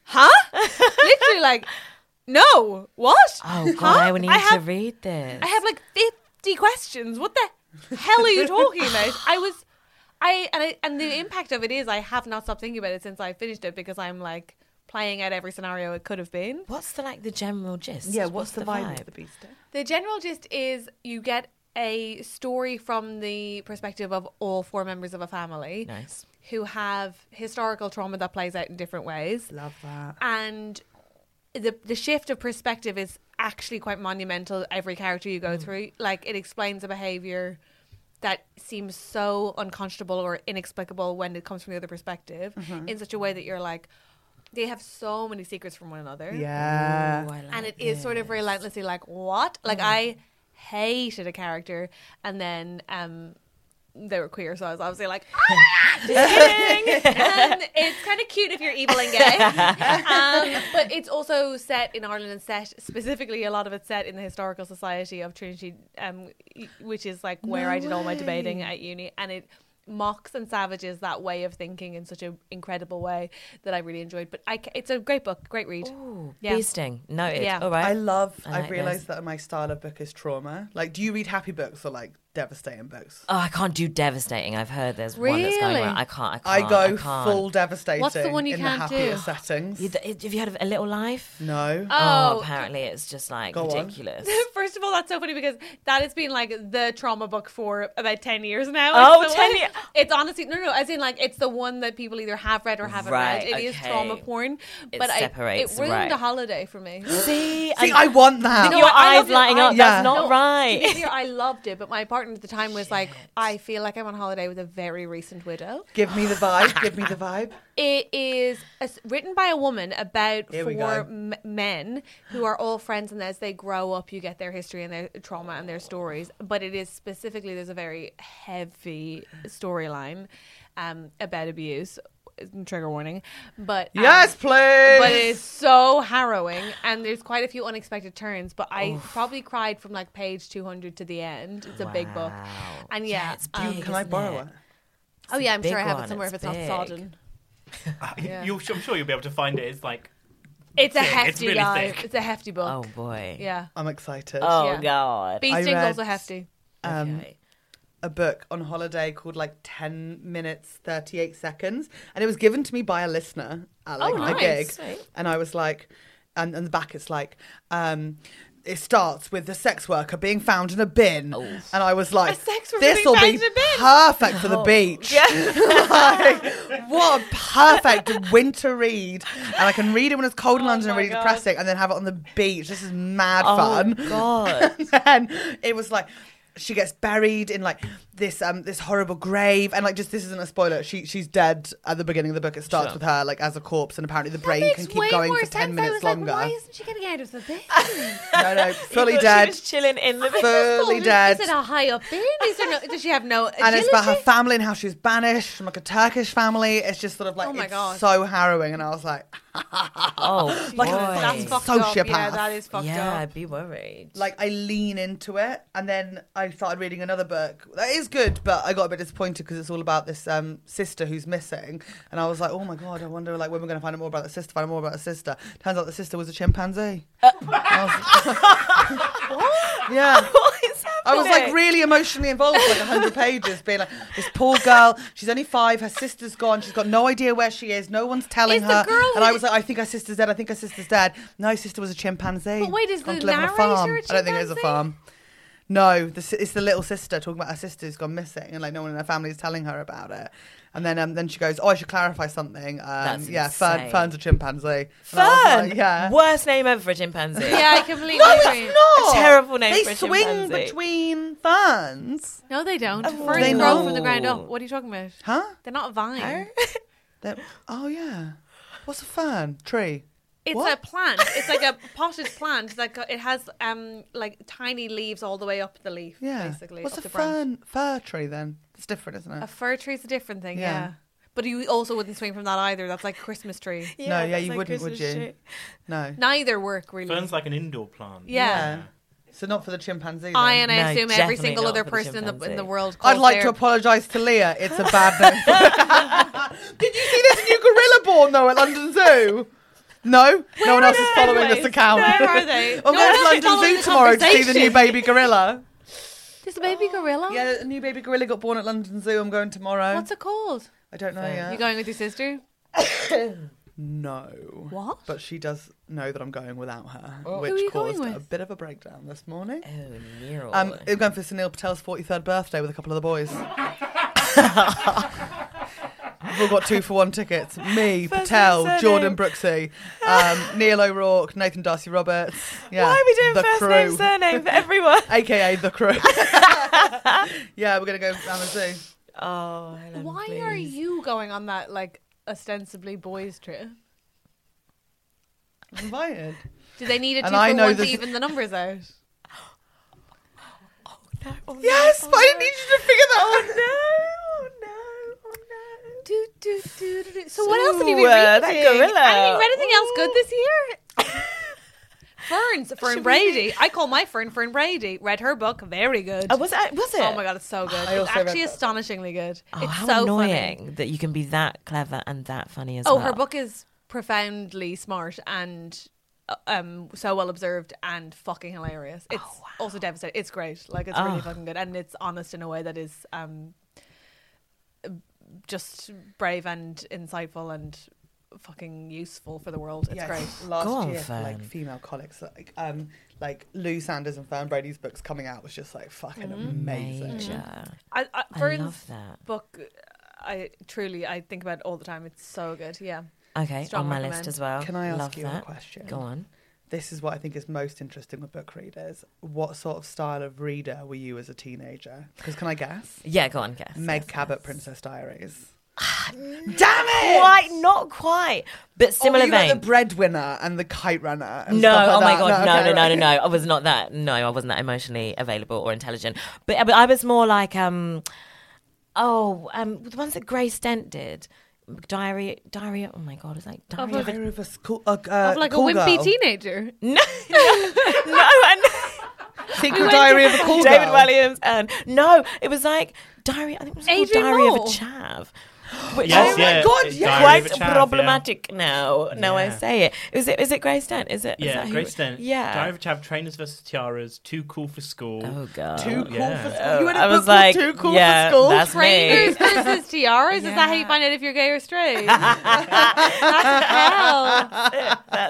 Speaker 3: huh? Literally like, no, what?
Speaker 7: Oh, God,
Speaker 3: Huh?
Speaker 7: I would need
Speaker 3: I
Speaker 7: to
Speaker 3: have,
Speaker 7: read this.
Speaker 3: I have like fifty questions. What the hell are you talking about? I was, I, and, I, and the impact of it is I have not stopped thinking about it since I finished it because I'm like playing out every scenario it could have been.
Speaker 7: What's the, like, the general gist?
Speaker 4: Yeah, what's, the, vibe, of the beast?
Speaker 3: The general gist is you get a story from the perspective of all four members of a family
Speaker 7: Nice.
Speaker 3: who have historical trauma that plays out in different ways.
Speaker 4: Love that.
Speaker 3: And the the shift of perspective is actually quite monumental every character you go through. Like it explains a behavior that seems so unconscionable or inexplicable when it comes from the other perspective in such a way that you're like, they have so many secrets from one another.
Speaker 4: Yeah.
Speaker 7: Ooh, I like
Speaker 3: And it is sort of relentlessly like, what? Like, I hated a character, and then um, they were queer, so I was obviously like, oh my God, just kidding. And it's kind of cute if you're evil and gay. Um, but it's also set in Ireland and set, specifically, a lot of it's set in the Historical Society of Trinity, um, which is like where I did all my debating at uni. And it mocks and savages that way of thinking in such an incredible way that I really enjoyed. But I, ca- it's a great book, great read.
Speaker 7: Ooh,
Speaker 3: Yeah.
Speaker 7: Bee Sting. Noted.
Speaker 3: Yeah.
Speaker 7: All right.
Speaker 4: I love,
Speaker 7: I like
Speaker 4: I've realised
Speaker 7: this.
Speaker 4: that my style of book is trauma. Like, do you read happy books or like devastating books?
Speaker 7: Oh, I can't do devastating. I've heard there's one that's going
Speaker 3: Really?
Speaker 7: around. I can't. I
Speaker 4: I
Speaker 7: can't.
Speaker 4: go
Speaker 7: I can't.
Speaker 4: full devastating
Speaker 3: What's the one you
Speaker 4: in
Speaker 3: can't
Speaker 4: the happier
Speaker 3: do?
Speaker 4: settings.
Speaker 7: You, have you heard of A Little Life?
Speaker 4: No.
Speaker 7: Oh,
Speaker 3: Oh,
Speaker 7: apparently it's just like
Speaker 4: Go on.
Speaker 7: ridiculous.
Speaker 3: First of all, that's so funny because that has been like the trauma book for about ten years now.
Speaker 7: Oh,
Speaker 3: It's the
Speaker 7: ten
Speaker 3: one-
Speaker 7: year-
Speaker 3: It's honestly, no, no, as in like it's the one that people either have read or haven't
Speaker 7: Right,
Speaker 3: read. It is
Speaker 7: okay.
Speaker 3: trauma porn.
Speaker 7: It
Speaker 3: but
Speaker 7: separates,
Speaker 3: I, it ruined
Speaker 7: right.
Speaker 3: a holiday for me.
Speaker 7: See,
Speaker 4: See,
Speaker 7: and
Speaker 4: I want that.
Speaker 3: No,
Speaker 7: your
Speaker 3: I
Speaker 7: eyes
Speaker 3: loved it.
Speaker 7: lighting
Speaker 3: I-
Speaker 7: up.
Speaker 4: Yeah.
Speaker 7: That's not
Speaker 3: No, To be
Speaker 7: right.
Speaker 3: clear, I loved it, but my partner at the time was like, I feel like I'm on holiday with a very recent widow.
Speaker 4: Give me the vibe. Give me the vibe.
Speaker 3: It is a, written by a woman about
Speaker 4: Here we
Speaker 3: four
Speaker 4: go.
Speaker 3: m- men who are all friends, and as they grow up, you get their history and their trauma and their stories. But it is specifically, there's a very heavy storyline um, about abuse. Trigger warning. But um,
Speaker 4: Yes, please.
Speaker 3: but it's so harrowing, and there's quite a few unexpected turns. But I probably cried from like page two hundred to the end. It's a big book,
Speaker 7: Wow.
Speaker 3: and yeah,
Speaker 7: Yeah, it's
Speaker 3: um,
Speaker 7: big.
Speaker 4: Can I
Speaker 7: isn't
Speaker 4: borrow
Speaker 7: it?
Speaker 4: it?
Speaker 3: oh yeah, I'm
Speaker 7: big
Speaker 3: sure I have
Speaker 7: one,
Speaker 3: it somewhere
Speaker 7: it's
Speaker 3: if it's
Speaker 7: big.
Speaker 3: not sodden. Yeah.
Speaker 1: You'll, I'm sure you'll be able to find it. It's like
Speaker 3: It's a
Speaker 1: thick. It's
Speaker 3: hefty
Speaker 1: really
Speaker 3: guy.
Speaker 1: thick.
Speaker 3: It's a hefty book.
Speaker 7: Oh boy.
Speaker 3: Yeah.
Speaker 4: I'm excited.
Speaker 7: Oh
Speaker 3: Yeah.
Speaker 7: god.
Speaker 3: Bee
Speaker 4: I
Speaker 3: Sting's
Speaker 4: read-
Speaker 3: also hefty.
Speaker 4: Um,
Speaker 7: Okay.
Speaker 4: a book on holiday called like ten minutes thirty-eight seconds, and it was given to me by a listener at like
Speaker 3: Oh,
Speaker 4: a
Speaker 3: nice.
Speaker 4: gig,
Speaker 7: Sweet.
Speaker 4: and I was like, and on the back it's like, um, it starts with the sex worker being found in a bin, and I was like,
Speaker 3: A sex worker
Speaker 4: "This will
Speaker 3: being
Speaker 4: be
Speaker 3: found in a bin?
Speaker 4: perfect for the beach." Like, what a perfect winter read, and I can read it when it's cold in London and
Speaker 7: my
Speaker 4: really
Speaker 7: God.
Speaker 4: depressing, and then have it on the beach. This is mad
Speaker 7: Oh,
Speaker 4: fun.
Speaker 7: God.
Speaker 4: And then it was like. She gets buried in like this um this horrible grave, and like just this isn't a spoiler. She she's dead at the beginning of the book. It starts
Speaker 7: Sure.
Speaker 4: with her like as a corpse, and apparently the
Speaker 3: That
Speaker 4: brain
Speaker 3: makes
Speaker 4: can keep
Speaker 3: way
Speaker 4: going
Speaker 3: more
Speaker 4: for
Speaker 3: sense.
Speaker 4: ten
Speaker 3: I
Speaker 4: minutes
Speaker 3: was
Speaker 4: longer.
Speaker 3: Like, why isn't she getting out of the bin?
Speaker 4: No, no, fully
Speaker 7: She
Speaker 4: dead.
Speaker 7: was chilling in the
Speaker 4: Fully
Speaker 3: Is-
Speaker 4: dead.
Speaker 3: Is it a high up bin? Is there no? Does she have no?
Speaker 4: And it's about her
Speaker 3: agility?
Speaker 4: family and how she was banished from like a Turkish family. It's just sort of like
Speaker 3: Oh my
Speaker 4: it's
Speaker 3: God.
Speaker 4: so harrowing, and I was like,
Speaker 7: Oh,
Speaker 4: Like
Speaker 7: boy.
Speaker 4: a
Speaker 3: That's fucked up.
Speaker 4: sociopath.
Speaker 3: Yeah, that is fucked
Speaker 7: yeah,
Speaker 3: up.
Speaker 7: I'd be worried.
Speaker 4: like I lean into it, and then I started reading another book that is good, but I got a bit disappointed because it's all about this um, sister who's missing, and I was like, oh my God, I wonder like when we're going to find out more about the sister, find out more about the sister. Turns out the sister was a chimpanzee. I was- yeah.
Speaker 7: What is
Speaker 4: I was like
Speaker 7: happening?
Speaker 4: really emotionally involved for like a hundred pages, being like, this poor girl, she's only five, her sister's gone, she's got no idea where she is, no one's telling
Speaker 3: Is the
Speaker 4: her.
Speaker 3: girl
Speaker 4: And
Speaker 3: who-
Speaker 4: I was like, I think her sister's dead, I think her sister's dead. No, her sister was a chimpanzee.
Speaker 3: But wait, is
Speaker 4: Gone
Speaker 3: the
Speaker 4: to live on a
Speaker 3: narrator
Speaker 4: farm.
Speaker 3: a
Speaker 4: I don't think it is a
Speaker 3: chimpanzee?
Speaker 4: farm. No, the, si- it's the little sister talking about her sister who's gone missing, and like no one in her family is telling her about it. And then um, then she goes, oh, I should clarify something. Um,
Speaker 7: That's
Speaker 4: yeah, Fern,
Speaker 7: insane.
Speaker 4: Fern's a chimpanzee. And I was
Speaker 7: Fern!
Speaker 4: like, yeah.
Speaker 7: Worst name ever for a chimpanzee.
Speaker 3: Yeah, I completely
Speaker 4: No,
Speaker 3: agree.
Speaker 4: it's not.
Speaker 7: A terrible name
Speaker 4: They
Speaker 7: for a
Speaker 4: swing
Speaker 7: chimpanzee.
Speaker 4: between ferns.
Speaker 3: No, they don't.
Speaker 7: Oh,
Speaker 3: Ferns
Speaker 4: they
Speaker 3: grow
Speaker 4: know.
Speaker 3: from the ground up. What are you talking about?
Speaker 4: Huh?
Speaker 3: They're not a vine.
Speaker 4: They're- oh, yeah. What's a fern? Tree.
Speaker 3: It's
Speaker 4: What?
Speaker 3: a plant. It's like a potted plant. It's like a, it has um like tiny leaves all the way up the leaf.
Speaker 4: Yeah.
Speaker 3: basically.
Speaker 4: What's
Speaker 3: up
Speaker 4: a
Speaker 3: the branch.
Speaker 4: fern? Fir tree then? It's different, isn't it?
Speaker 3: A fir tree is a different thing.
Speaker 4: Yeah.
Speaker 3: Yeah. But you also wouldn't swing from that either. That's like a Christmas tree.
Speaker 4: No, yeah,
Speaker 7: that's
Speaker 4: you
Speaker 7: like
Speaker 4: wouldn't, would
Speaker 7: Christmas
Speaker 4: you?
Speaker 7: shit.
Speaker 4: No.
Speaker 3: Neither work really.
Speaker 1: Fern's like an indoor plant.
Speaker 3: yeah.
Speaker 4: So not for the chimpanzee. Then.
Speaker 3: I and I
Speaker 7: No,
Speaker 3: assume every
Speaker 7: definitely
Speaker 3: single
Speaker 7: not
Speaker 3: other
Speaker 7: for the
Speaker 3: person in the in
Speaker 7: chimpanzee.
Speaker 3: the world.
Speaker 4: I'd
Speaker 3: calls
Speaker 4: like
Speaker 3: their-
Speaker 4: to apologise to Leah. It's a bad name. Did you see this new gorilla born though at London Zoo? No, no one else is following this account.
Speaker 3: Where are they?
Speaker 4: I'm
Speaker 3: No
Speaker 4: going
Speaker 3: one
Speaker 4: to
Speaker 3: else is
Speaker 4: London
Speaker 3: following
Speaker 4: Zoo
Speaker 3: the
Speaker 4: tomorrow to see the new
Speaker 3: conversation.
Speaker 4: baby gorilla.
Speaker 3: There's a baby gorilla.
Speaker 4: Yeah, a new baby gorilla got born at London Zoo. I'm going tomorrow.
Speaker 3: What's it called?
Speaker 4: I don't know yet.
Speaker 3: You going with your sister?
Speaker 4: No.
Speaker 3: What?
Speaker 4: But she does know that I'm going without her,
Speaker 3: Who are
Speaker 4: which
Speaker 3: you going
Speaker 4: caused a
Speaker 3: with?
Speaker 4: bit of a breakdown this morning.
Speaker 7: Oh, Nero.
Speaker 4: Um, I'm going for Sunil Patel's forty-third birthday with a couple of the boys. We've all got two for one tickets. Me,
Speaker 7: First
Speaker 4: Patel,
Speaker 7: name,
Speaker 4: Jordan
Speaker 7: surname.
Speaker 4: Brooksy, um, Neil O'Rourke, Nathan Darcy Roberts. Yeah,
Speaker 7: Why are we doing
Speaker 4: the
Speaker 7: first
Speaker 4: crew,
Speaker 7: name, surname for everyone?
Speaker 4: A K A the crew. Yeah, we're gonna go down the zoo.
Speaker 7: Oh, Helen,
Speaker 3: Why
Speaker 7: please.
Speaker 3: are you going on that like ostensibly boys trip?
Speaker 4: I'm invited.
Speaker 3: Do they need a two
Speaker 4: And I
Speaker 3: for
Speaker 4: know
Speaker 3: one to
Speaker 4: this-
Speaker 3: even the numbers out?
Speaker 7: No, oh, no,
Speaker 4: Yes,
Speaker 7: oh,
Speaker 4: but I didn't
Speaker 7: no.
Speaker 4: need you to figure that
Speaker 7: Oh
Speaker 4: out.
Speaker 7: no! Oh no! Oh no!
Speaker 3: Do, do, do, do, do. So what else have you
Speaker 7: So,
Speaker 3: been
Speaker 7: uh,
Speaker 3: reading?
Speaker 7: that gorilla.
Speaker 3: Have you read anything else good this year? Ferns, Fern
Speaker 7: Should we
Speaker 3: Brady. I call my Fern Fern Brady. Read her book, very good.
Speaker 7: Oh, was it? Was it?
Speaker 3: Oh my god, it's so good.
Speaker 4: I
Speaker 3: It's
Speaker 4: also read
Speaker 3: actually
Speaker 4: that.
Speaker 3: astonishingly good.
Speaker 7: Oh,
Speaker 3: it's
Speaker 7: how
Speaker 3: so
Speaker 7: annoying
Speaker 3: funny.
Speaker 7: that you can be that clever and that funny as
Speaker 3: Oh,
Speaker 7: well.
Speaker 3: her book is profoundly smart and uh, um so well observed and fucking hilarious. It's also devastating. It's great. Like it's really
Speaker 7: Oh.
Speaker 3: fucking good, and it's honest in a way that is um just brave and insightful and fucking useful for the world. It's
Speaker 4: Yes,
Speaker 3: great.
Speaker 4: Last
Speaker 7: Go on,
Speaker 4: year, for, like
Speaker 7: Fern.
Speaker 4: female colics, like um, like Lou Sanders and Fern Brady's books coming out was just like fucking
Speaker 3: Mm-hmm.
Speaker 4: amazing.
Speaker 7: Major.
Speaker 3: I, I,
Speaker 7: I
Speaker 3: Fern's
Speaker 7: love that.
Speaker 3: book, I truly I think about it all the time. It's so good. Yeah.
Speaker 7: Okay,
Speaker 3: Strong
Speaker 7: on my
Speaker 3: recommend.
Speaker 7: list as well.
Speaker 4: Can I ask
Speaker 7: Love
Speaker 4: you
Speaker 7: that.
Speaker 4: a question?
Speaker 7: Go on.
Speaker 4: This is what I think is most interesting with book readers. What sort of style of reader were you as a teenager? Because can I guess?
Speaker 7: Yeah, go on, guess.
Speaker 4: Meg
Speaker 7: guess,
Speaker 4: Cabot,
Speaker 7: guess.
Speaker 4: Princess Diaries.
Speaker 7: Damn it! Quite, not quite, but similar
Speaker 4: oh, you
Speaker 7: vein.
Speaker 4: like the breadwinner and the kite runner. And
Speaker 7: No,
Speaker 4: stuff like
Speaker 7: oh my
Speaker 4: that.
Speaker 7: god, no,
Speaker 4: okay,
Speaker 7: no, no,
Speaker 4: right.
Speaker 7: no, no. I was not that. No, I wasn't that emotionally available or intelligent. But, but I was more like, um, oh, um, the ones that Grace Dent did. Diary, diary. Oh my god, it's like diary of a
Speaker 4: Diary of a school, uh, uh,
Speaker 3: Of like
Speaker 4: cool
Speaker 3: a wimpy
Speaker 4: girl.
Speaker 3: teenager.
Speaker 7: no, no, no, and
Speaker 4: Secret Diary of a cool
Speaker 7: David
Speaker 4: girl.
Speaker 7: Williams, and no, it was like diary. I think it was called
Speaker 3: Adrian
Speaker 7: Diary of
Speaker 3: Moore.
Speaker 7: a Chav. Which
Speaker 1: Yes,
Speaker 7: is
Speaker 1: yeah.
Speaker 4: God,
Speaker 1: it's
Speaker 4: yeah.
Speaker 1: Diary of
Speaker 7: quite
Speaker 1: a Chav, yeah.
Speaker 7: problematic now. Now I
Speaker 1: Yeah.
Speaker 7: say it. Is it? Is it Grace Dent? Is it? is
Speaker 1: Yeah,
Speaker 7: that who-
Speaker 1: Grace Dent.
Speaker 7: Yeah.
Speaker 1: Diary of a Chav, Trainers versus Tiaras, Too Cool for School.
Speaker 7: Oh god.
Speaker 4: Too cool
Speaker 1: Yeah.
Speaker 4: for school. You had a
Speaker 7: I
Speaker 4: book
Speaker 7: was
Speaker 4: called
Speaker 7: like,
Speaker 4: Too Cool
Speaker 7: yeah,
Speaker 4: for School.
Speaker 7: that's
Speaker 3: Trainers
Speaker 7: me.
Speaker 3: versus tiaras. Is that how you
Speaker 7: Yeah.
Speaker 3: find out if you're gay or straight? That's hell.
Speaker 7: That's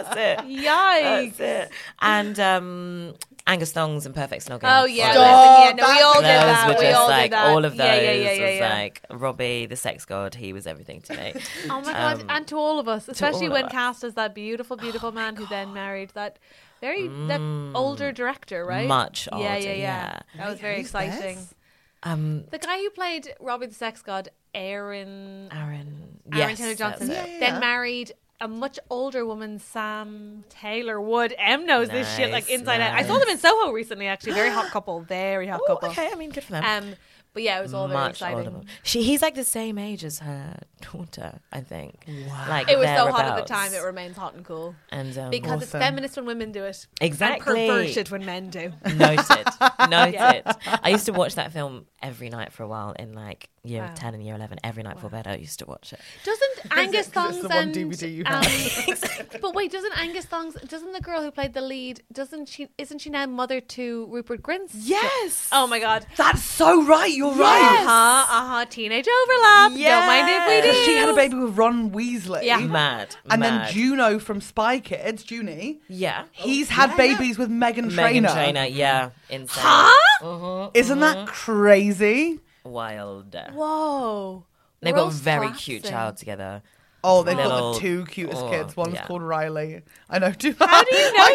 Speaker 7: That's it.
Speaker 3: Yikes.
Speaker 7: That's it. And um, Angus Thongs and Perfect Snogging.
Speaker 3: Oh yeah,
Speaker 4: Stop.
Speaker 3: listen, yeah, no, we all
Speaker 7: Those
Speaker 3: did that.
Speaker 7: were
Speaker 3: We
Speaker 7: just
Speaker 3: all
Speaker 7: like
Speaker 3: did that.
Speaker 7: all of those
Speaker 3: Yeah, yeah, yeah, yeah,
Speaker 7: was
Speaker 3: yeah.
Speaker 7: like Robbie, the sex god. He was everything to me.
Speaker 3: Oh my god!
Speaker 7: Um,
Speaker 3: And to all of us, especially
Speaker 7: all
Speaker 3: when
Speaker 7: of us.
Speaker 3: cast as that beautiful, beautiful man who then married that very that older director, right?
Speaker 7: Much
Speaker 3: Yeah,
Speaker 7: older,
Speaker 3: yeah, yeah.
Speaker 7: yeah.
Speaker 3: That was very
Speaker 4: who's
Speaker 3: exciting.
Speaker 4: this?
Speaker 7: Um,
Speaker 3: The guy who played Robbie the Sex God, Aaron
Speaker 7: Aaron.
Speaker 3: Aaron
Speaker 7: Yes,
Speaker 3: Taylor Johnson,
Speaker 7: that's it.
Speaker 4: Yeah, yeah,
Speaker 3: then
Speaker 4: yeah.
Speaker 3: married a much older woman, Sam Taylor Wood. M knows this shit like
Speaker 7: Nice,
Speaker 3: inside out. I saw them in Soho recently, actually. Very hot couple, very hot
Speaker 7: Oh,
Speaker 3: couple.
Speaker 7: okay. I mean, good for them.
Speaker 3: Um, but yeah, it was all very
Speaker 7: Much older.
Speaker 3: exciting.
Speaker 7: She, he's like the same age as her daughter, I think. Wow. Like
Speaker 3: It was so hot at the
Speaker 7: thereabouts.
Speaker 3: time; it remains hot and cool.
Speaker 7: And um,
Speaker 3: Because it's
Speaker 4: Awesome.
Speaker 3: feminist when women do it.
Speaker 7: Exactly.
Speaker 3: And perverted when men do.
Speaker 7: noted, noted.
Speaker 3: Yeah.
Speaker 7: I used to watch that film every night for a while in like year
Speaker 3: Wow.
Speaker 7: ten and year eleven. Every night before bed, I used to watch it.
Speaker 3: Doesn't Angus
Speaker 4: Because
Speaker 3: Thongs
Speaker 4: it's the one
Speaker 3: and
Speaker 4: D V D you
Speaker 3: um,
Speaker 4: have.
Speaker 3: but wait, doesn't Angus Thongs? Doesn't the girl who played the lead? Doesn't she? Isn't she now mother to Rupert Grint?
Speaker 4: Yes.
Speaker 3: Oh my god.
Speaker 4: That's so right. You're
Speaker 3: Uh
Speaker 4: right.
Speaker 3: huh. Uh huh. Teenage overlap. Don't mind if we do.
Speaker 4: Because she had a baby with Ron Weasley.
Speaker 3: Yeah.
Speaker 7: Mad.
Speaker 4: And
Speaker 7: mad.
Speaker 4: then Juno from Spy Kids, Junie,
Speaker 7: Yeah.
Speaker 4: he's had babies with Megan
Speaker 7: Megan
Speaker 4: Trainor.
Speaker 7: Trainor. Yeah. Insane.
Speaker 3: Huh?
Speaker 4: Isn't that crazy?
Speaker 7: Wild.
Speaker 3: Whoa.
Speaker 7: They've got a
Speaker 3: World
Speaker 7: very
Speaker 3: class
Speaker 7: cute
Speaker 3: thing.
Speaker 7: child together.
Speaker 4: Oh, they've
Speaker 7: Little-
Speaker 4: got the two cutest
Speaker 7: oh,
Speaker 4: kids. One's
Speaker 7: yeah.
Speaker 4: called Riley. I know too.
Speaker 3: How do you know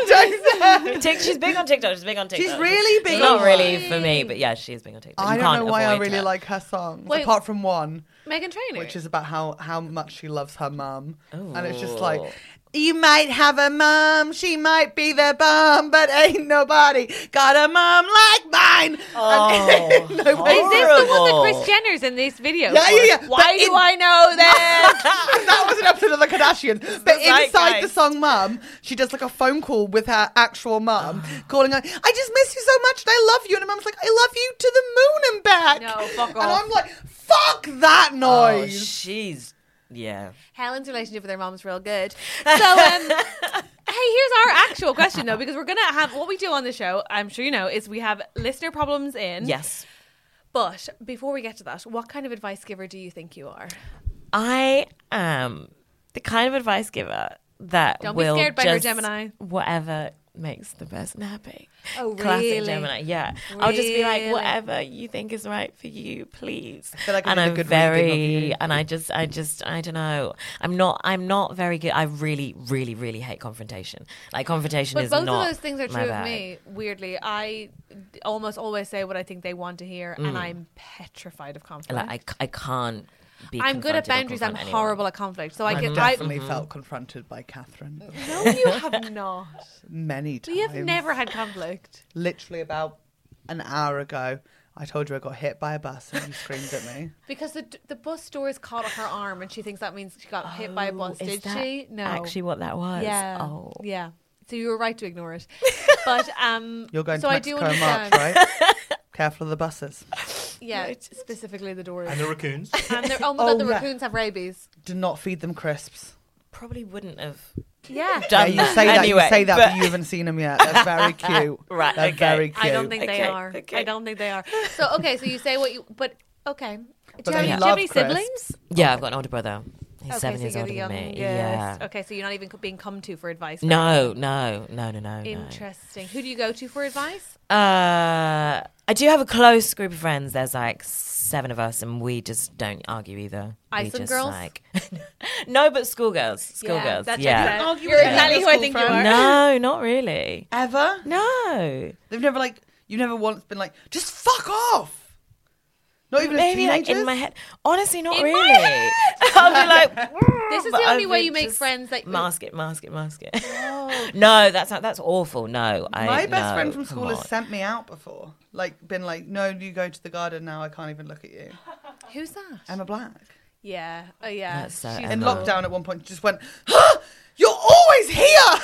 Speaker 4: I don't know.
Speaker 7: Tik- She's big on TikTok. She's big on TikTok.
Speaker 4: She's really big
Speaker 7: Not
Speaker 4: on
Speaker 7: really
Speaker 3: it.
Speaker 7: for me, but yeah, she is big on TikTok.
Speaker 4: I
Speaker 7: You
Speaker 4: don't
Speaker 7: can't
Speaker 4: know why I
Speaker 7: avoid
Speaker 4: really
Speaker 7: her.
Speaker 4: like her songs,
Speaker 3: Wait.
Speaker 4: apart from one,
Speaker 3: Megan Trainor.
Speaker 4: which is about how, how much she loves her mum. And it's just
Speaker 7: Ooh.
Speaker 4: like, you might have a mum, she might be the bum, but ain't nobody got a mum like mine.
Speaker 7: Oh,
Speaker 3: Is this the one that
Speaker 7: horrible.
Speaker 3: Kris Jenner's in this video?
Speaker 4: Yeah,
Speaker 3: for?
Speaker 4: yeah, yeah.
Speaker 3: Why
Speaker 4: But
Speaker 3: do
Speaker 4: in-
Speaker 3: I know that?
Speaker 4: That was an episode of the Kardashians. But inside
Speaker 7: zeitgeist.
Speaker 4: the song Mum, she does like a phone call with her actual mum, calling her, I just miss you so much and I love you. And her mum's like, I love you to the moon and back.
Speaker 3: No, fuck
Speaker 4: And
Speaker 3: off.
Speaker 4: I'm like, fuck that
Speaker 7: Oh,
Speaker 4: noise.
Speaker 7: she's yeah.
Speaker 3: Helen's relationship with her mom's real good. So, um, hey, here's our actual question though, because we're gonna have what we do on the show. I'm sure you know is we have listener problems in.
Speaker 7: Yes.
Speaker 3: But before we get to that, what kind of advice giver do you think you are?
Speaker 7: I am the kind of advice giver that
Speaker 3: Don't be
Speaker 7: will
Speaker 3: scared by her,
Speaker 7: just
Speaker 3: Gemini.
Speaker 7: whatever makes the person happy.
Speaker 3: Oh,
Speaker 7: Classic
Speaker 3: really?
Speaker 7: Gemini. Yeah. I'll just be like,
Speaker 3: Really?
Speaker 7: whatever you think is right for you, please.
Speaker 4: feel like I
Speaker 7: and
Speaker 4: need a
Speaker 7: I'm
Speaker 4: good reading of
Speaker 7: very,
Speaker 4: you.
Speaker 7: and I just, I just, I don't know. I'm not, I'm not very good. I really, really, really hate confrontation. Like confrontation
Speaker 3: But
Speaker 7: is
Speaker 3: both
Speaker 7: not
Speaker 3: of those things are
Speaker 7: my
Speaker 3: true of
Speaker 7: bag.
Speaker 3: me. Weirdly, I almost always say what I think they want to hear, and I'm petrified of conflict.
Speaker 7: Like I, c- I can't be.
Speaker 3: I'm good at
Speaker 7: confronted or
Speaker 3: boundaries. I'm
Speaker 7: confront anyone.
Speaker 3: horrible at conflict. So I
Speaker 4: I've
Speaker 3: get. I,
Speaker 4: definitely felt confronted by Catherine
Speaker 3: no, you have not.
Speaker 4: many times.
Speaker 3: We have never had conflict.
Speaker 4: Literally about an hour ago, I told you I got hit by a bus and you screamed at me.
Speaker 3: Because the the bus door is caught her arm, and she thinks that means she got hit by a bus.
Speaker 7: Oh, is
Speaker 3: Did
Speaker 7: that
Speaker 3: she? No.
Speaker 7: Actually, what that was.
Speaker 3: yeah.
Speaker 7: Oh.
Speaker 3: Yeah. So you were right to ignore it. But um,
Speaker 4: You're going
Speaker 3: so
Speaker 4: to
Speaker 3: I do
Speaker 4: Mexico in March,
Speaker 3: understand.
Speaker 4: right? Careful of the buses.
Speaker 3: Yeah, specifically the doors.
Speaker 1: And the raccoons.
Speaker 3: And they're, oh my
Speaker 4: Oh,
Speaker 3: god, the
Speaker 4: yeah.
Speaker 3: raccoons have rabies.
Speaker 4: Do not feed them crisps.
Speaker 7: Probably wouldn't have
Speaker 3: Yeah.
Speaker 4: Yeah,
Speaker 7: done
Speaker 4: you
Speaker 7: that
Speaker 4: say that,
Speaker 7: anyway,
Speaker 4: you say that,
Speaker 7: but-
Speaker 4: but you haven't seen them yet. They're very cute.
Speaker 7: Right,
Speaker 4: They're
Speaker 7: okay.
Speaker 4: very cute.
Speaker 3: I don't think they
Speaker 7: Okay,
Speaker 3: are.
Speaker 7: okay.
Speaker 3: I don't think they are. So okay, so you say what you, but okay. Do
Speaker 4: But
Speaker 3: you, have,
Speaker 4: they
Speaker 3: any- do you have
Speaker 4: love
Speaker 3: any
Speaker 4: crisps.
Speaker 3: siblings?
Speaker 7: Yeah, I've got an older brother. He's
Speaker 3: Okay,
Speaker 7: seven
Speaker 3: so
Speaker 7: years
Speaker 3: you're
Speaker 7: older
Speaker 3: the
Speaker 7: than me.
Speaker 3: youngest.
Speaker 7: Yeah.
Speaker 3: Okay, so you're not even being come to for advice.
Speaker 7: No, no, no, no, no. no.
Speaker 3: Interesting. Who do you go to for advice?
Speaker 7: Uh, I do have a close group of friends. There's like seven of us, and we just don't argue either. we
Speaker 3: Iceland
Speaker 7: just
Speaker 3: girls?
Speaker 7: like no, but schoolgirls, schoolgirls.
Speaker 3: that checks
Speaker 7: Yeah.
Speaker 3: out.
Speaker 4: Argue
Speaker 3: You're
Speaker 4: with
Speaker 3: exactly
Speaker 4: any
Speaker 3: who I
Speaker 4: school
Speaker 3: think you
Speaker 4: friend?
Speaker 3: are.
Speaker 7: No, not really.
Speaker 4: Ever?
Speaker 7: No.
Speaker 4: They've never like, you've never once been like, just fuck off. Not even
Speaker 7: Maybe
Speaker 4: as
Speaker 7: like
Speaker 4: teenagers?
Speaker 7: in my head. Honestly, not
Speaker 3: In my
Speaker 7: really.
Speaker 3: head!
Speaker 7: I'll be like,
Speaker 3: This is
Speaker 7: but
Speaker 3: the only
Speaker 7: I
Speaker 3: way
Speaker 7: would
Speaker 3: you make
Speaker 7: just
Speaker 3: friends that
Speaker 7: mask it, mask it, mask it. No, that's not, that's awful. No, I.
Speaker 4: My best
Speaker 7: no,
Speaker 4: friend from
Speaker 7: come
Speaker 4: school has
Speaker 7: on.
Speaker 4: sent me out before. Like, been like, no, you go to the garden now, I can't even look at you.
Speaker 3: Who's that?
Speaker 4: Emma Black.
Speaker 3: Yeah. Oh yeah.
Speaker 7: That's so
Speaker 3: She's
Speaker 4: In
Speaker 7: Emma.
Speaker 4: lockdown at one point, just went, ah, you're always here!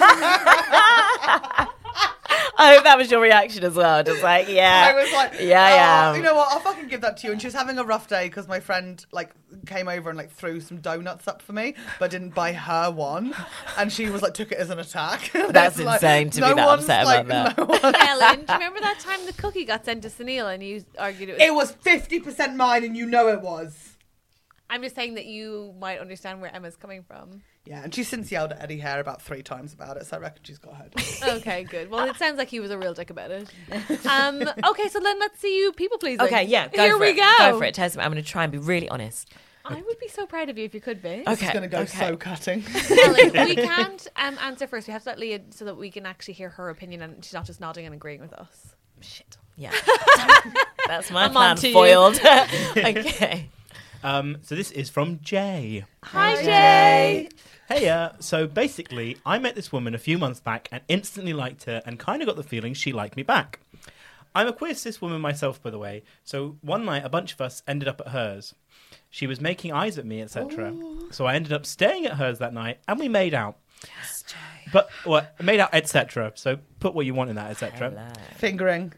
Speaker 7: I hope that was your reaction as well. Just like, yeah.
Speaker 4: I was like,
Speaker 7: yeah, I
Speaker 4: oh,
Speaker 7: am.
Speaker 4: you know what? I'll fucking give that to you. And she was having a rough day because my friend like came over and like threw some donuts up for me, but didn't buy her one, and she was like took it as an attack.
Speaker 7: That's
Speaker 4: It's like,
Speaker 7: insane to be
Speaker 4: no
Speaker 7: that
Speaker 4: one's,
Speaker 7: upset
Speaker 4: like,
Speaker 7: about that.
Speaker 4: no one-
Speaker 3: Ellen, do you remember that time the cookie got sent to Sunil and you argued it was
Speaker 4: It was fifty percent mine, and you know it was.
Speaker 3: I'm just saying that you might understand where Emma's coming from.
Speaker 4: Yeah, and she's since yelled at Eddie Hare about three times about it, so I reckon she's got her.
Speaker 3: Okay, good. Well, it sounds like he was a real dick about it. Um, okay, so then let's see you people pleasing.
Speaker 7: Okay, yeah, go
Speaker 3: Here
Speaker 7: for
Speaker 3: we
Speaker 7: it.
Speaker 3: go.
Speaker 7: Go for it, Tess. I'm going to try and be really honest.
Speaker 3: I would be so proud of you if you could be.
Speaker 7: Okay,
Speaker 4: It's going to go
Speaker 7: okay.
Speaker 4: so cutting.
Speaker 3: Helen, we can't um, answer first. We have to let Leah so that we can actually hear her opinion and she's not just nodding and agreeing with us.
Speaker 7: Shit. Yeah. That's my
Speaker 3: I'm
Speaker 7: plan
Speaker 3: on to you.
Speaker 7: foiled. Okay.
Speaker 1: Um, so this is from Jay.
Speaker 3: Hi, Jay.
Speaker 1: Hey, uh, so basically, I met this woman a few months back and instantly liked her and kind of got the feeling she liked me back. I'm a queer cis woman myself, by the way, so one night a bunch of us ended up at hers. She was making eyes at me, et cetera. So I ended up staying at hers that night and we made out.
Speaker 7: Yes, Jay.
Speaker 1: But, well, made out, et cetera. So put what you want in that, et cetera.
Speaker 4: Fingering.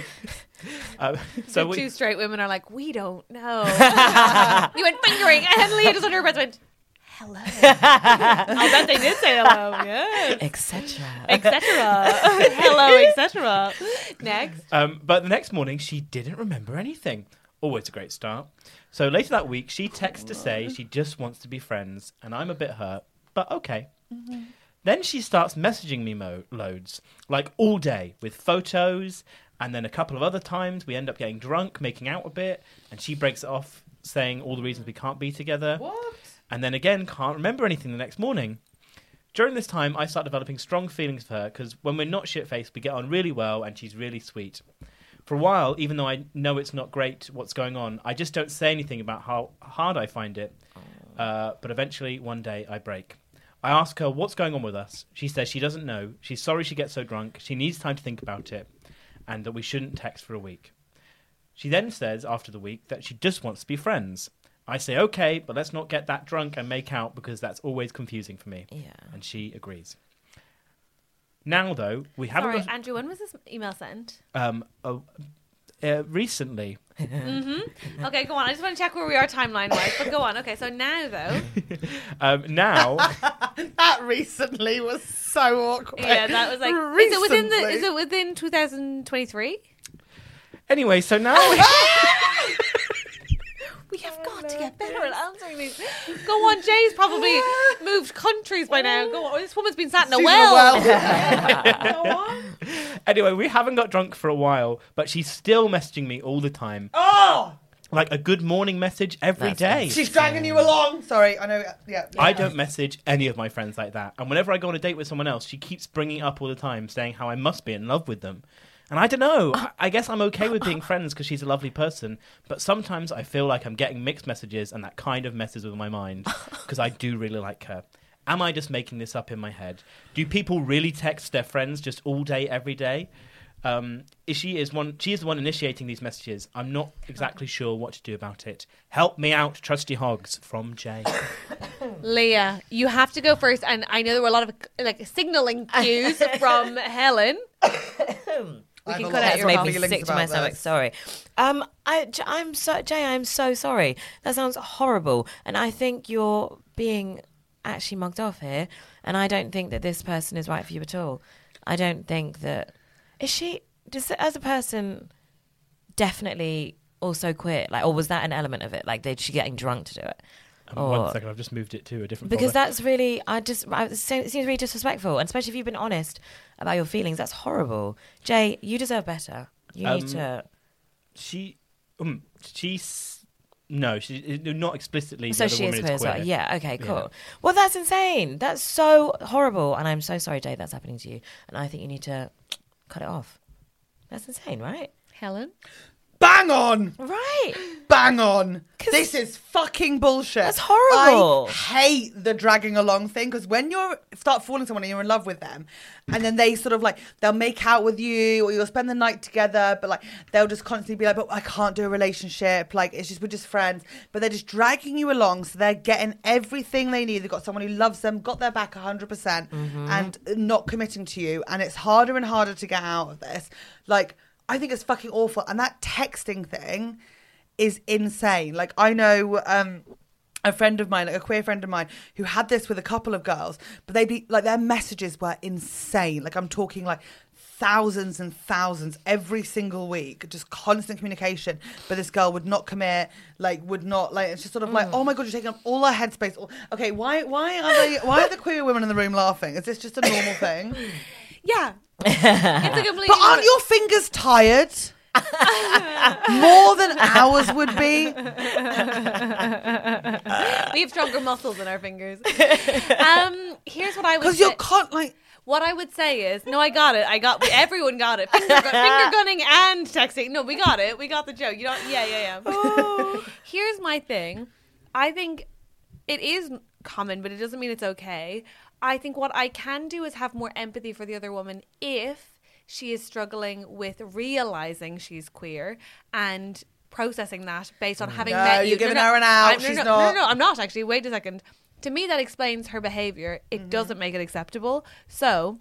Speaker 1: Uh, so
Speaker 3: the
Speaker 1: we,
Speaker 3: two straight women are like, we don't know. You went fingering, and Leah just under her breath went, hello. I bet they did say hello. Yes.
Speaker 7: Etc.
Speaker 3: Etc. Hello, et cetera. Next.
Speaker 1: Um, but the next morning, she didn't remember anything. Always a great start. So later that week, she texts to say she just wants to be friends, and I'm a bit hurt, but okay. Mm-hmm. Then she starts messaging me mo- loads, like all day, with photos, and then a couple of other times we end up getting drunk, making out a bit, and she breaks it off, saying all the reasons we can't be together.
Speaker 4: What?
Speaker 1: And then again, can't remember anything the next morning. During this time, I start developing strong feelings for her, because when we're not shit-faced, we get on really well, and she's really sweet. For a while, even though I know it's not great what's going on, I just don't say anything about how hard I find it. Uh, but eventually, one day, I break. I ask her what's going on with us. She says she doesn't know. She's sorry she gets so drunk. She needs time to think about it, and that we shouldn't text for a week. She then says, after the week, that she just wants to be friends. I say, okay, but let's not get that drunk and make out, because that's always confusing for me.
Speaker 7: Yeah.
Speaker 1: And she agrees. Now, though, we haven't
Speaker 3: Sorry,
Speaker 1: got...
Speaker 3: Andrew, when was this email sent?
Speaker 1: Um, uh, uh, recently.
Speaker 3: Mm-hmm. Okay, go on. I just want to check where we are timeline-wise, but go on. Okay, so now, though.
Speaker 1: um, now...
Speaker 4: That recently was so awkward.
Speaker 3: Yeah, that was like... Is it within the? Is it within twenty twenty-three?
Speaker 1: Anyway, so now...
Speaker 3: We have got to get better at answering these. Go on, Jay's probably moved countries by now. Go on. This woman's been sat in a
Speaker 4: She's in a
Speaker 3: well.
Speaker 4: well.
Speaker 3: Go on.
Speaker 1: Anyway, we haven't got drunk for a while, but she's still messaging me all the time.
Speaker 4: Oh!
Speaker 1: Like a good morning message every
Speaker 7: That's
Speaker 1: day.
Speaker 4: She's dragging you along. Sorry, I know. Yeah. yeah.
Speaker 1: I don't message any of my friends like that. And whenever I go on a date with someone else, she keeps bringing it up all the time, saying how I must be in love with them. And I don't know. I- I guess I'm okay with being friends because she's a lovely person. But sometimes I feel like I'm getting mixed messages, and that kind of messes with my mind because I do really like her. Am I just making this up in my head? Do people really text their friends just all day, every day? Um, is she is one. She is the one initiating these messages. I'm not exactly sure what to do about it. Help me out, trusty hogs. From Jay.
Speaker 3: Leah, you have to go first. And I know there were a lot of like signalling cues from Helen. We
Speaker 4: I
Speaker 3: can
Speaker 4: have
Speaker 3: cut
Speaker 4: a lot
Speaker 3: out
Speaker 7: That's
Speaker 3: your
Speaker 7: made
Speaker 3: cough.
Speaker 7: me
Speaker 4: feelings
Speaker 7: sick to
Speaker 4: about
Speaker 7: my stomach.
Speaker 4: this.
Speaker 7: Sorry. Um, I, J- I'm so Jay. I'm so sorry. That sounds horrible, and I think you're being actually mugged off here. And I don't think that this person is right for you at all. I don't think that is she. Does as a person definitely also quit? Like, or was that an element of it? Like, did she getting drunk to do it?
Speaker 1: Um, One second, I've just moved it to a different
Speaker 7: Because
Speaker 1: folder.
Speaker 7: that's really, I just, I, it seems really disrespectful. And especially if you've been honest about your feelings, that's horrible. Jay, you deserve better. You
Speaker 1: Um,
Speaker 7: need to.
Speaker 1: She, um, she's no, she not explicitly. the
Speaker 7: So
Speaker 1: other
Speaker 7: she is
Speaker 1: woman
Speaker 7: queer as well.
Speaker 1: queer.
Speaker 7: Yeah, okay, cool.
Speaker 1: Yeah.
Speaker 7: Well, that's insane. That's so horrible. And I'm so sorry, Jay, that's happening to you. And I think you need to cut it off. That's insane, right?
Speaker 3: Helen?
Speaker 4: Bang on!
Speaker 7: Right.
Speaker 4: Bang on!
Speaker 7: 'Cause
Speaker 4: This is fucking bullshit.
Speaker 7: That's horrible.
Speaker 4: I hate the dragging along thing because when you start falling someone and you're in love with them, and then they sort of like they'll make out with you or you'll spend the night together, but like they'll just constantly be like, "But I can't do a relationship. Like it's just we're just friends." But they're just dragging you along, so they're getting everything they need. They've got someone who loves them, got their back one hundred percent, and not committing to you. And it's harder and harder to get out of this. Like. I think it's fucking awful. And that texting thing is insane. Like, I know um, a friend of mine, like a queer friend of mine, who had this with a couple of girls, but they'd be, like, their messages were insane. Like, I'm talking, like, thousands and thousands every single week, just constant communication, but this girl would not commit, like would not like. It's just sort of like, oh my god, you're taking up all our headspace. Okay, why why are they why are the queer women in the room laughing? Is this just a normal thing?
Speaker 3: Yeah. It's a completely
Speaker 4: But aren't your fingers tired? More than ours would be.
Speaker 3: We have stronger muscles in our fingers. Um, here's what I would
Speaker 4: Because
Speaker 3: say.
Speaker 4: you're con- like.
Speaker 3: What I would say is, no, I got it. I got everyone got it. Finger, gu- finger gunning and texting. No, we got it. We got the joke. You don't. Yeah, yeah, yeah. Here's my thing. I think it is common, but it doesn't mean it's okay. I think what I can do is have more empathy for the other woman if she is struggling with realizing she's queer and processing that based on having
Speaker 4: No,
Speaker 3: met you.
Speaker 4: you're giving
Speaker 3: no, no,
Speaker 4: her an out.
Speaker 3: I'm- no,
Speaker 4: She's
Speaker 3: no,
Speaker 4: not.
Speaker 3: No, no, no, I'm not actually. Wait a second. To me, that explains her behavior. It
Speaker 4: Mm-hmm.
Speaker 3: doesn't make it acceptable. So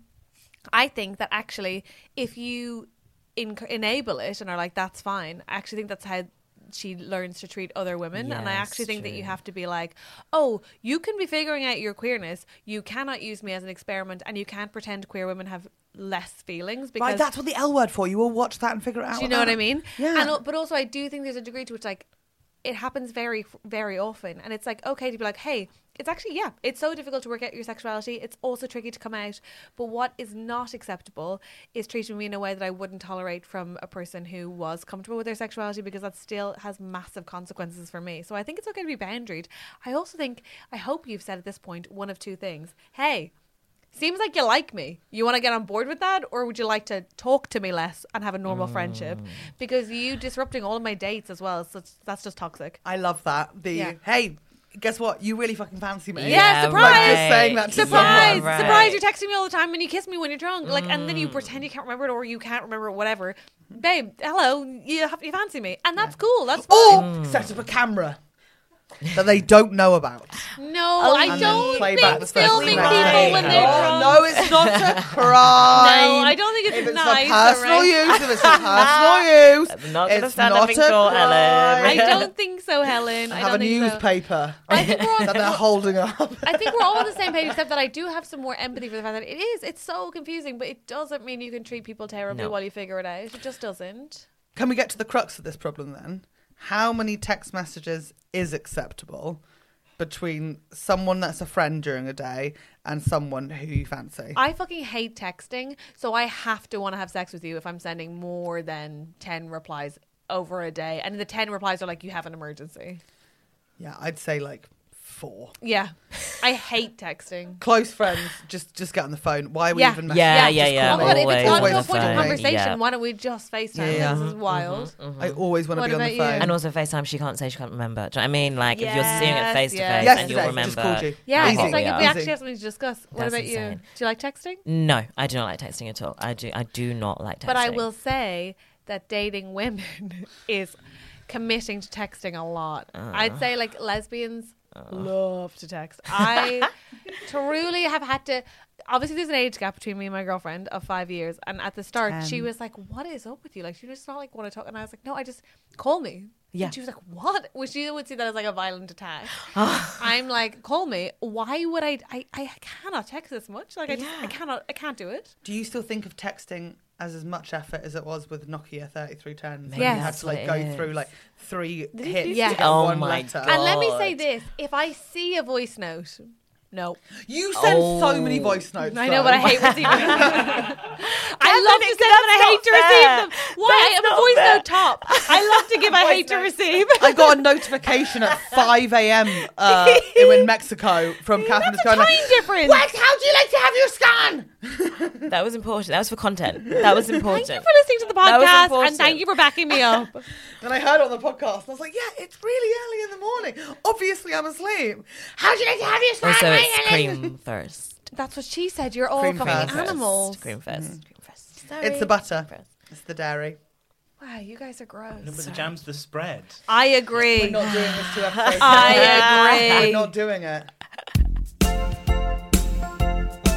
Speaker 3: I think that actually, if you en- enable it and are like, that's fine, I actually think that's how she learns to treat other women. And I
Speaker 7: Yes,
Speaker 3: actually think that you
Speaker 7: true.
Speaker 3: have to be like, oh, you can be figuring out your queerness. You cannot use me as an experiment, and you can't pretend queer women have less feelings. Because
Speaker 4: Right, that's what the L word for. You will watch that and figure it out.
Speaker 3: do you know what I mean?
Speaker 4: Yeah.
Speaker 3: And, al- but also, I do think there's a degree to which, like, it happens very, very often. And it's like, okay to be like, hey, it's actually, yeah, it's so difficult to work out your sexuality. It's also tricky to come out. But what is not acceptable is treating me in a way that I wouldn't tolerate from a person who was comfortable with their sexuality, because that still has massive consequences for me. So I think it's okay to be boundaried. I also think, I hope you've said at this point one of two things. Hey, seems like you like me. You want to get on board with that? Or would you like to talk to me less and have a normal friendship? Because you disrupting all of my dates as well. So it's- that's just toxic.
Speaker 4: I love that. The
Speaker 3: Yeah.
Speaker 4: hey, guess what? You really fucking fancy me.
Speaker 3: Yeah,
Speaker 7: Yeah,
Speaker 3: surprise!
Speaker 4: Like just saying that to
Speaker 3: Surprise!
Speaker 4: someone.
Speaker 7: right.
Speaker 3: Surprise! You're texting me all the time and you kiss me when you're drunk. Like, and then you pretend you can't remember it, or you can't remember it, whatever. Babe, hello, you, have, you fancy me. And that's cool. That's fine.
Speaker 4: Or set up a camera that they don't know about.
Speaker 3: No, I
Speaker 4: and then
Speaker 3: don't
Speaker 4: play back
Speaker 3: think
Speaker 4: the first
Speaker 3: filming
Speaker 4: thing
Speaker 3: people
Speaker 7: they
Speaker 3: when
Speaker 7: say.
Speaker 3: they're
Speaker 4: Oh,
Speaker 3: drunk.
Speaker 4: no, it's not a crime.
Speaker 3: No, I don't think it's
Speaker 4: if it's
Speaker 3: nice,
Speaker 4: for personal
Speaker 3: alright.
Speaker 4: use, if it's for personal use,
Speaker 7: I'm not gonna
Speaker 4: it's
Speaker 7: stand
Speaker 4: not
Speaker 7: up in
Speaker 4: a
Speaker 7: court, Ellen.
Speaker 3: I
Speaker 4: crime.
Speaker 3: don't think so, Helen.
Speaker 4: I
Speaker 3: I
Speaker 4: have a
Speaker 3: don't think so.
Speaker 4: newspaper
Speaker 3: I think we're all,
Speaker 4: that they're holding up.
Speaker 3: I think we're all on the same page, except that I do have some more empathy for the fact that it is. It's so confusing, but it doesn't mean you can treat people terribly
Speaker 7: No.
Speaker 3: while you figure it out. It just doesn't.
Speaker 4: Can we get to the crux of this problem then? How many text messages is acceptable between someone that's a friend during a day and someone who you fancy?
Speaker 3: I fucking hate texting, so I have to want to have sex with you if I'm sending more than ten replies over a day. And the ten replies are like, you have an emergency.
Speaker 4: Yeah, I'd say like four.
Speaker 3: Yeah. I hate texting.
Speaker 4: Close friends, just just get on the phone. Why are we
Speaker 3: Yeah.
Speaker 4: even messaging?
Speaker 7: Yeah,
Speaker 3: Yeah,
Speaker 7: yeah,
Speaker 4: Just
Speaker 7: yeah.
Speaker 4: call
Speaker 3: Oh
Speaker 4: me.
Speaker 3: my God, if it's
Speaker 7: Always
Speaker 3: not
Speaker 7: on
Speaker 3: to a
Speaker 7: the
Speaker 3: point of
Speaker 7: phone,
Speaker 3: conversation,
Speaker 7: yeah.
Speaker 3: why don't we just FaceTime?
Speaker 4: Yeah, yeah.
Speaker 3: This is wild.
Speaker 4: I always want to
Speaker 3: What
Speaker 4: be on the
Speaker 3: about you?
Speaker 4: phone.
Speaker 7: And also FaceTime, she can't say she can't remember. Do you know what I mean? Like, if you're seeing it
Speaker 3: Yes,
Speaker 7: face to
Speaker 3: yes.
Speaker 7: face,
Speaker 4: Yesterday,
Speaker 7: and you'll
Speaker 4: just
Speaker 7: remember.
Speaker 4: called you.
Speaker 3: Yeah,
Speaker 4: Easy.
Speaker 3: it's like if we
Speaker 7: Easy.
Speaker 3: actually have something to discuss. What
Speaker 7: That's
Speaker 3: about you?
Speaker 7: insane.
Speaker 3: Do you like texting?
Speaker 7: No, I do not like texting at all. I do I do not like texting.
Speaker 3: But I will say that dating women is committing to texting a lot. I'd say like lesbians love to text. I truly have had to. Obviously, there's an age gap between me and my girlfriend of five years. And at the start, she
Speaker 4: Ten.
Speaker 3: was like, "What is up with you? Like, you just not like want to talk." And I was like, "No, I just call me."
Speaker 7: Yeah.
Speaker 3: And she was like, "What?" Which she would see that as like a violent attack. I'm like, "Call me. Why would I? I, I cannot text this much. Like, I, just, I cannot. I can't do it."
Speaker 4: Do you still think of texting as as much effort as it was with Nokia thirty-three ten? When
Speaker 3: Yes.
Speaker 4: you had to like
Speaker 7: That's
Speaker 4: go
Speaker 7: what it
Speaker 4: through
Speaker 7: is.
Speaker 4: like three
Speaker 3: you
Speaker 4: hits
Speaker 3: do
Speaker 4: to
Speaker 3: that?
Speaker 4: get
Speaker 7: Oh
Speaker 4: one
Speaker 7: my
Speaker 4: letter.
Speaker 7: God.
Speaker 3: And let me say this: if I see a voice note, no.
Speaker 4: You send so
Speaker 7: Oh.
Speaker 4: many voice notes.
Speaker 3: I know,
Speaker 4: though.
Speaker 3: but I hate receiving them. I love to
Speaker 7: it's-
Speaker 3: send them and I
Speaker 7: that's
Speaker 3: hate to
Speaker 7: not
Speaker 3: receive
Speaker 7: fair.
Speaker 3: them. Why?
Speaker 7: That's
Speaker 3: I'm a
Speaker 7: not
Speaker 3: voice
Speaker 7: fair.
Speaker 3: note top. I love to give, I hate to receive.
Speaker 4: I got a notification at five a.m. Uh, in Mexico from Catherine.
Speaker 3: That's a
Speaker 4: going
Speaker 3: time
Speaker 4: like,
Speaker 3: difference.
Speaker 4: Wax, how do you like to have your scan?
Speaker 7: That was important. That was for content. That was important.
Speaker 3: Thank you for listening to the
Speaker 7: That was
Speaker 3: podcast
Speaker 7: important.
Speaker 3: and thank you for backing me up.
Speaker 4: And I heard it on the podcast, and I was like, yeah, it's really early in the morning. Obviously, I'm asleep. How do you like to have your scan?
Speaker 7: Also, it's cream first.
Speaker 3: That's what she said. You're all
Speaker 4: Cream
Speaker 3: fucking
Speaker 4: first.
Speaker 3: animals.
Speaker 7: Cream first. Cream first.
Speaker 3: Sorry.
Speaker 4: It's the butter.
Speaker 7: First.
Speaker 4: It's the dairy.
Speaker 3: Wow, you guys are gross.
Speaker 1: No, but the jam's the spread.
Speaker 3: I agree.
Speaker 4: We're not doing this two episodes.
Speaker 3: I agree.
Speaker 4: We're not doing it.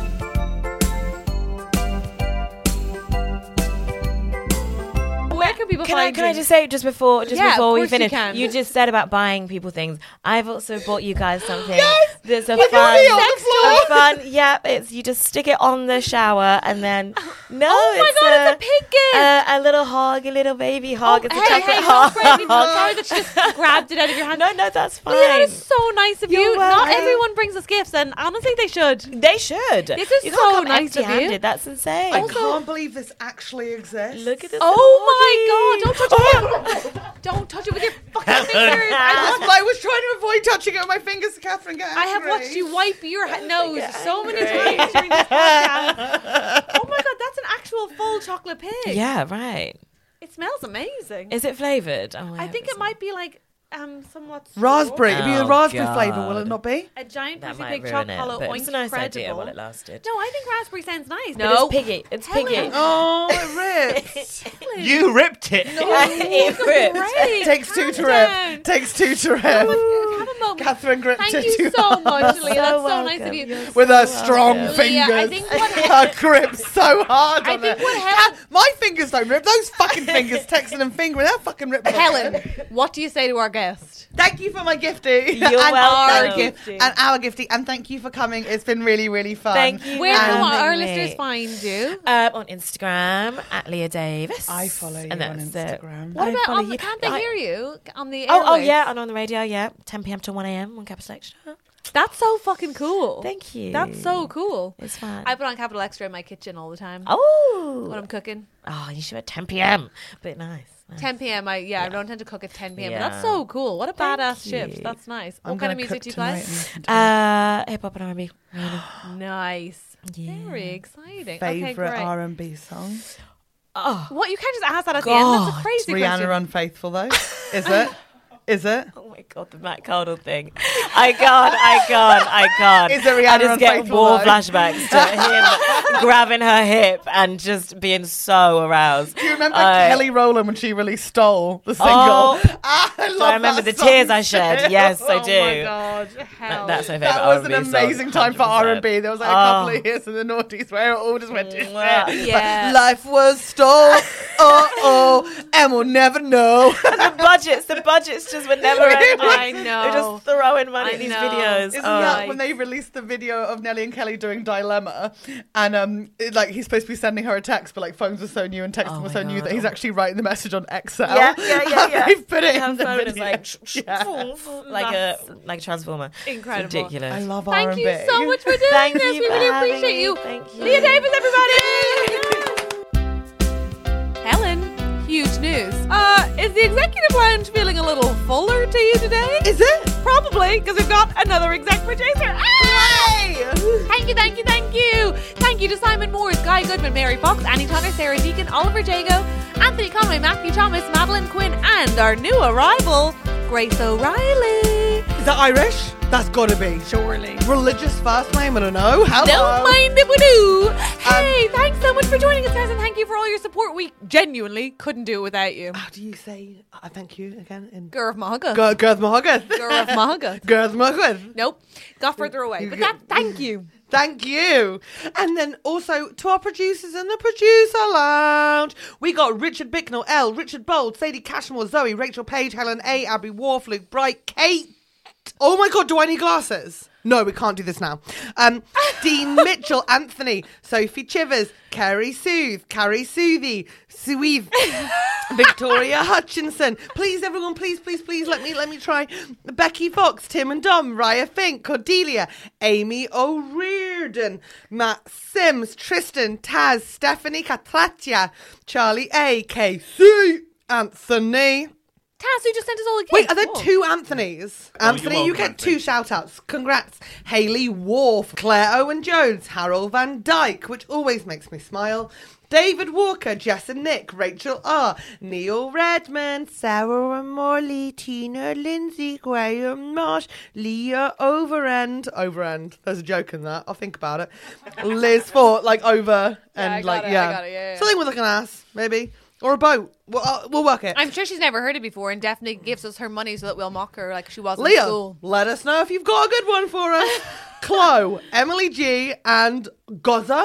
Speaker 3: Where can people
Speaker 7: Can I,
Speaker 3: find
Speaker 7: can I
Speaker 3: you?
Speaker 7: just say just before just
Speaker 3: Yeah, of
Speaker 7: before we
Speaker 3: course you
Speaker 7: finish?
Speaker 3: can.
Speaker 7: You just said about buying people things. I've also bought you guys something.
Speaker 4: Yes!
Speaker 7: There's a
Speaker 4: With your
Speaker 7: fun,
Speaker 4: feet on the floor.
Speaker 7: a fun. Yeah, it's you just stick it on the shower and then. No,
Speaker 3: Oh my
Speaker 7: it's
Speaker 3: God,
Speaker 7: a,
Speaker 3: it's a pig gift.
Speaker 7: A, a little hog, a little baby hog.
Speaker 3: Oh,
Speaker 7: it's a
Speaker 3: hey,
Speaker 7: chocolate
Speaker 3: hey,
Speaker 7: hog.
Speaker 3: don't break me. No, sorry that she just grabbed it out of your hand.
Speaker 7: No, no, that's fine.
Speaker 3: Leah, that is so nice of
Speaker 7: You're
Speaker 3: you. Not
Speaker 7: welcome.
Speaker 3: everyone brings us gifts, and honestly, they should.
Speaker 7: They should.
Speaker 3: This is
Speaker 7: you
Speaker 3: so
Speaker 7: can't come
Speaker 3: nice of you.
Speaker 7: empty-handed. That's insane.
Speaker 4: I can't believe this actually exists.
Speaker 7: Look at this.
Speaker 3: Oh
Speaker 7: little
Speaker 3: my God! Don't touch it. Don't touch it with your fucking fingers. I
Speaker 4: That's
Speaker 3: watched,
Speaker 4: why I was trying to avoid touching it with my fingers, Catherine. Get
Speaker 3: I have
Speaker 4: angry.
Speaker 3: watched you wipe your ha- nose
Speaker 7: Get
Speaker 3: so many
Speaker 7: angry.
Speaker 3: times during this podcast. Oh my God, that's an actual full chocolate pig.
Speaker 7: Yeah, right.
Speaker 3: It smells amazing.
Speaker 7: Is it flavored? Oh,
Speaker 3: I think it might be like um somewhat
Speaker 4: Raspberry. It'd be a
Speaker 7: Oh,
Speaker 4: raspberry
Speaker 7: God.
Speaker 4: flavour, will it not be?
Speaker 3: A giant
Speaker 7: That
Speaker 3: pussy
Speaker 7: might
Speaker 3: pig
Speaker 7: ruin
Speaker 3: chocolate
Speaker 7: it,
Speaker 3: hollow
Speaker 7: but
Speaker 3: oink
Speaker 7: it's a nice idea
Speaker 3: credible.
Speaker 7: while it lasted.
Speaker 3: No, I think raspberry sounds nice.
Speaker 7: But
Speaker 3: No,
Speaker 7: it's piggy. It's
Speaker 3: Helen.
Speaker 7: piggy.
Speaker 4: Oh, it rips.
Speaker 1: You ripped it.
Speaker 7: it ripped.
Speaker 3: Great.
Speaker 4: Takes two
Speaker 3: Calm
Speaker 4: to
Speaker 3: down.
Speaker 4: rip. Takes two to rip.
Speaker 3: Have a moment.
Speaker 4: Catherine gripped
Speaker 3: Thank
Speaker 4: it
Speaker 3: you
Speaker 4: too
Speaker 3: so
Speaker 4: hard.
Speaker 3: much, Leah. That's so
Speaker 7: welcome.
Speaker 3: nice of you.
Speaker 7: You're
Speaker 4: With her
Speaker 7: so
Speaker 4: strong
Speaker 7: welcome.
Speaker 4: fingers.
Speaker 3: Leah, I think what
Speaker 4: her grip so hard
Speaker 3: I
Speaker 4: on
Speaker 3: think
Speaker 4: it.
Speaker 3: what Helen-
Speaker 4: Ca- My fingers don't rip. Those fucking fingers, texting and fingering, they're fucking ripping.
Speaker 3: Helen, what do you say to our guest?
Speaker 4: Thank you for my gifty.
Speaker 7: You're
Speaker 4: and
Speaker 7: welcome.
Speaker 4: Our gifty. And our gifty. And thank you for coming. It's been really, really fun.
Speaker 7: Thank you.
Speaker 3: Where can
Speaker 7: Um,
Speaker 3: our
Speaker 7: me.
Speaker 3: listeners find you?
Speaker 7: Um, on Instagram at Leah Davis.
Speaker 4: I follow you
Speaker 7: and
Speaker 4: on
Speaker 7: that's it.
Speaker 4: Instagram.
Speaker 3: What
Speaker 7: I
Speaker 3: about
Speaker 7: follow
Speaker 3: on the,
Speaker 7: you.
Speaker 3: can't they
Speaker 7: I-
Speaker 3: hear you on the
Speaker 7: Oh, oh
Speaker 3: airwaves?
Speaker 7: yeah, and on the radio, yeah, ten p.m. to one a.m. on Capital Extra.
Speaker 3: That's so fucking cool.
Speaker 7: Thank you.
Speaker 3: That's so cool.
Speaker 7: It's fun.
Speaker 3: I put on Capital Extra in my kitchen all the time
Speaker 7: oh,
Speaker 3: when I'm cooking.
Speaker 7: oh, you should at ten p.m. But nice. nice.
Speaker 3: ten p.m. I yeah, I don't tend to cook at ten p.m. But that's
Speaker 7: Yeah.
Speaker 3: so cool. What a
Speaker 7: Thank
Speaker 3: badass
Speaker 7: you.
Speaker 3: shift. That's nice.
Speaker 4: I'm
Speaker 3: What kind of
Speaker 4: gonna
Speaker 3: music
Speaker 4: cook
Speaker 3: do you
Speaker 4: tonight
Speaker 3: play?
Speaker 4: and listen to it.
Speaker 7: Uh, hip hop and R and B.
Speaker 3: Nice.
Speaker 7: Yeah.
Speaker 3: Very exciting. Okay,
Speaker 4: Favorite
Speaker 3: great.
Speaker 4: R and B song?
Speaker 7: Oh,
Speaker 3: What you can't just ask that at the end. That's a
Speaker 7: God.
Speaker 3: crazy
Speaker 4: Rihanna
Speaker 3: question.
Speaker 4: Unfaithful though. Is it? Is it?
Speaker 7: oh my god, the Matt Cardle thing. I can't, I can't, I can't.
Speaker 4: Is it Rihanna
Speaker 7: I just get
Speaker 4: Unfaithful,
Speaker 7: war
Speaker 4: though?
Speaker 7: flashbacks to him grabbing her hip and just being so aroused.
Speaker 4: Do you remember
Speaker 7: I-
Speaker 4: Kelly Rowland when she really stole the single?
Speaker 7: Oh.
Speaker 4: Ah, I love
Speaker 7: Do I remember
Speaker 4: that
Speaker 7: the tears
Speaker 4: song
Speaker 7: I shed?
Speaker 4: too.
Speaker 7: Yes, I
Speaker 3: Oh
Speaker 7: do.
Speaker 3: my god. Hell.
Speaker 7: That- that's my favorite
Speaker 4: That was
Speaker 7: R
Speaker 4: an
Speaker 7: and B song,
Speaker 4: amazing time for
Speaker 7: one hundred
Speaker 4: R and B.
Speaker 7: percent.
Speaker 4: There was like a couple
Speaker 7: Oh.
Speaker 4: of years in the noughties where it all just went to shit.
Speaker 7: Mwah.
Speaker 3: Yeah.
Speaker 4: But life was stole, oh oh, and we'll never know.
Speaker 7: the budgets, the budgets just were never ending.
Speaker 3: I know.
Speaker 7: They're just throwing money
Speaker 3: I
Speaker 7: in these
Speaker 3: know.
Speaker 7: videos.
Speaker 4: Isn't
Speaker 7: Oh.
Speaker 4: that when they released the video of Nelly and Kelly doing Dilemma, and um, it, like he's supposed to be sending her a text, but like phones were so new and texting
Speaker 7: Oh
Speaker 4: were
Speaker 7: my
Speaker 4: so new
Speaker 7: God.
Speaker 4: that he's actually writing the message on Excel.
Speaker 7: Yeah, yeah, yeah,
Speaker 4: And
Speaker 7: yeah.
Speaker 4: They've put it
Speaker 7: Her
Speaker 4: in the
Speaker 7: phone is
Speaker 4: video.
Speaker 7: like,
Speaker 4: Yeah.
Speaker 7: like a like a transformer.
Speaker 3: Incredible.
Speaker 7: It's ridiculous.
Speaker 4: I love
Speaker 3: Thank
Speaker 4: R and B.
Speaker 3: you so much for doing
Speaker 7: Thank
Speaker 3: this.
Speaker 7: you
Speaker 3: We
Speaker 7: for
Speaker 3: really
Speaker 7: having
Speaker 3: appreciate
Speaker 7: me.
Speaker 3: you.
Speaker 7: Thank you.
Speaker 3: Leah Davis, everybody. Helen, huge news. Uh, is the executive lounge feeling a little fuller to you today?
Speaker 4: Is it?
Speaker 3: Probably, because we've got another exec producer. Hey! Thank you, thank you, thank you. Thank you to Simon Moores, Guy Goodman, Mary Fox, Annie Tonner, Sarah Deacon, Oliver Jago, Anthony Conway, Matthew Thomas, Madeline Quinn, and our new arrival, Grace O'Reilly.
Speaker 4: Is that Irish? That's gotta be.
Speaker 3: Surely.
Speaker 4: Religious first name, I don't know. Hello.
Speaker 3: Don't mind if we do. Hey, thanks so much for joining us, guys, and thank you for all your support. We genuinely couldn't do it without you.
Speaker 4: How do you say uh, thank you again? In
Speaker 3: Gurv Mahaga.
Speaker 4: Girth Mahogany.
Speaker 3: Gurv Mahaga.
Speaker 4: Girth Mahogany.
Speaker 3: Nope. Got further away. But
Speaker 4: You-
Speaker 3: that, thank you.
Speaker 4: Thank you. And then also to our producers in the producer lounge. We got Richard Bicknell, L, Richard Bold, Sadie Cashmore, Zoe, Rachel Page, Helen A, Abby Wharf, Luke Bright, Kate. Oh my God, do I need glasses? No, we can't do this now. Um, Dean Mitchell, Anthony, Sophie Chivers, Kerry Soothe, Carrie Soothy, Sueve, Victoria Hutchinson. Please, everyone, please, please, please, let me let me try. Becky Fox, Tim and Dom, Raya Fink, Cordelia, Amy O'Riordan, Matt Sims, Tristan, Taz, Stephanie Catlatia, Charlie A, K C, Anthony.
Speaker 3: Taz, who just sent us all a gift.
Speaker 4: Wait, are there
Speaker 3: Oh.
Speaker 4: two Anthonys?
Speaker 1: Oh,
Speaker 4: Anthony,
Speaker 1: you're
Speaker 4: you
Speaker 1: welcome,
Speaker 4: get two
Speaker 1: Anthony.
Speaker 4: shout-outs. Congrats. Hayley Wharf, Claire Owen Jones, Harold Van Dyke, which always makes me smile. David Walker, Jess and Nick, Rachel R, Neil Redmond, Sarah and Morley, Tina Lindsay, Graham Marsh, Leah Overend. Overend. There's a joke in that. I'll think about it. Liz Fort, like over and
Speaker 3: I got
Speaker 4: like,
Speaker 3: it, I
Speaker 4: yeah.
Speaker 3: got it, yeah, yeah.
Speaker 4: Something with like an ass, maybe. Or a boat. We'll, uh, we'll work it.
Speaker 3: I'm sure she's never heard it before and definitely gives us her money so that we'll mock her like she was in
Speaker 4: Leah,
Speaker 3: school.
Speaker 4: let us know if you've got a good one for us. Chloe, Emily G, and Goza.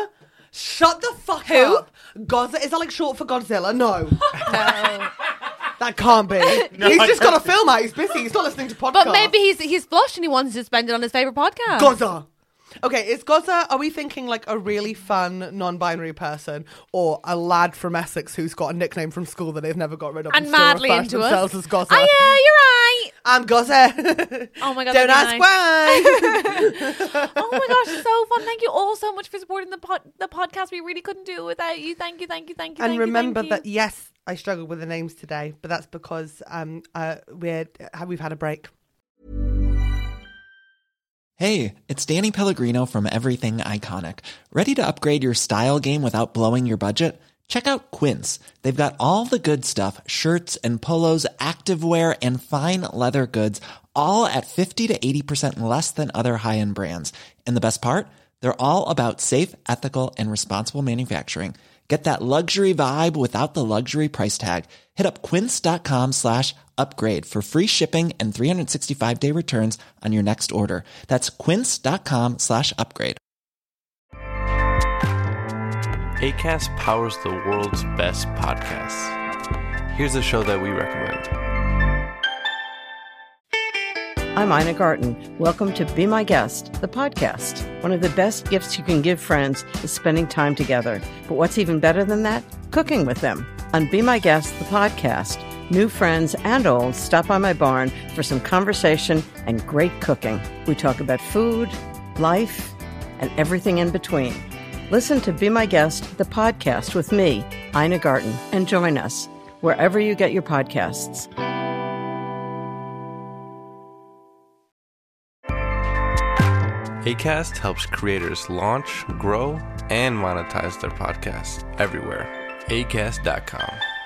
Speaker 4: Shut the fuck
Speaker 3: Who?
Speaker 4: up. Godzilla. Is that like short for Godzilla? No. No. That can't be. He's just got a film out. He's busy. He's not listening to podcasts.
Speaker 3: But maybe he's he's flushed and he wants to spend it on his favourite podcast.
Speaker 4: Goza. Okay, is Goza, are we thinking like a really fun non-binary person or a lad from Essex who's got a nickname from school that they've never got rid of
Speaker 3: And
Speaker 4: and, still
Speaker 3: madly
Speaker 4: refer to
Speaker 3: into
Speaker 4: themselves
Speaker 3: us.
Speaker 4: as Goza?
Speaker 3: Oh yeah, you're right.
Speaker 4: I'm Goza.
Speaker 3: Oh my God,
Speaker 4: Don't
Speaker 3: that'd
Speaker 4: ask
Speaker 3: be
Speaker 4: why.
Speaker 3: Oh my gosh, it's so fun. Thank you all so much for supporting the pod- the podcast. We really couldn't do it without you. Thank you, thank you, thank you.
Speaker 4: And
Speaker 3: thank
Speaker 4: remember
Speaker 3: you, thank
Speaker 4: that,
Speaker 3: you.
Speaker 4: yes, I struggled with the names today, but that's because um, uh, we're, we've had a break.
Speaker 8: Hey, it's Danny Pellegrino from Everything Iconic. Ready to upgrade your style game without blowing your budget? Check out Quince. They've got all the good stuff, shirts and polos, activewear, and fine leather goods, all at fifty to eighty percent less than other high-end brands. And the best part? They're all about safe, ethical, and responsible manufacturing. Get that luxury vibe without the luxury price tag. Hit up quince.com slash upgrade for free shipping and three sixty-five day returns on your next order. That's quince.com slash upgrade.
Speaker 9: Acast powers the world's best podcasts. Here's a show that we recommend.
Speaker 10: I'm Ina Garten. Welcome to Be My Guest, the podcast. One of the best gifts you can give friends is spending time together. But what's even better than that? Cooking with them. On Be My Guest, the podcast, new friends and old stop by my barn for some conversation and great cooking. We talk about food, life, and everything in between. Listen to Be My Guest, the podcast with me, Ina Garten, and join us wherever you get your podcasts.
Speaker 9: Acast helps creators launch, grow, and monetize their podcasts everywhere. acast dot com.